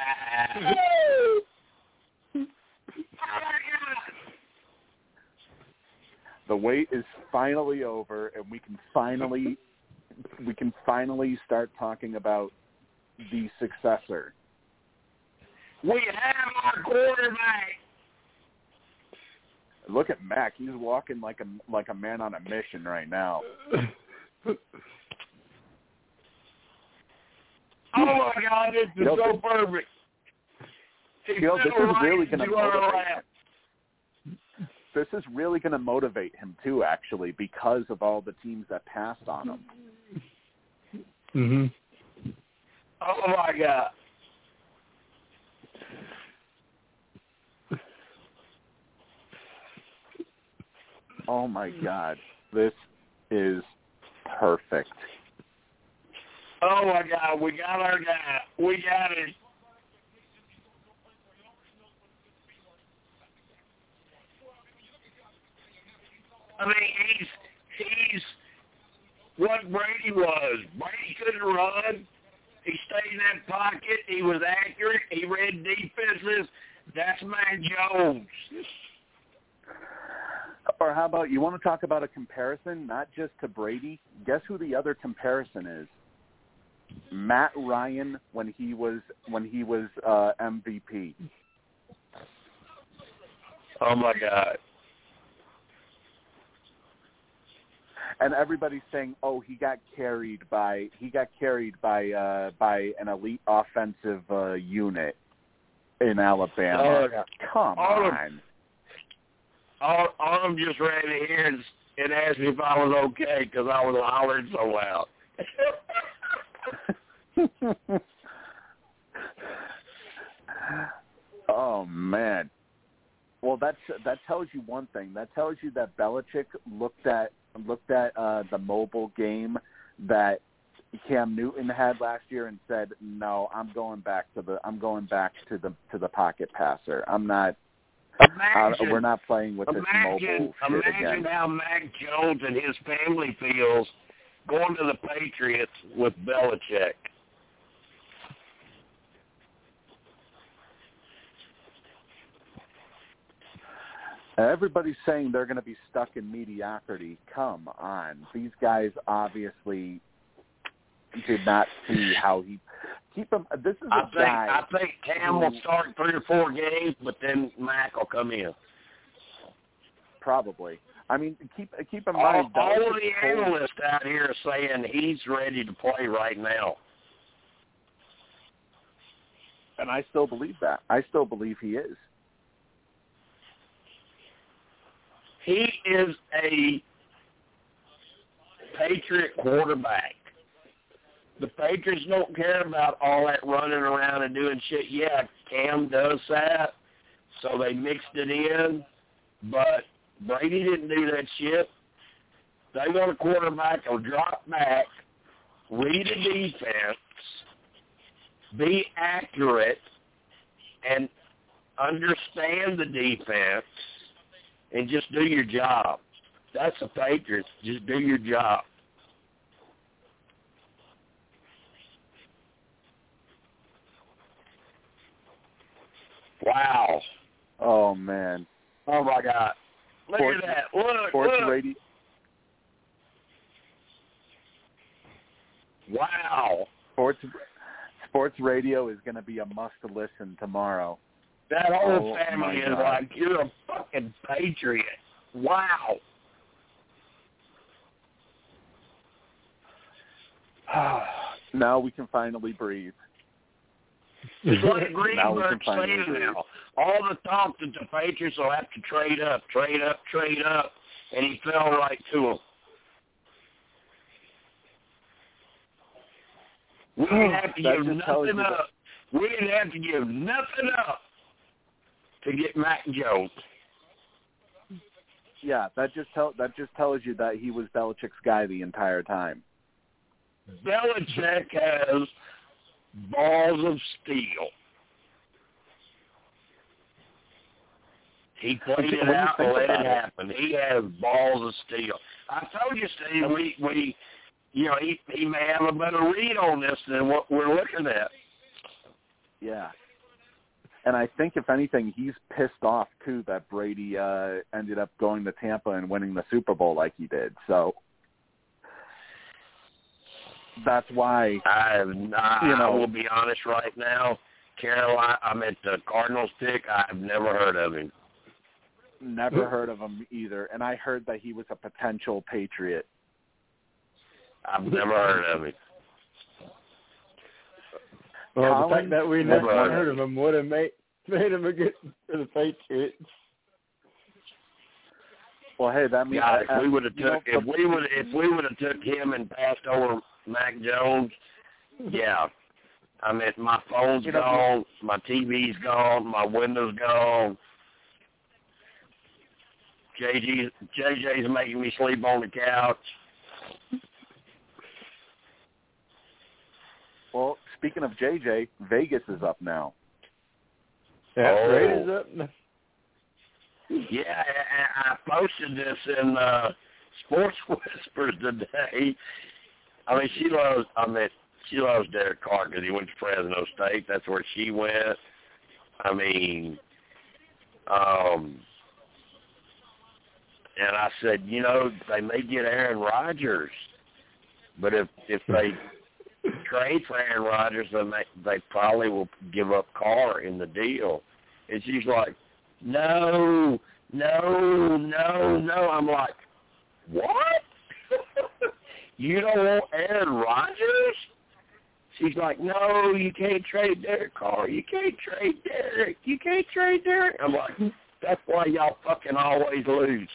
The wait is finally over, and we can finally we can finally start talking about the successor. We have our quarterback. Look at Mac; he's walking like a like a man on a mission right now. Oh my God, this is You know, so perfect. He's you know, this so is right really going to to our motivate lap. him. This is really going to motivate him too, actually, because of all the teams that passed on him. mm-hmm. Oh my God. Oh my God, this is perfect. Oh my God, we got our guy. We got it. I mean, he's he's what Brady was. Brady couldn't run. He stayed in that pocket. He was accurate. He read defenses. That's Mac Jones. Or how about, you want to talk about a comparison, not just to Brady? Guess who the other comparison is? Matt Ryan when he was when he was uh, M V P. Oh my God. And everybody's saying, "Oh, he got carried by he got carried by uh, by an elite offensive uh, unit in Alabama." Oh, yeah. Come all on. Of, all, all of them just ran in here and, and asked me if I was okay because I was hollering so loud. Oh man. Well, that's that tells you one thing. That tells you that Belichick looked at looked at uh, the mobile game that Cam Newton had last year and said, "No, I'm going back to the I'm going back to the to the pocket passer. I'm not. Imagine, uh, we're not playing with imagine, this mobile shit imagine again." how Mac Jones and his family feels going to the Patriots with Belichick. Everybody's saying they're going to be stuck in mediocrity. Come on. These guys obviously did not see how he keep him. This is a I think guy. I think Cam will start three or four games, but then Mac will come in. Probably. I mean, keep keep in All, mind. all of Belichick's the told- analysts out here are saying he's ready to play right now. And I still believe that. I still believe he is. He is a Patriot quarterback. The Patriots don't care about all that running around and doing shit. Yeah, Cam does that, so they mixed it in, but Brady didn't do that shit. They want a quarterback who'll drop back, read a defense, be accurate, and understand the defense, and just do your job. That's the Patriots. Just do your job. Wow. Oh man. Oh my God. Look Sports, at that. Look, sports look. radio. Wow. Sports sports radio is going to be a must listen tomorrow. That whole Oh, family my is God. like, you're a fucking Patriot. Wow. Now we can finally breathe. It's like Now we Greenberg can finally saying breathe. now. All the talk that the Patriots will have to trade up, trade up, trade up, and he fell right to them. We didn't have to That give just tells nothing you that- up. We didn't have to give nothing up to get Mac Jones. Yeah, that just tell that just tells you that he was Belichick's guy the entire time. Belichick has balls of steel. He played When it you out think and let about it it- happen. He has balls of steel. I told you, Steve, we, we you know, he, he may have a better read on this than what we're looking at. Yeah. And I think, if anything, he's pissed off, too, that Brady uh, ended up going to Tampa and winning the Super Bowl like he did. So that's why, I, I, you know, I will be honest right now. Carolina, I'm at the Cardinals pick. I've never heard of him. never heard of him either. And I heard that he was a potential Patriot. I've never heard of him. Well, Colin, the fact that we never never heard heard of him would have made made him a good for the Patriots. Well, hey, that means Yeah, if we would have you know, took if we would if we would have took him and passed over Mac Jones, yeah. I mean, my phone's You know, gone, my T V's gone, my window's gone. J G J J's making me sleep on the couch. Well, speaking of J J, Vegas is up now. Yeah, Oh. Raiders up. Yeah, I, I posted this in uh, Sports Whispers today. I mean, she loves. I mean, she loves Derek Carr because he went to Fresno State. That's where she went. I mean, um, and I said, you know, they may get Aaron Rodgers, but if if they trade for Aaron Rodgers, then they they probably will give up Carr in the deal. And she's like, no, no, no, no. I'm like, what? You don't want Aaron Rodgers? She's like, no, you can't trade Derek Carr. You can't trade Derek. You can't trade Derek. I'm like, that's why y'all fucking always lose.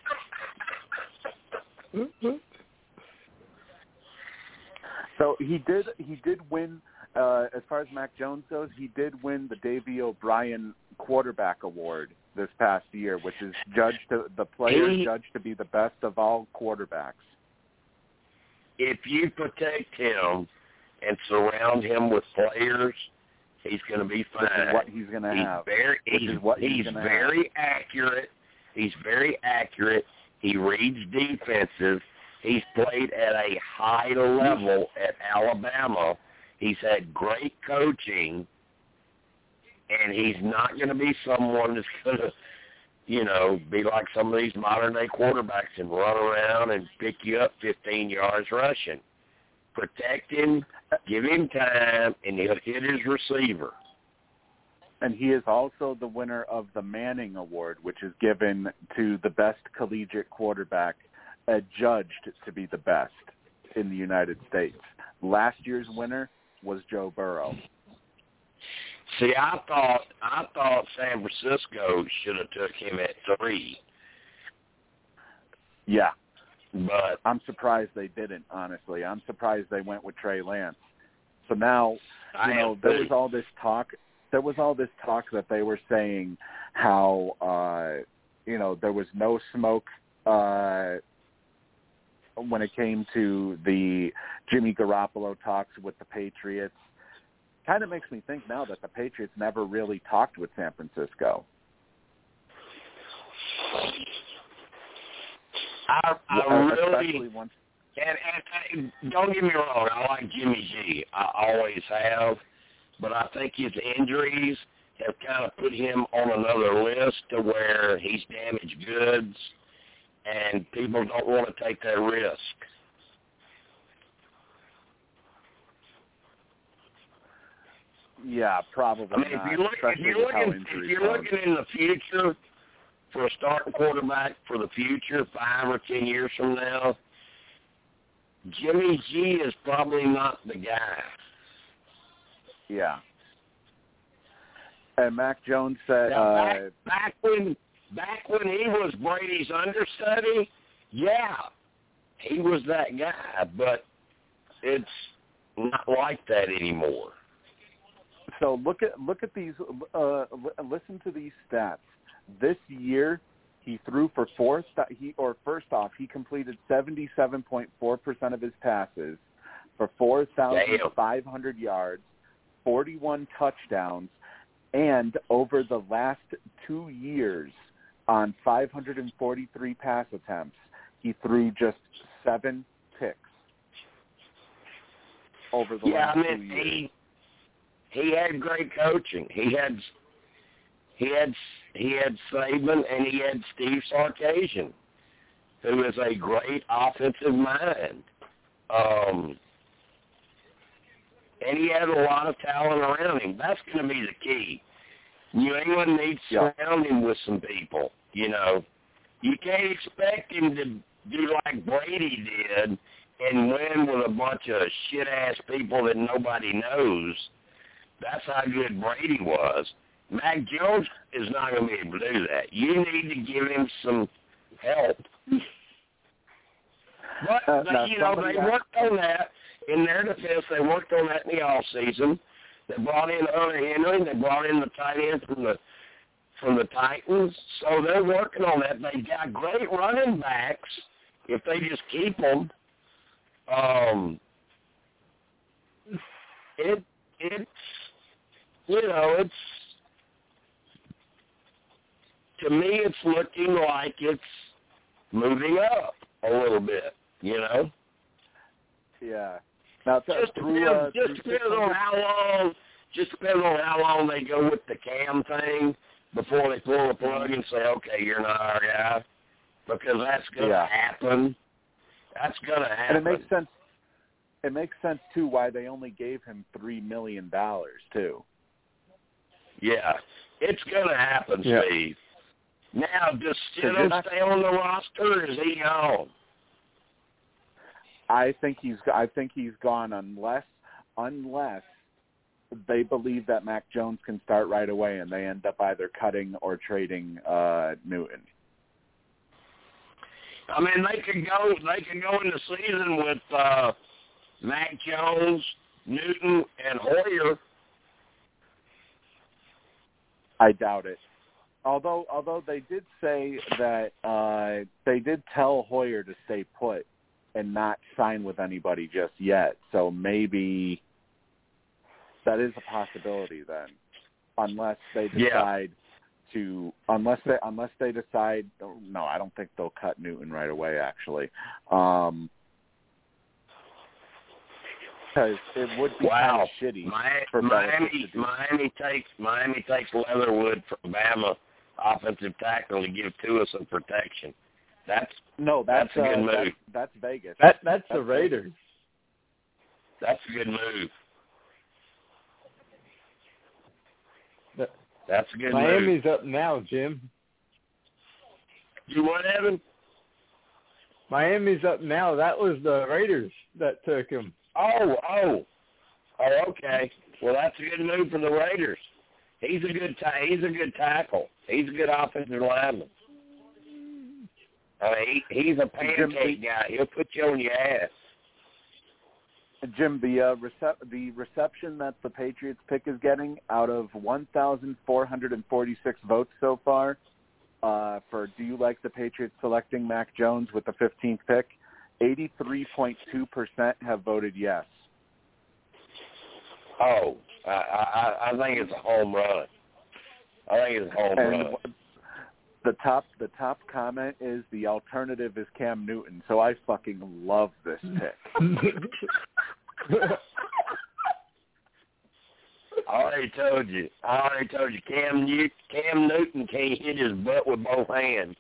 So he did he did win, uh, as far as Mac Jones goes, he did win the Davey O'Brien Quarterback Award this past year, which is judged to, the player He, judged to be the best of all quarterbacks. If you protect him and surround him with players, he's going to be fine. Which is what he's going to he's have. Very, which he's is what he's, he's gonna very have. accurate. He's very accurate. He reads defenses. He's played at a high level at Alabama. He's had great coaching, and he's not going to be someone that's going to, you know, be like some of these modern-day quarterbacks and run around and pick you up fifteen yards rushing. Protect him, give him time, and he'll hit his receiver. And he is also the winner of the Manning Award, which is given to the best collegiate quarterback adjudged to be the best in the United States. Last year's winner was Joe Burrow. See, I thought I thought San Francisco should have took him at three. Yeah. But I'm surprised they didn't, honestly. I'm surprised they went with Trey Lance. So now, you I know, am there too. was all this talk there was all this talk that they were saying how uh you know, there was no smoke uh when it came to the Jimmy Garoppolo talks with the Patriots. Kind of makes me think now that the Patriots never really talked with San Francisco. I, I Especially really, once, and, and, and don't get me wrong, I like Jimmy G. I always have, but I think his injuries have kind of put him on another list to where he's damaged goods, and people don't want to take that risk. yeah, probably I mean, not. if you look, if especially you're with how looking, if injuries you're come. looking in the future for a starting quarterback for the future, five or ten years from now, Jimmy G is probably not the guy. Yeah. And Mac Jones said, Now, back, uh, back when back when he was Brady's understudy, yeah, he was that guy, but it's not like that anymore. so look at look at these. Uh, listen to these stats. This year, he threw for four. He or first off, he completed seventy-seven point four percent of his passes for four thousand five hundred yards, forty-one touchdowns, and over the last two years, on five hundred forty-three pass attempts, he threw just seven picks over the Yeah, last I mean, two years. he he had great coaching. He had he had he had Saban and he had Steve Sarkisian, who is a great offensive mind. Um, and he had a lot of talent around him. That's going to be the key. New England needs to Yeah. surround him with some people, you know. You can't expect him to do like Brady did and win with a bunch of shit-ass people that nobody knows. That's how good Brady was. Mac Jones is not going to be able to do that. You need to give him some help. But, Uh, they, now you know, somebody they asked- worked on that. In their defense, they worked on that in the offseason. They brought in Hunter Henry. They brought in the tight end from the from the Titans. So they're working on that. They got great running backs if they just keep them. Um, it it's you know it's to me it's looking like it's moving up a little bit. You know. Yeah. Now, th- Just through, depends, uh, just through depends on how long. Just depends on how long they go with the Cam thing before they pull the plug and say, "Okay, you're not our guy," because that's going to Yeah. happen. That's going to happen. And it makes sense. It makes sense too why they only gave him three million dollars too. Yeah, it's going to happen, Yeah. Steve. Now, does you're Stidham not- stay on the roster, or is he gone? I think he's I think he's gone unless unless they believe that Mac Jones can start right away and they end up either cutting or trading uh, Newton. I mean, they could go. They could go in the season with uh, Mac Jones, Newton, and Hoyer. I doubt it. Although, although they did say that uh, they did tell Hoyer to stay put and not sign with anybody just yet. So maybe that is a possibility then, unless they decide yeah. to. Unless they unless they decide. No, I don't think they'll cut Newton right away. Actually. Um, Because it would be wow. kind of shitty Mi- for Miami. Miami takes Miami takes Leatherwood from Bama, offensive tackle, to give Tua some protection. That's no, that's, that's a good uh, move. That's, that's Vegas. That that's, that's the Raiders. That's a good move. The, that's a good Miami's move. up now, Jim. You what, Evan? Miami's up now. That was the Raiders that took him. Oh, oh, oh. Okay. Well, that's a good move for the Raiders. He's a good. Ta- he's a good tackle. He's a good offensive lineman. I mean, he, he's a pancake guy. He'll put you on your ass. Jim, the uh, recep- the reception that the Patriots pick is getting out of one thousand four hundred forty-six votes so far uh, for do you like the Patriots selecting Mac Jones with the fifteenth pick, eighty-three point two percent have voted yes. Oh, I, I, I think it's a home run. I think it's a home and run. The top the top comment is the alternative is Cam Newton, so I fucking love this pick. I already told you. I already told you. Cam Newton, Cam Newton can't hit his butt with both hands.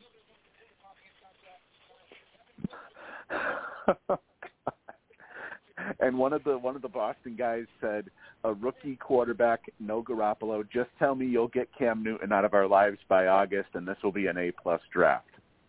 And one of the one of the Boston guys said, "A rookie quarterback, no Garoppolo. Just tell me you'll get Cam Newton out of our lives by August, and this will be an A plus draft."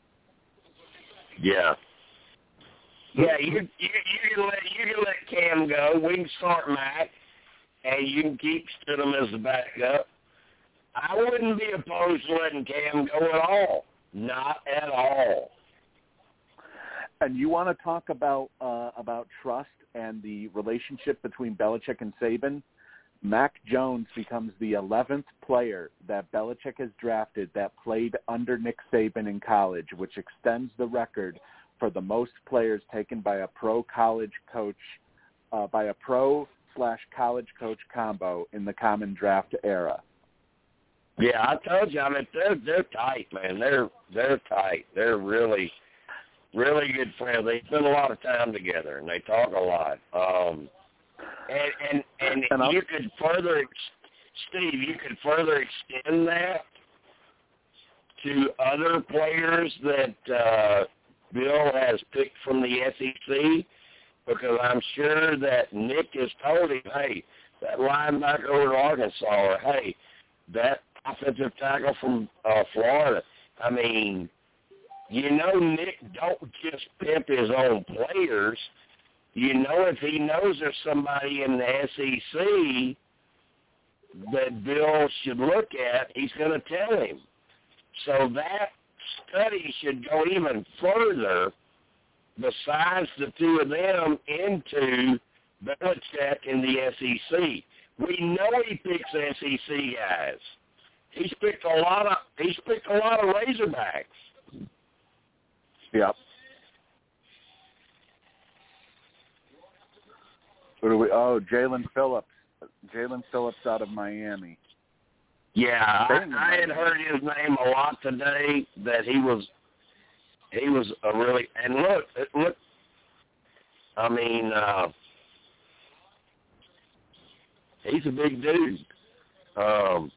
Yeah. Yeah, you you you can let you can let Cam go. We can start Mac, and you can keep Stidham as the backup. I wouldn't be opposed to letting Cam go at all. Not at all. And you want to talk about uh, about trust and the relationship between Belichick and Saban? Mac Jones becomes the eleventh player that Belichick has drafted that played under Nick Saban in college, which extends the record for the most players taken by a pro college coach, uh, by a pro slash college coach combo in the common draft era. Yeah, I told you. I mean, they're they're tight, man. They're they're tight. They're really. Really good friends. They spend a lot of time together, and they talk a lot. Um, and and, and you could further, Steve, you could further extend that to other players that uh, Bill has picked from the S E C, because I'm sure that Nick has told him, hey, that linebacker over to Arkansas, or hey, that offensive tackle from uh, Florida. I mean, you know, Nick don't just pimp his own players. You know, if he knows there's somebody in the S E C that Bill should look at, he's going to tell him. So that study should go even further besides the two of them into Belichick and the S E C. We know he picks S E C guys. He's picked a lot of he's picked a lot of Razorbacks. Yep. What do we? Oh, Jalen Phillips. Jalen Phillips out of Miami. Yeah, I, I had heard his name a lot today. That he was, he was a really and look, look. I mean, uh, he's a big dude. Um,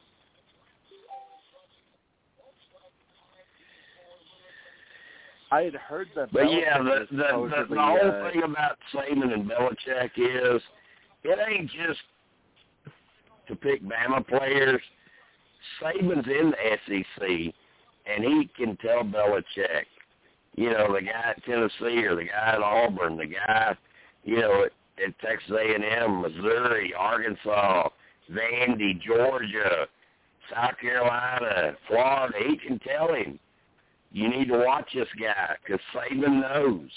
I had heard that. But Belichick yeah, the the, the, the whole uh, thing about Saban and Belichick is it ain't just to pick Bama players. Saban's in the S E C, and he can tell Belichick, you know, the guy at Tennessee or the guy at Auburn, the guy, you know, at, at Texas A and M, Missouri, Arkansas, Vandy, Georgia, South Carolina, Florida, he can tell him, you need to watch this guy because Saban knows.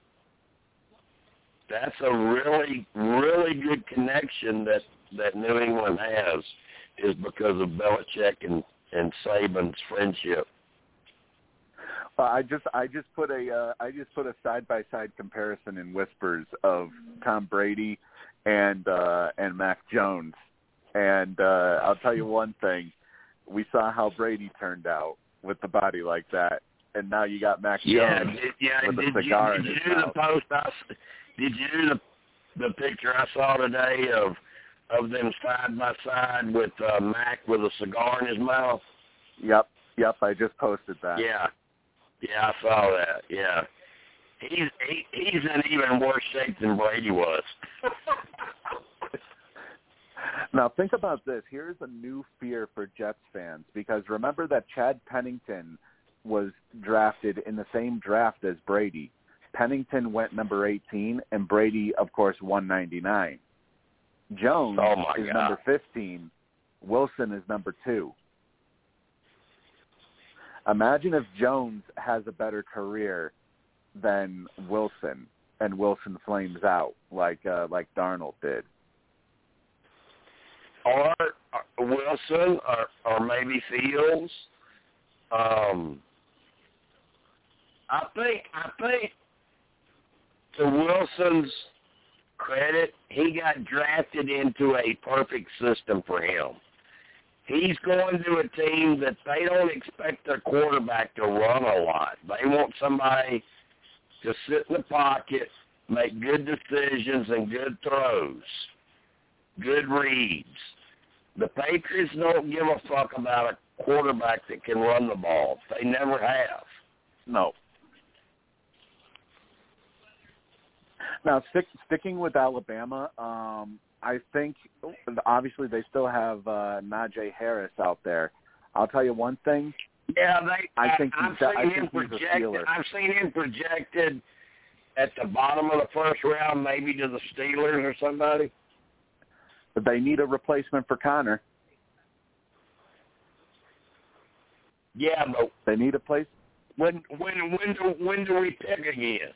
That's a really, really good connection that, that New England has is because of Belichick and, and Saban's friendship. Well, I just I just put a uh, I just put a side by side comparison in Whispers of Tom Brady and uh, and Mac Jones, and uh, I'll tell you one thing: we saw how Brady turned out with the body like that, and now you got Mac yeah, Jones did, yeah, with did a cigar you, did in his you do mouth. the post? I, did you do the the picture I saw today of of them side by side with uh, Mac with a cigar in his mouth? Yep, yep. I just posted that. Yeah, yeah, I saw that. Yeah, he's he, he's in even worse shape than Brady was. Now think about this. Here's a new fear for Jets fans because remember that Chad Pennington was drafted in the same draft as Brady. Pennington went number eighteen, and Brady, of course, one ninety-nine. Jones Oh my is God. number fifteen. Wilson is number two. Imagine if Jones has a better career than Wilson, and Wilson flames out like uh, like Darnold did. Or, or Wilson, or, or maybe Fields. Um, I think I think to Wilson's credit, he got drafted into a perfect system for him. He's going to a team that they don't expect their quarterback to run a lot. They want somebody to sit in the pocket, make good decisions and good throws, good reads. The Patriots don't give a fuck about a quarterback that can run the ball. They never have. No. Now, stick, sticking with Alabama, um, I think obviously they still have uh, Najee Harris out there. I'll tell you one thing. Yeah, they. I think I've he's, seen I him think he's a projected. Steeler. I've seen him projected at the bottom of the first round, maybe to the Steelers or somebody. But they need a replacement for Connor. Yeah, but They need a place. when when when do when do we pick again?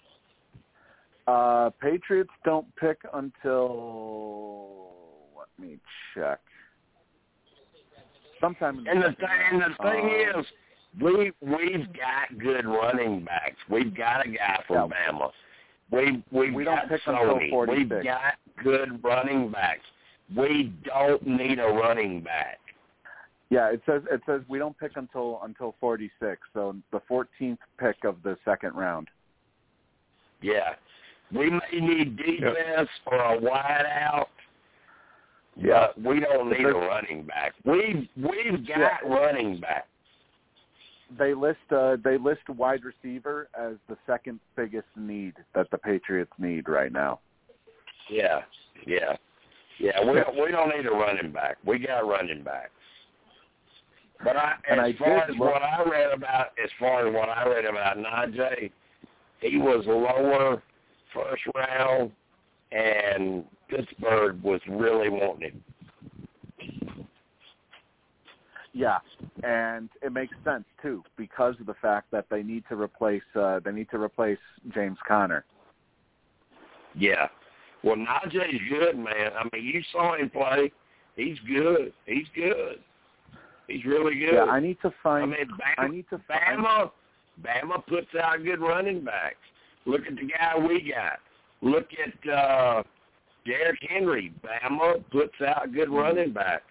Uh, Patriots don't pick until, let me check. Sometime in the And the second thing, and round. the thing Um, is, we we've got good running backs. We've got a guy from Yeah. Bama. We we've We don't got pick until Sony. forty-six. We've got good running backs. We don't need a running back. Yeah, it says it says we don't pick until until forty-six, so the fourteenth pick of the second round. Yeah. We may need defense or a wide out, Yeah. but we don't need a running back. We've we've got Yeah. running back. They list uh, they list wide receiver as the second biggest need that the Patriots need right now. Yeah, yeah, yeah. We don't, we don't need a running back. We got running backs. But I, And as I far did as look- what I read about, as far as what I read about Najee, he was lower first round, and Pittsburgh was really wanting him. Yeah, and it makes sense too because of the fact that they need to replace uh, they need to replace James Conner. Yeah. Well, Najee's good, man. I mean, you saw him play. He's good. He's good. He's really good. Yeah, I need to find. I mean, Bama, I need to find. Bama, Bama puts out good running backs. Look at the guy we got. Look at uh, Derrick Henry. Bama puts out good running backs.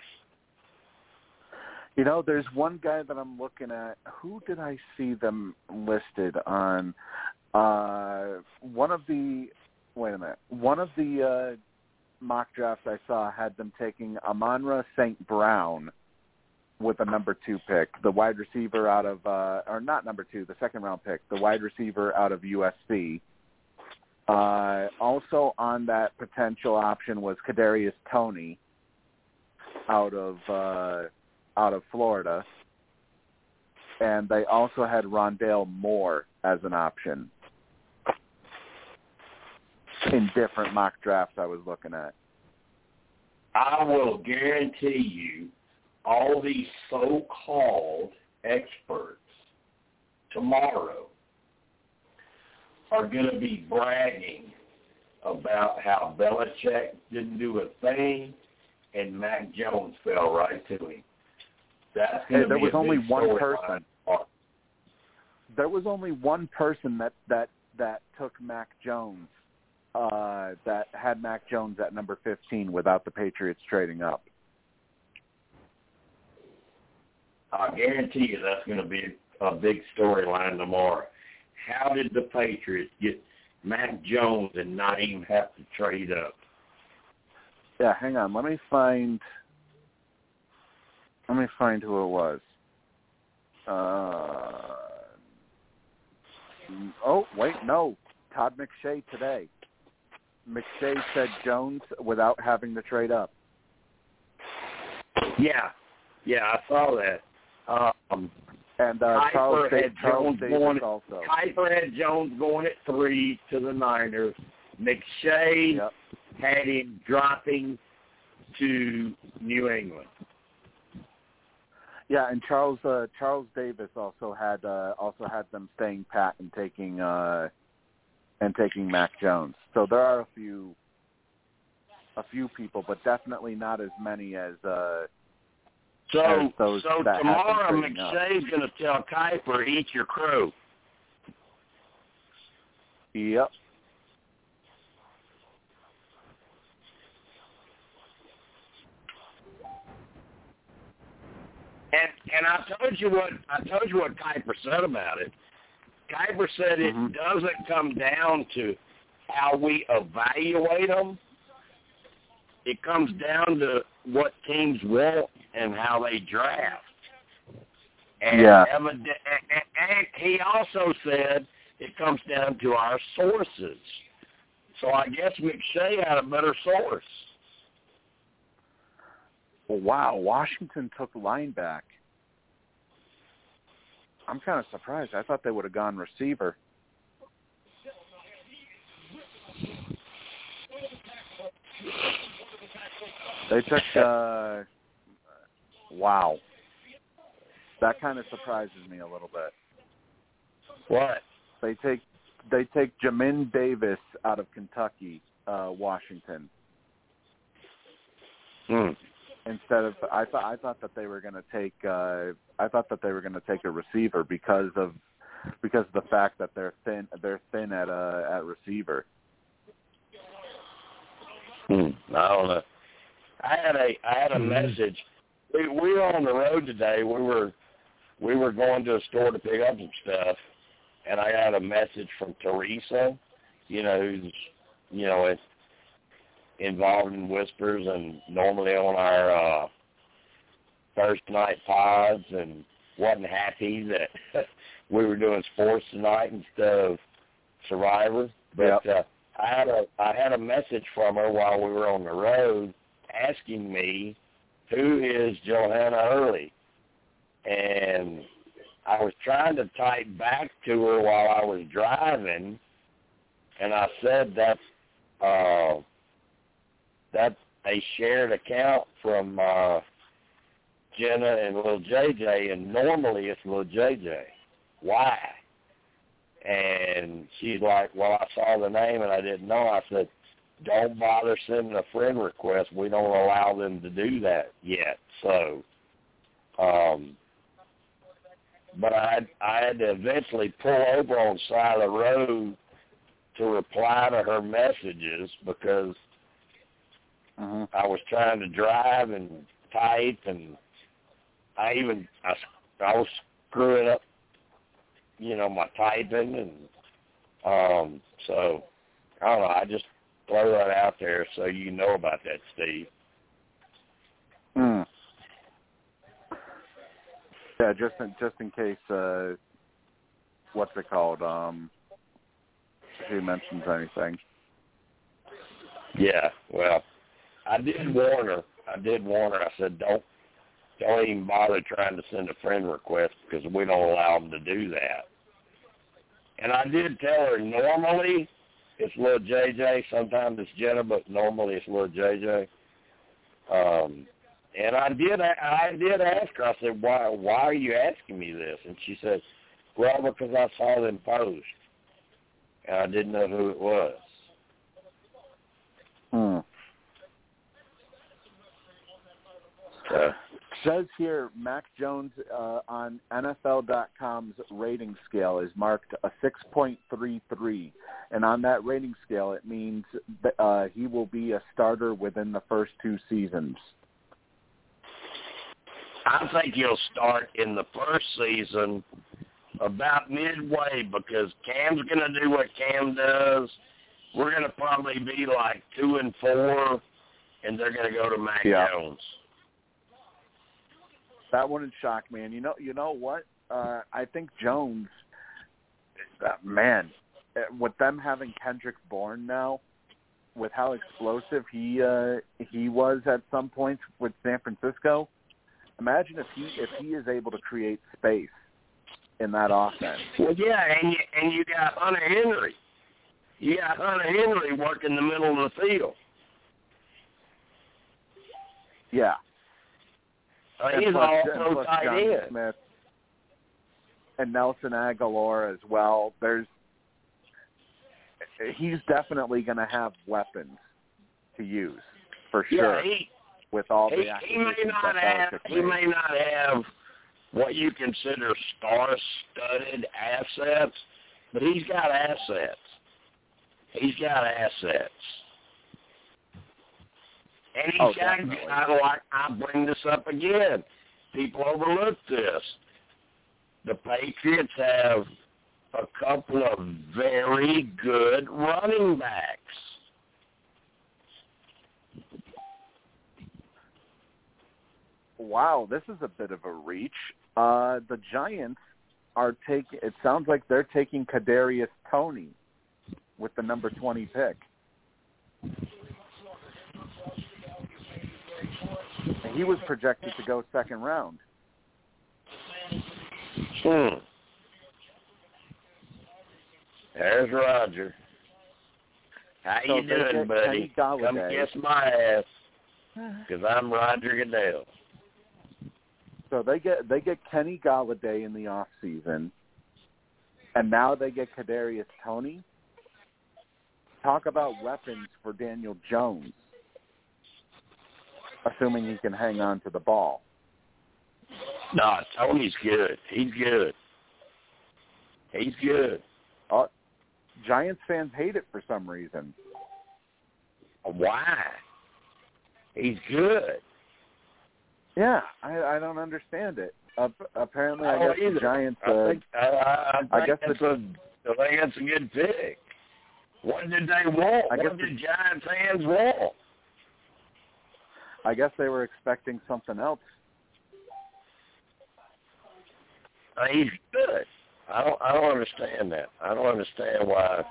You know, there's one guy that I'm looking at. Who did I see them listed on? Uh, one of the. Wait a minute. One of the uh, mock drafts I saw had them taking Amon-Ra Saint Brown with a number two pick, the wide receiver out of, uh, or not number two, the second round pick, the wide receiver out of U S C. Uh, also on that potential option was Kadarius Toney out of uh, out of Florida. and they also had Rondale Moore as an option in different mock drafts I was looking at. I will guarantee you all these so-called experts tomorrow are going to be bragging about how Belichick didn't do a thing and Mac Jones fell right to him. That's Hey, going to there be was a only big one storyline. person. There was only one person that, that, that took Mac Jones, uh, that had Mac Jones at number fifteen without the Patriots trading up. I guarantee you that's going to be a big storyline tomorrow. How did the Patriots get Mac Jones and not even have to trade up? Yeah, hang on. Let me find. Let me find who it was. Uh, oh wait, no. Todd McShay today. McShay said Jones without having to trade up. Yeah, yeah, I saw that. Um, And uh, Charles, Kiper had Davis, Charles Jones Davis going. also. Kiper had Jones going at three to the Niners. McShay Yep. had him dropping to New England. Yeah, and Charles uh, Charles Davis also had uh, also had them staying pat and taking uh, and taking Mac Jones. So there are a few a few people, but definitely not as many as. Uh, So, as those so that have been tomorrow trading up. McShay's going to tell Kiper, eat your crow. Yep. And and I told you what I told you what Kiper said about it. Kiper said it Mhm. doesn't come down to how we evaluate them. It comes down to what teams want and how they draft. And, Yeah. evident, and, and he also said it comes down to our sources. So I guess McShay had a better source. Well, wow, Washington took line back. I'm kind of surprised. I thought they would have gone receiver. They took, uh, wow. That kind of surprises me a little bit. What? They take they take Jamin Davis out of Kentucky, uh, Washington. Hmm. Instead of, I thought I thought that they were going to take uh, I thought that they were going to take a receiver because of because of the fact that they're thin they're thin at uh, at receiver. Hmm. I don't know. I had a I had a Mm-hmm. message. We, we were on the road today. We were we were going to a store to pick up some stuff, and I got a message from Teresa, you know, who's you know it, involved in Whispers and normally on our uh, first night pods, and wasn't happy that we were doing sports tonight instead of Survivor. But Yep. uh, I had a I had a message from her while we were on the road asking me, who is Johanna Hurley? And I was trying to type back to her while I was driving, and I said that uh, that's a shared account from uh, Jenna and Lil J J, and normally it's Lil J J. Why? And she's like, well, I saw the name and I didn't know. I said, don't bother sending a friend request. We don't allow them to do that yet. So, um, but I had, I had to eventually pull over on the side of the road to reply to her messages because Mm-hmm. I was trying to drive and type, and I even I, I was screwing up, you know, my typing, and um, so I don't know. I just throw that out there so you know about that, Steve. Mm. Yeah, just in, just in case. Uh, what's it called? Um, if he mentions anything. Yeah, well, I did warn her. I did warn her. I said, don't don't even bother trying to send a friend request because we don't allow them to do that. And I did tell her normally it's little J J. Sometimes it's Jenna, but normally it's little J J. Um, and I did I did ask her. I said, why why are you asking me this? And she said, well, because I saw them post, and I didn't know who it was. Hmm. So, says here, Mac Jones uh, on N F L dot com's rating scale is marked a six point three three. And on that rating scale, it means that, uh, he will be a starter within the first two seasons. I think he'll start in the first season about midway because Cam's going to do what Cam does. We're going to probably be like two and four, and they're going to go to Mac yeah. Jones. That wouldn't shock me. And you know, you know what? Uh, I think Jones, uh, man, with them having Kendrick Bourne now, with how explosive he uh, he was at some points with San Francisco, imagine if he if he is able to create space in that offense. Well, yeah, and you, and you got Hunter Henry. You got Hunter Henry working the middle of the field. Yeah. Uh, he's plus, also tight Johnny end. Smith and Nelson Aguilar as well. There's he's definitely going to have weapons to use for sure. Yeah, he, with all he, the he may not have he may not have what you consider star-studded assets, but he's got assets. He's got assets. And he's oh, got, definitely. I like, I bring this up again. People overlook this. The Patriots have a couple of very good running backs. Wow, this is a bit of a reach. Uh, the Giants are taking, it sounds like they're taking Kadarius Toney with the number twenty pick. And he was projected to go second round. Hmm. There's Roger. How So you doing, buddy? Come kiss my ass, because I'm Roger Goodell. So they get they get Kenny Galladay in the off season, and now they get Kadarius Toney. Talk about weapons for Daniel Jones, assuming he can hang on to the ball. No, Tony's good. He's good. He's good. Uh, Giants fans hate it for some reason. Why? He's good. Yeah, I, I don't understand it. Uh, apparently, I, I guess either. the Giants. Uh, I think, I, I, think I guess that's the, a, I think that's a good pick. What did they want? I what guess did the, Giant fans want? I guess they were expecting something else. Uh, he's good. I don't. I don't understand that. I don't understand why.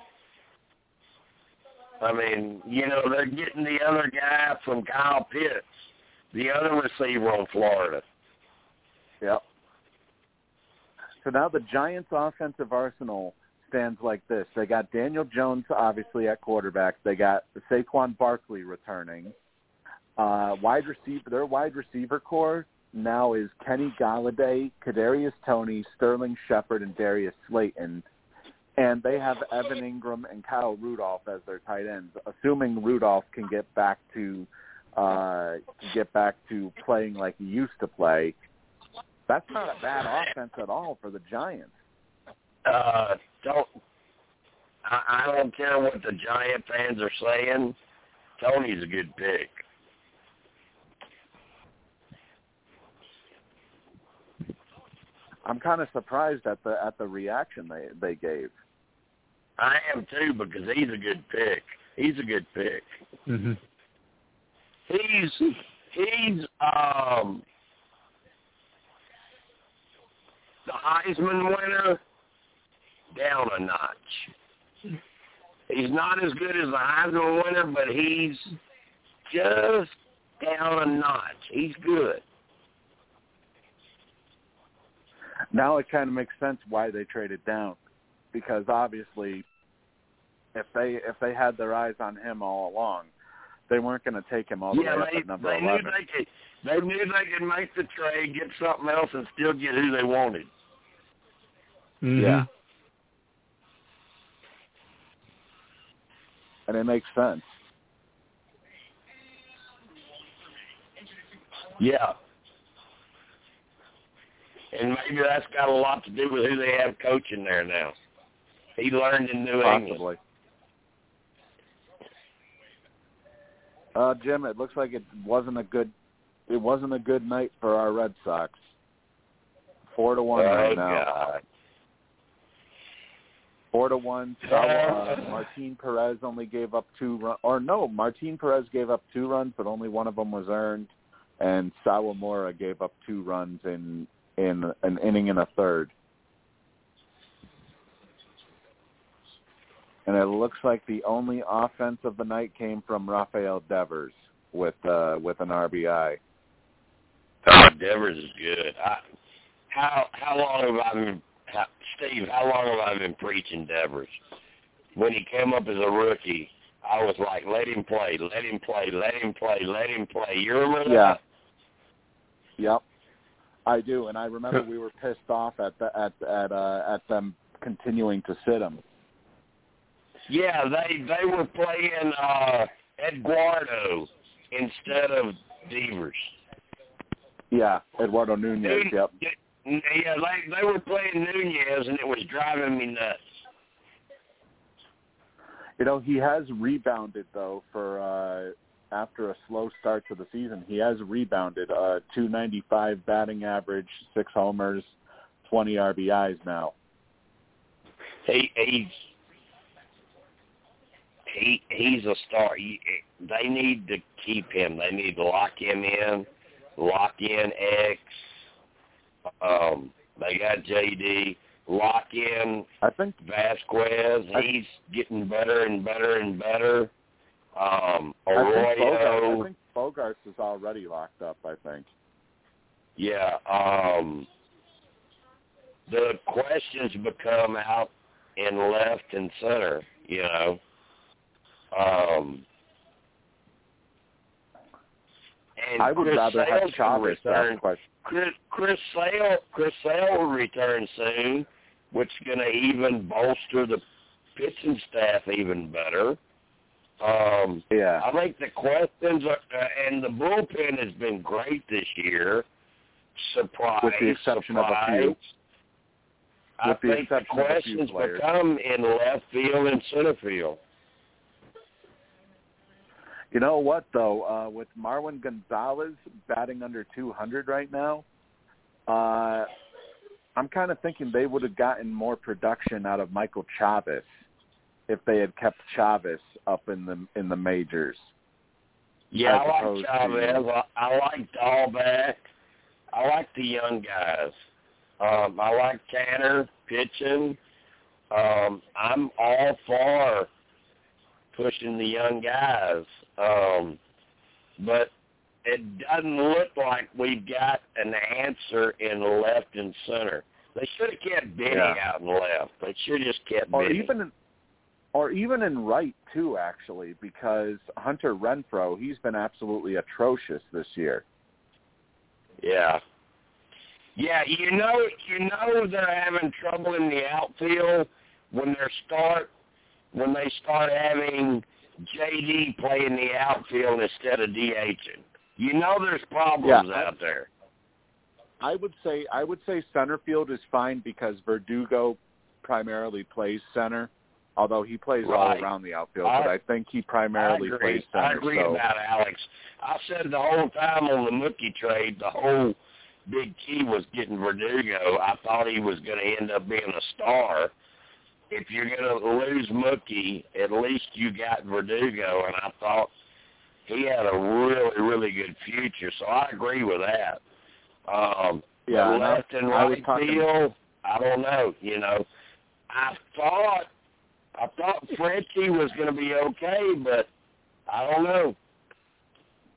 I mean, you know, they're getting the other guy from Kyle Pitts, the other receiver on Florida. Yep. So now the Giants' offensive arsenal stands like this. They got Daniel Jones, obviously, at quarterback. They got Saquon Barkley returning. Uh, wide receiver, their wide receiver core now is Kenny Galladay, Kadarius Toney, Sterling Shepard, and Darius Slayton. And they have Evan Ingram and Kyle Rudolph as their tight ends, assuming Rudolph can get back to uh, get back to playing like he used to play. That's not a bad offense at all for the Giants. Uh, don't. I, I don't care what the Giant fans are saying. Tony's a good pick. I'm kind of surprised at the at the reaction they they gave. I am too, because he's a good pick. He's a good pick. Mm-hmm. He's he's um the Heisman winner down a notch. He's not as good as the Heisman winner, but he's just down a notch. He's good. Now it kind of makes sense why they traded down, because obviously, if they if they had their eyes on him all along, they weren't going to take him all the yeah, way up they, at number they eleven. Knew they, could, they knew they could make the trade, get something else, and still get who they wanted. Mm-hmm. Yeah. And it makes sense. Yeah. And maybe that's got a lot to do with who they have coaching there now. He learned in New Possibly. England. Uh, Jim, it looks like it wasn't a good it wasn't a good night for our Red Sox. Four to one oh, right now. God. Four to one. Uh, Martin Perez only gave up two runs. Or no, Martin Perez gave up two runs, but only one of them was earned. And Sawamura gave up two runs in in an inning and a third. And it looks like the only offense of the night came from Rafael Devers with uh, with an R B I. Oh, Devers is good. I, how how long have I been, how, Steve? How long have I been preaching Devers? When he came up as a rookie, I was like, let him play, let him play, let him play, let him play. You remember yeah. that? Yep, I do, and I remember we were pissed off at the, at at uh, at them continuing to sit him. Yeah, they they were playing uh, Eduardo instead of Devers. Yeah, Eduardo Nunez. Nun- Yep. Yeah, they they were playing Nunez, and it was driving me nuts. You know, he has rebounded though for uh, after a slow start to the season. He has rebounded. Uh, two ninety-five batting average, six homers, twenty R B Is now. He he's he he's a star. He, they need to keep him. They need to lock him in, lock in X. Um, they got J D. Lock in I think Vasquez. I, He's getting better and better and better. Um, I think, Bogart, Arroyo. I think Bogarts is already locked up. I think. Yeah. Um, the questions become out in left and center. You know. Um, and I would Chris rather Sale's have Chavez return. ask questions. Chris Chris Sale Chris Sale will return soon, which is going to even bolster the pitching staff even better. Um, Yeah. I think the questions are, uh, and the bullpen has been great this year. Surprise, With the exception surprise. of a few. I With the think the exception of a few questions players. become in left field and center field. You know what, though? Uh, with Marwin Gonzalez batting under two hundred right now, uh, I'm kind of thinking they would have gotten more production out of Michael Chavez if they had kept Chavez up in the in the majors. Yeah, As I like opposed Chavez. to- I, I like Dahlbeck. I like the young guys. Um, I like Tanner pitching. Um, I'm all for pushing the young guys. Um, but it doesn't look like we've got an answer in left and center. They should have kept Benny Yeah. out in left. They should have just kept Or Benny. even in, or even in right, too, actually, because Hunter Renfroe, he's been absolutely atrocious this year. Yeah. Yeah, you know, you know they're having trouble in the outfield when they start when they start having J D play in the outfield instead of DHing. You know there's problems Yeah. out there. I would say I would say center field is fine because Verdugo primarily plays center, although he plays Right. all around the outfield. I- but I think he primarily I agree. plays center. I agree so. about Alex. I said the whole time on the Mookie trade, the whole big key was getting Verdugo. I thought he was going to end up being a star. If you're going to lose Mookie, at least you got Verdugo, and I thought he had a really, really good future. So I agree with that. Um, Yeah, the and I- left and I was right talking- field, I don't know. You know, I thought I thought Frenchie was going to be okay, but I don't know.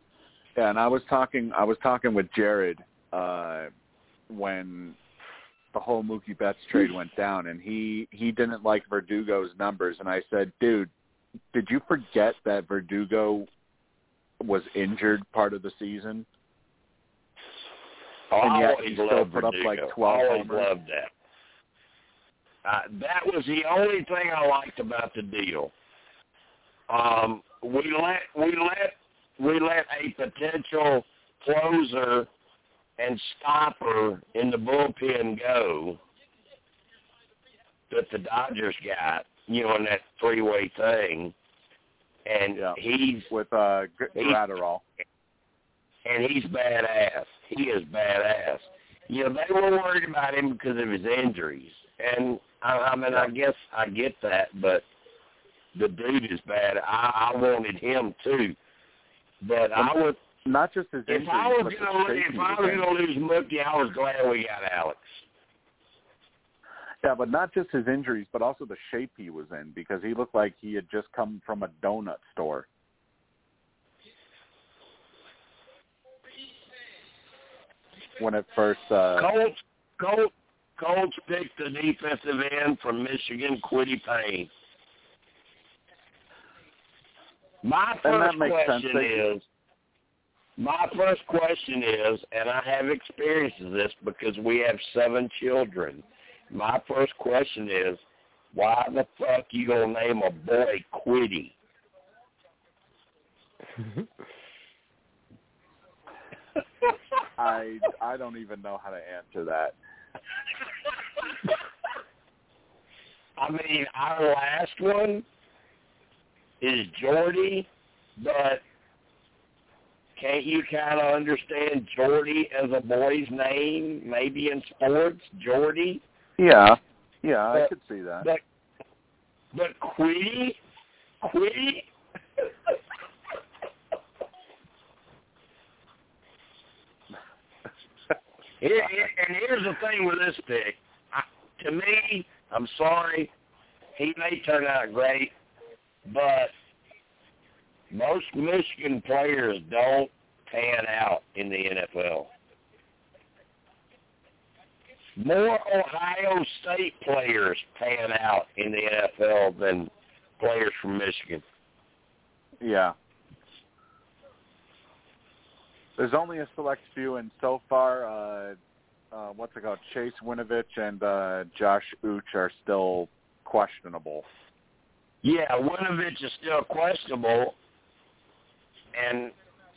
Yeah, and I was talking I was talking with Jared uh, when the whole Mookie Betts trade went down, and he, he didn't like Verdugo's numbers. And I said, dude, did you forget that Verdugo was injured part of the season? Oh, and I yet always he still loved put up Verdugo. like twelve I always homers. loved that. Uh, that was the only thing I liked about the deal. Um, we let we let we let a potential closer and stopper in the bullpen go that the Dodgers got, you know, in that three-way thing, and yeah. he's with uh, Gratterall. And he's badass. He is badass. You know, they were worried about him because of his injuries. And, I, I mean, I guess I get that, but the dude is bad. I, I wanted him, too. But I would... Not just his if injuries, I was but gonna, the If I was going to lose Mookie, I was glad we got Alex. Yeah, but not just his injuries, but also the shape he was in, because he looked like he had just come from a donut store. When it first... Uh, Colts, Colts, Colts picked the defensive end from Michigan, Quiddy Payne. My first question is, my first question is, and I have experienced this because we have seven children. My first question is, why the fuck you gonna name a boy Quiddy? I I don't even know how to answer that. I mean, our last one is Jordy, but can't you kind of understand Jordy as a boy's name, maybe in sports, Jordy? Yeah, yeah, but, I could see that. But, but Quiddy? Quiddy? Here, here, and here's the thing with this pick. I, to me, I'm sorry, he may turn out great, but most Michigan players don't pan out in the N F L. More Ohio State players pan out in the N F L than players from Michigan. Yeah. There's only a select few, and so far, uh, uh, what's it called? Chase Winovich and uh, Josh Uch are still questionable. Yeah, Winovich is still questionable, and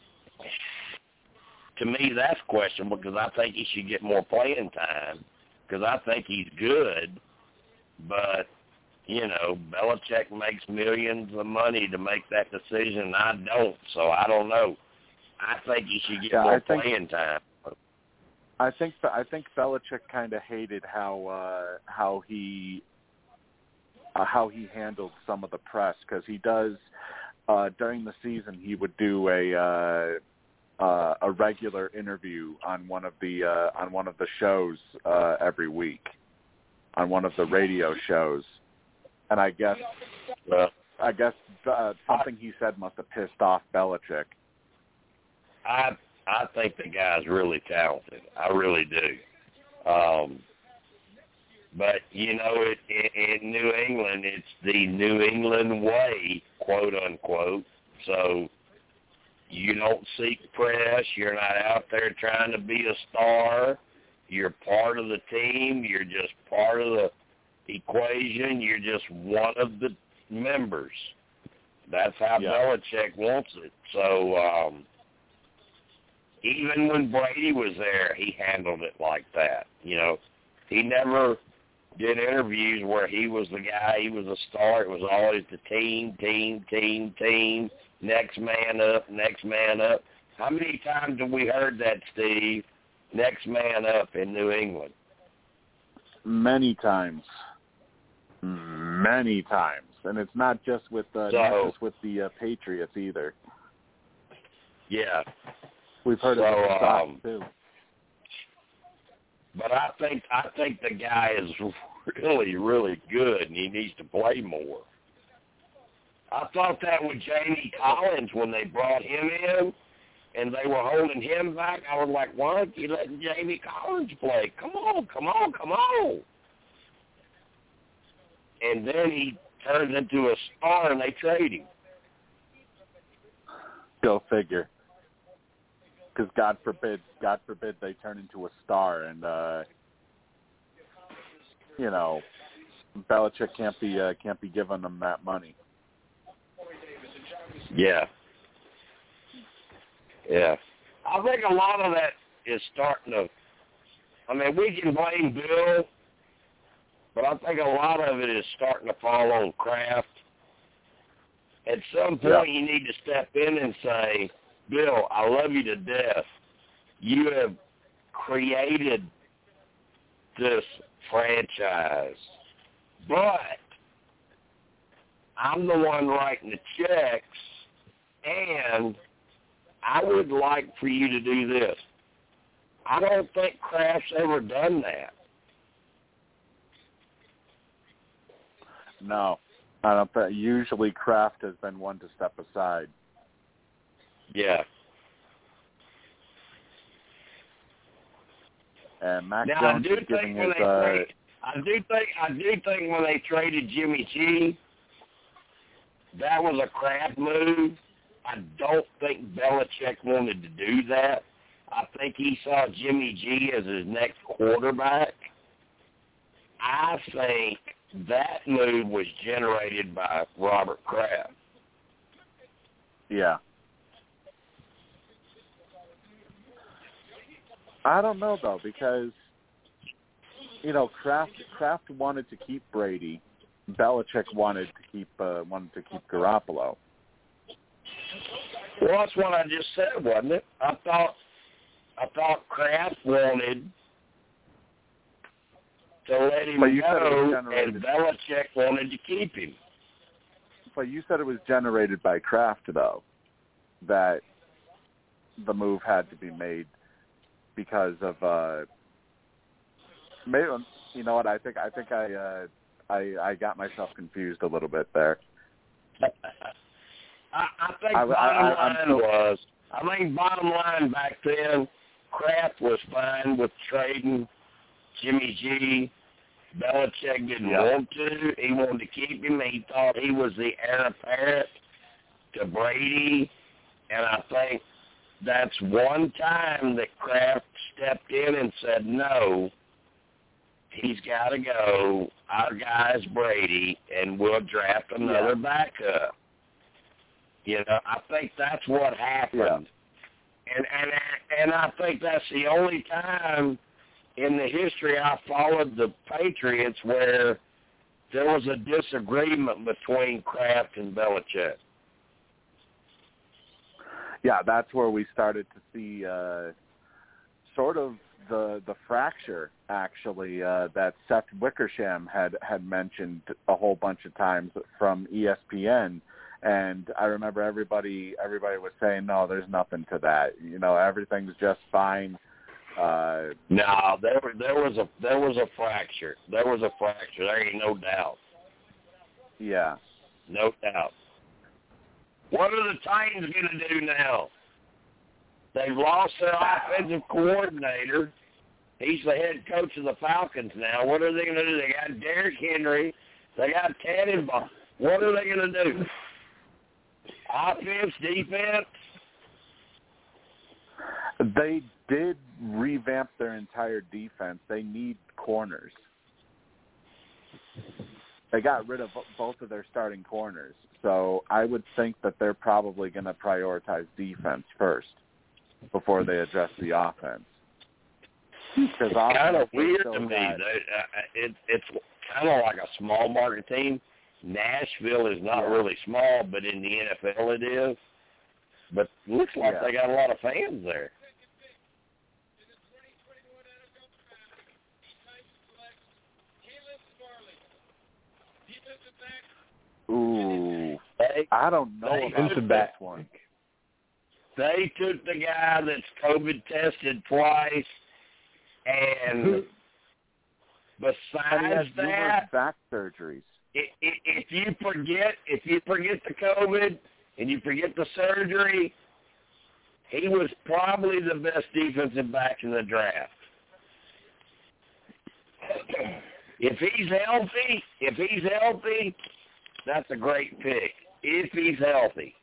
to me that's questionable because I think he should get more playing time because I think he's good, but, you know, Belichick makes millions of money to make that decision, and I don't, so I don't know. I think he should get yeah, more I think, playing time. I think I think Belichick kind of hated how uh, how he uh, how he handled some of the press because he does uh, during the season he would do a uh, uh, a regular interview on one of the uh, on one of the shows uh, every week on one of the radio shows, and I guess Uh, I guess uh, something he said must have pissed off Belichick. I I think the guy's really talented. I really do. Um, but, you know, it, it, in New England, it's the New England way, quote, unquote. So you don't seek press. You're not out there trying to be a star. You're part of the team. You're just part of the equation. You're just one of the members. That's how yeah. Belichick wants it. So, um, even when Brady was there, he handled it like that. You know, he never did interviews where he was the guy, he was a star. It was always the team, team, team, team, next man up, next man up. How many times have we heard that, Steve? Next man up in New England. Many times. Many times. And it's not just with uh, so, not just with the uh, Patriots either. Yeah. We've heard so, of it with Sox, um, too. But I think I think the guy is really, really good, and he needs to play more. I thought that with Jamie Collins when they brought him in. and they were holding him back, I was like, why aren't you letting Jamie Collins play? Come on, come on, come on. And then he turns into a star, and they trade him. Go figure. Because God forbid, God forbid they turn into a star, and uh, you know, Belichick can't be uh, can't be giving them that money. Yeah. Yeah. I think a lot of that is starting to, I mean, we can blame Bill, but I think a lot of it is starting to fall on Kraft. At some point, yeah. you need to step in and say, Bill, I love you to death. You have created this franchise, but I'm the one writing the checks, and I would like for you to do this. I don't think Kraft's ever done that. No, I don't think. Usually Kraft has been one to step aside. Yeah. And Mac now, Jones I do is giving think when his. They Uh, trade, I do think I do think when they traded Jimmy G, that was a Kraft move. I don't think Belichick wanted to do that. I think he saw Jimmy G as his next quarterback. I think that move was generated by Robert Kraft. Yeah. I don't know, though, because, you know, Kraft Kraft wanted to keep Brady. Belichick wanted to keep uh, wanted to keep Garoppolo. Well, that's what I just said, wasn't it? I thought I thought Kraft wanted to let him but you go, said it and Belichick wanted to keep him. But you said it was generated by Kraft, though, that the move had to be made because of uh, maybe, you know what? I think I think I uh, I I got myself confused a little bit there. I, I think I, bottom I, line I'm, was, I think bottom line back then, Kraft was fine with trading Jimmy G. Belichick didn't yeah. want to. He wanted to keep him. He thought he was the heir apparent to Brady. And I think that's one time that Kraft stepped in and said, no, he's got to go. Our guy's Brady, and we'll draft another yeah. backup. You know, I think that's what happened. Yeah. And, and, and I think that's the only time in the history I followed the Patriots where there was a disagreement between Kraft and Belichick. Yeah, that's where we started to see uh, sort of the the fracture, actually, uh, that Seth Wickersham had, had mentioned a whole bunch of times from E S P N. And I remember everybody everybody was saying, no, there's nothing to that. You know, everything's just fine. Uh, no, there there was a there was a fracture. There was a fracture. There ain't no doubt. Yeah, no doubt. What are the Titans going to do now? They've lost their offensive coordinator. He's the head coach of the Falcons now. What are they going to do? They got Derrick Henry. They got Tannenbaum. What are they going to do? Offense, defense? They did revamp their entire defense. They need corners. They got rid of both of their starting corners. So I would think that they're probably going to prioritize defense first before they address the offense. It's kind of weird to me. That, uh, it, it's kind of like a small market team. Nashville is not yeah. really small, but in the N F L it is. But it looks like yeah. they got a lot of fans there. Ooh, they, I don't know they about took that one. They took the guy that's COVID tested twice, and besides that, back surgeries. If you forget, if you forget the COVID and you forget the surgery, he was probably the best defensive back in the draft. If he's healthy, if he's healthy, that's a great pick. If he's healthy.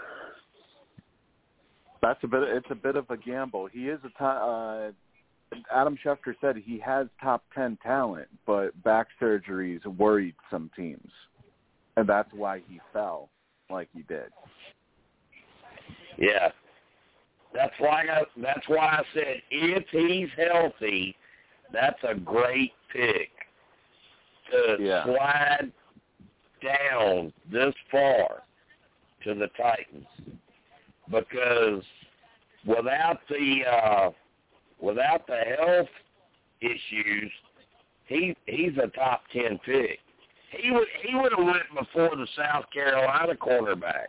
That's a bit. It's a bit of a gamble. He is a top. Uh, Adam Schefter said he has top ten talent, but back surgeries worried some teams, and that's why he fell like he did. Yeah, that's why. I, that's why I said if he's healthy, that's a great pick to yeah. slide down this far to the Titans, because without the uh, without the health issues, he he's a top ten pick. He would he would have went before the South Carolina cornerback.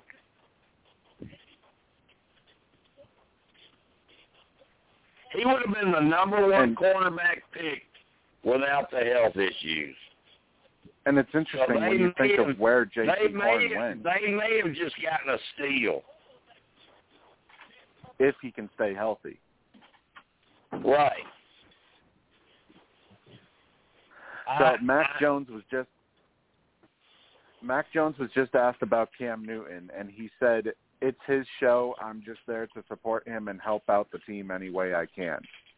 He would have been the number one cornerback picked without the health issues. And it's interesting So when you think have, of where J they C may Horn have, went. They may have just gotten a steal. If he can stay healthy. Right. So I, Mac I, Jones was just Mac Jones was just asked about Cam Newton, and he said, it's his show. I'm just there to support him and help out the team any way I can.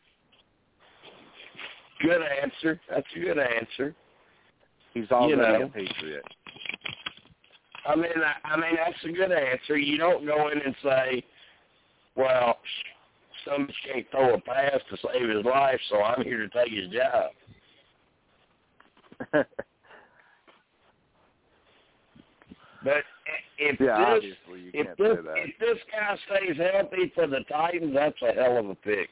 Good answer. That's a good answer. He's already you know. a Patriot. I mean, I, I mean that's a good answer. You don't go in and say, well, somebody can't throw a pass to save his life, so I'm here to take his job. But if yeah, this obviously you if can't this say that. if this guy stays healthy for the Titans, that's a hell of a pick.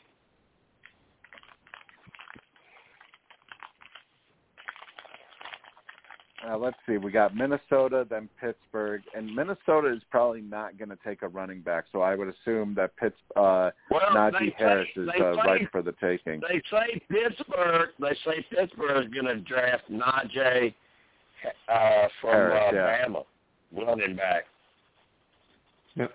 Uh, let's see. We got Minnesota, then Pittsburgh, and Minnesota is probably not going to take a running back, so I would assume that Pitts, uh, well, Najee Harris say, is they uh, say, right for the taking. They say Pittsburgh. They say Pittsburgh is going to draft Najee uh, from Harris, uh, yeah. Bama, running back. Yep.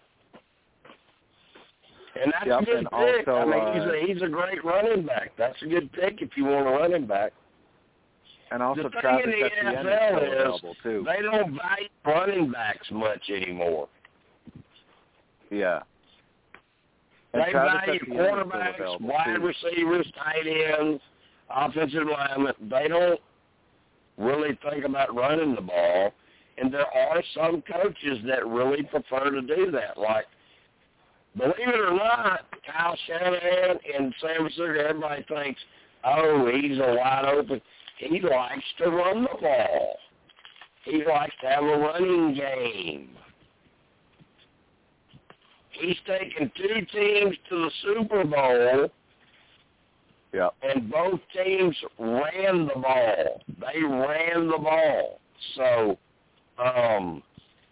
And that's yep, a good and pick. also, I mean, uh, he's a he's a great running back. That's a good pick if you want a running back. And also the thing Travis in the Etienne N is F L still is available, too. they don't value running backs much anymore. Yeah. And They Travis value Etienne is still quarterbacks, available, wide too. receivers, tight ends, offensive linemen. They don't really think about running the ball. And there are some coaches that really prefer to do that. Like, believe it or not, Kyle Shanahan in San Francisco, everybody thinks, oh, he's a wide open. He likes to run the ball. He likes to have a running game. He's taken two teams to the Super Bowl, Yep. and both teams ran the ball. They ran the ball. So, um,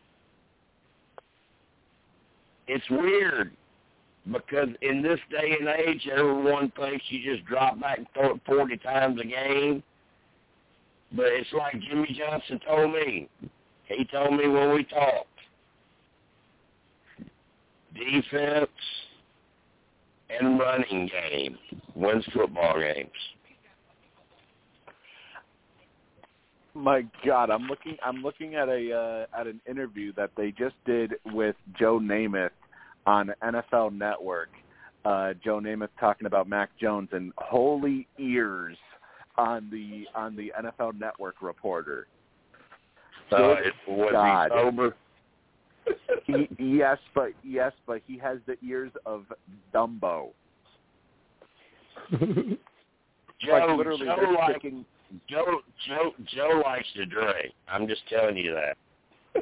it's weird because in this day and age, everyone thinks you just drop back and throw it forty times a game. But it's like Jimmy Johnson told me. He told me when we talked. Defense and running game wins football games. My God, I'm looking. I'm looking at a uh, at an interview that they just did with Joe Namath on N F L Network. Uh, Joe Namath talking about Mac Jones, and holy ears on the on the N F L Network reporter. Uh, it, was God. he sober? he, yes, but yes, but he has the ears of Dumbo. Joe, like literally, Joe, they're like, sticking. Joe, Joe, Joe likes to drink. I'm just telling you that.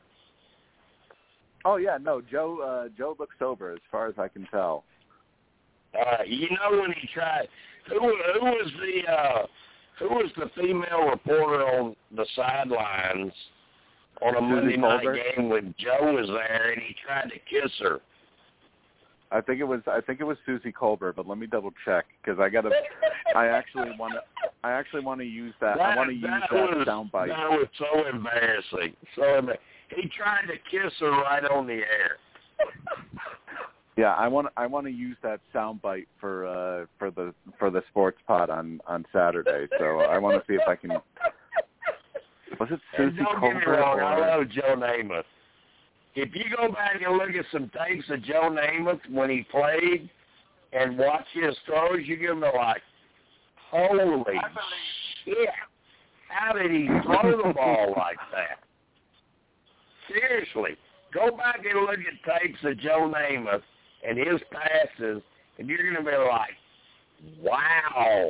Oh yeah, no, Joe. Uh, Joe looks sober as far as I can tell. Uh, you know when he tried, who, who was the uh, who was the female reporter on the sidelines on a Susie Monday night Colbert? game when Joe was there and he tried to kiss her? I think it was. I think it was Susie Colbert, but let me double check because I gotta. I actually want to. I actually want to use that. that I want to use that that was, soundbite. That was so embarrassing. So embar- he tried to kiss her right on the air. Yeah, I want I want to use that soundbite for uh, for the for the sports pod on, on Saturday. So I want to see if I can. Was it Susie Don't Colbert? get me wrong, or... I love Joe Namath. If you go back and look at some tapes of Joe Namath when he played and watch his throws, you're going to be like, holy shit, how did he throw the ball like that? Seriously, go back and look at tapes of Joe Namath and his passes, and you're going to be like, wow.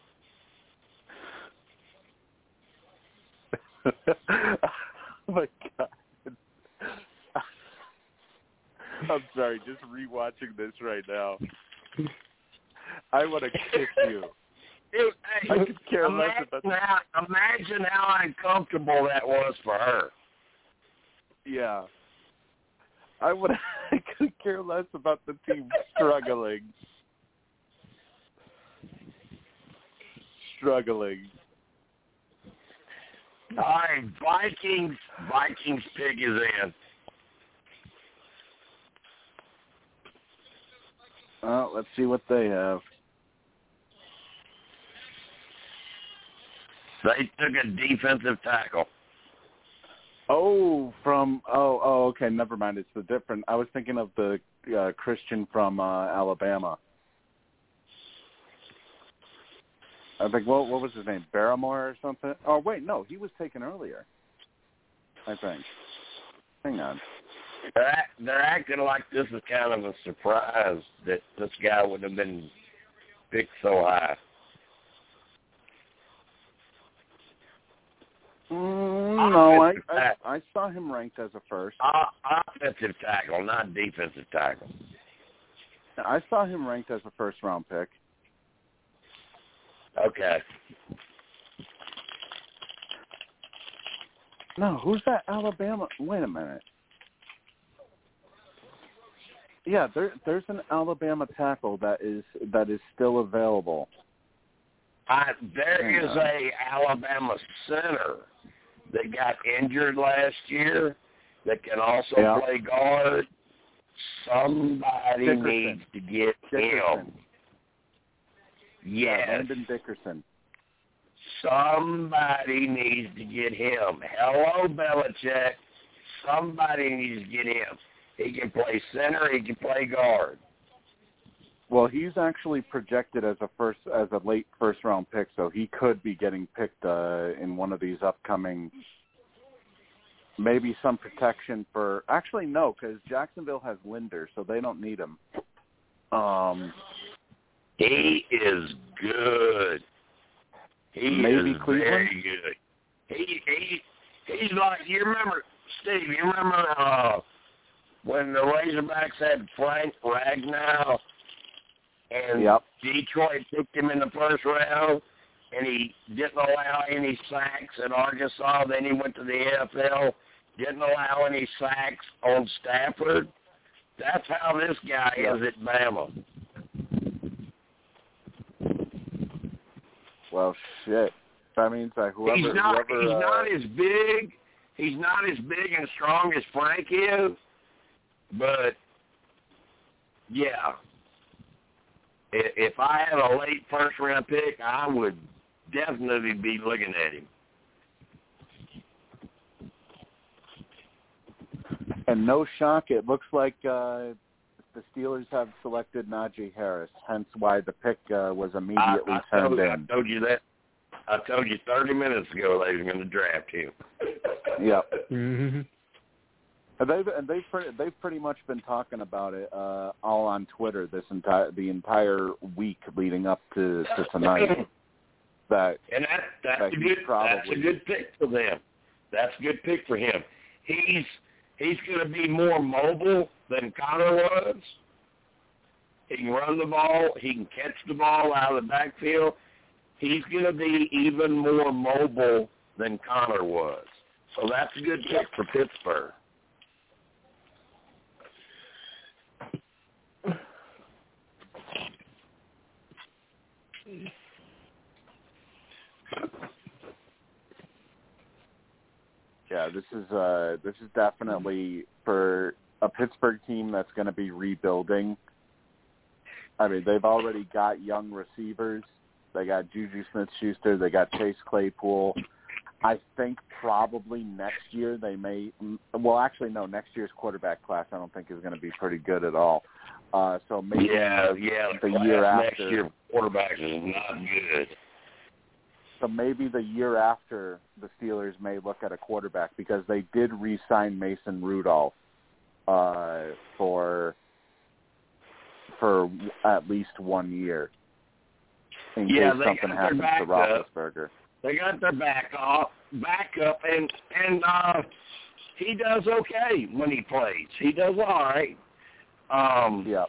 Oh, my God. I'm sorry, just rewatching this right now. I want to kiss you. Dude, hey, I could care less imagine, about how, imagine how uncomfortable that was for her. Yeah. I would. I could care less about the team struggling. Struggling. All right, Vikings. Vikings pick is in. Well, let's see what they have. They took a defensive tackle. Oh, from oh oh okay, never mind. It's the different. I was thinking of the uh, Christian from uh, Alabama. I think what what was his name? Barrymore or something? Oh wait, no, he was taken earlier. I think. Hang on. They're, act, they're acting like this is kind of a surprise that this guy would have been picked so high. Mm, no, I, I I saw him ranked as a first. Uh, offensive tackle, not defensive tackle. I saw him ranked as a first round pick. Okay. No, who's that Alabama? Wait a minute. Yeah, there, there's an Alabama tackle that is that is still available. Uh, there Hang is on. a Alabama center that got injured last year that can also Yeah. play guard. Somebody Dickerson. needs to get Dickerson. him. Yeah, Yes. Landon Dickerson. Somebody needs to get him. Hello, Belichick. Somebody needs to get him. He can play center. He can play guard. Well, he's actually projected as a first, as a late first round pick, so he could be getting picked uh, in one of these upcoming. Maybe some protection for. Actually, no, because Jacksonville has Linder, so they don't need him. Um, he is good. He maybe is Cleveland? very good. He he he's like you remember Steve. You remember uh, when the Razorbacks had Frank Ragnow and yep. Detroit picked him in the first round, and he didn't allow any sacks at Arkansas. Then he went to the N F L, didn't allow any sacks on Stafford. That's how this guy yep. is at Bama. Well, shit. That means that whoever he's not whoever, he's uh, not as big. He's not as big and strong as Frank is, but yeah. If I had a late first round pick, I would definitely be looking at him. And no shock, it looks like uh, the Steelers have selected Najee Harris, hence why the pick uh, was immediately I, I turned told, in. I told you that. I told you thirty minutes ago they were going to draft him. Yep. Mm-hmm. And they've and they've pretty, they've pretty much been talking about it uh, all on Twitter this entire the entire week leading up to, to tonight. That and that that's that a good probably, that's a good pick for them. That's a good pick for him. He's he's going to be more mobile than Connor was. He can run the ball. He can catch the ball out of the backfield. He's going to be even more mobile than Connor was. So that's a good pick for Pittsburgh. Yeah, this is uh, this is definitely for a Pittsburgh team that's going to be rebuilding. I mean, they've already got young receivers. They got Juju Smith-Schuster. They got Chase Claypool. I think probably next year they may – well, actually, no, next year's quarterback class I don't think is going to be pretty good at all. Uh, so maybe yeah, yeah, the class year after. Next year quarterbacks is not good. So maybe the year after the Steelers may look at a quarterback because they did re-sign Mason Rudolph uh, for for at least one year in yeah, case something happens to Roethlisberger. They got their back off, back up, and and uh, he does okay when he plays. He does all right. Um, yeah.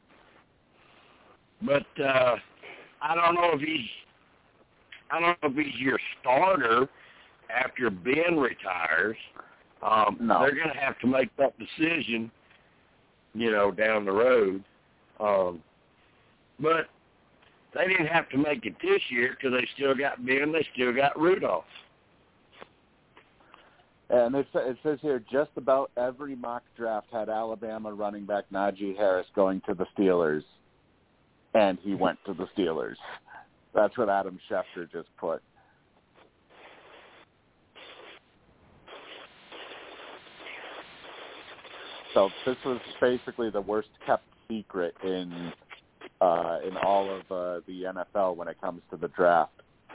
But uh, I don't know if he's. I don't know if he's your starter after Ben retires. Um, no. They're going to have to make that decision, you know, down the road. Um, but they didn't have to make it this year because they still got Ben, they still got Rudolph. And it, it says here, just about every mock draft had Alabama running back Najee Harris going to the Steelers, and he went to the Steelers. That's what Adam Schefter just put. So this was basically the worst kept secret in uh, in all of uh, the N F L when it comes to the draft.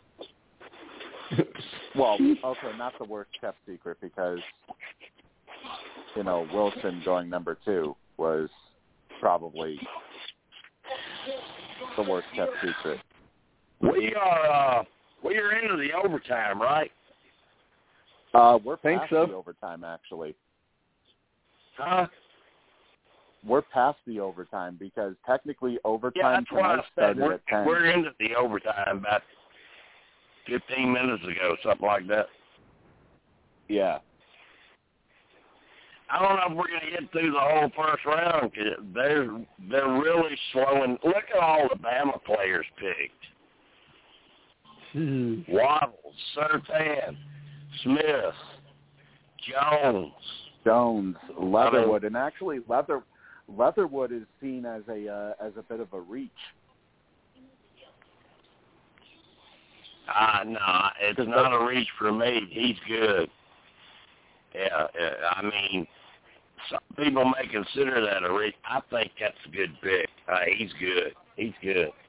Well, okay, not the worst kept secret because, you know, Wilson going number two was probably the worst kept secret. We are uh, we are into the overtime, right? Uh, we're Think past so. the overtime, actually. Huh? We're past the overtime because technically Yeah, overtime that's what I tonight said. started We're, at ten. we're into the overtime about fifteen minutes ago, something like that. Yeah. I don't know if we're going to get through the whole first round because they're, they're really slowing. Look at all the Bama players picked. Hmm. Waddle, Surtain, Smith, Jones. Jones, Leatherwood, and actually Leather Leatherwood is seen as a uh, as a bit of a reach. Ah, uh, no, it's not a reach for me. He's good. Yeah, yeah, I mean, some people may consider that a reach. I think that's a good pick. Uh, he's good. He's good.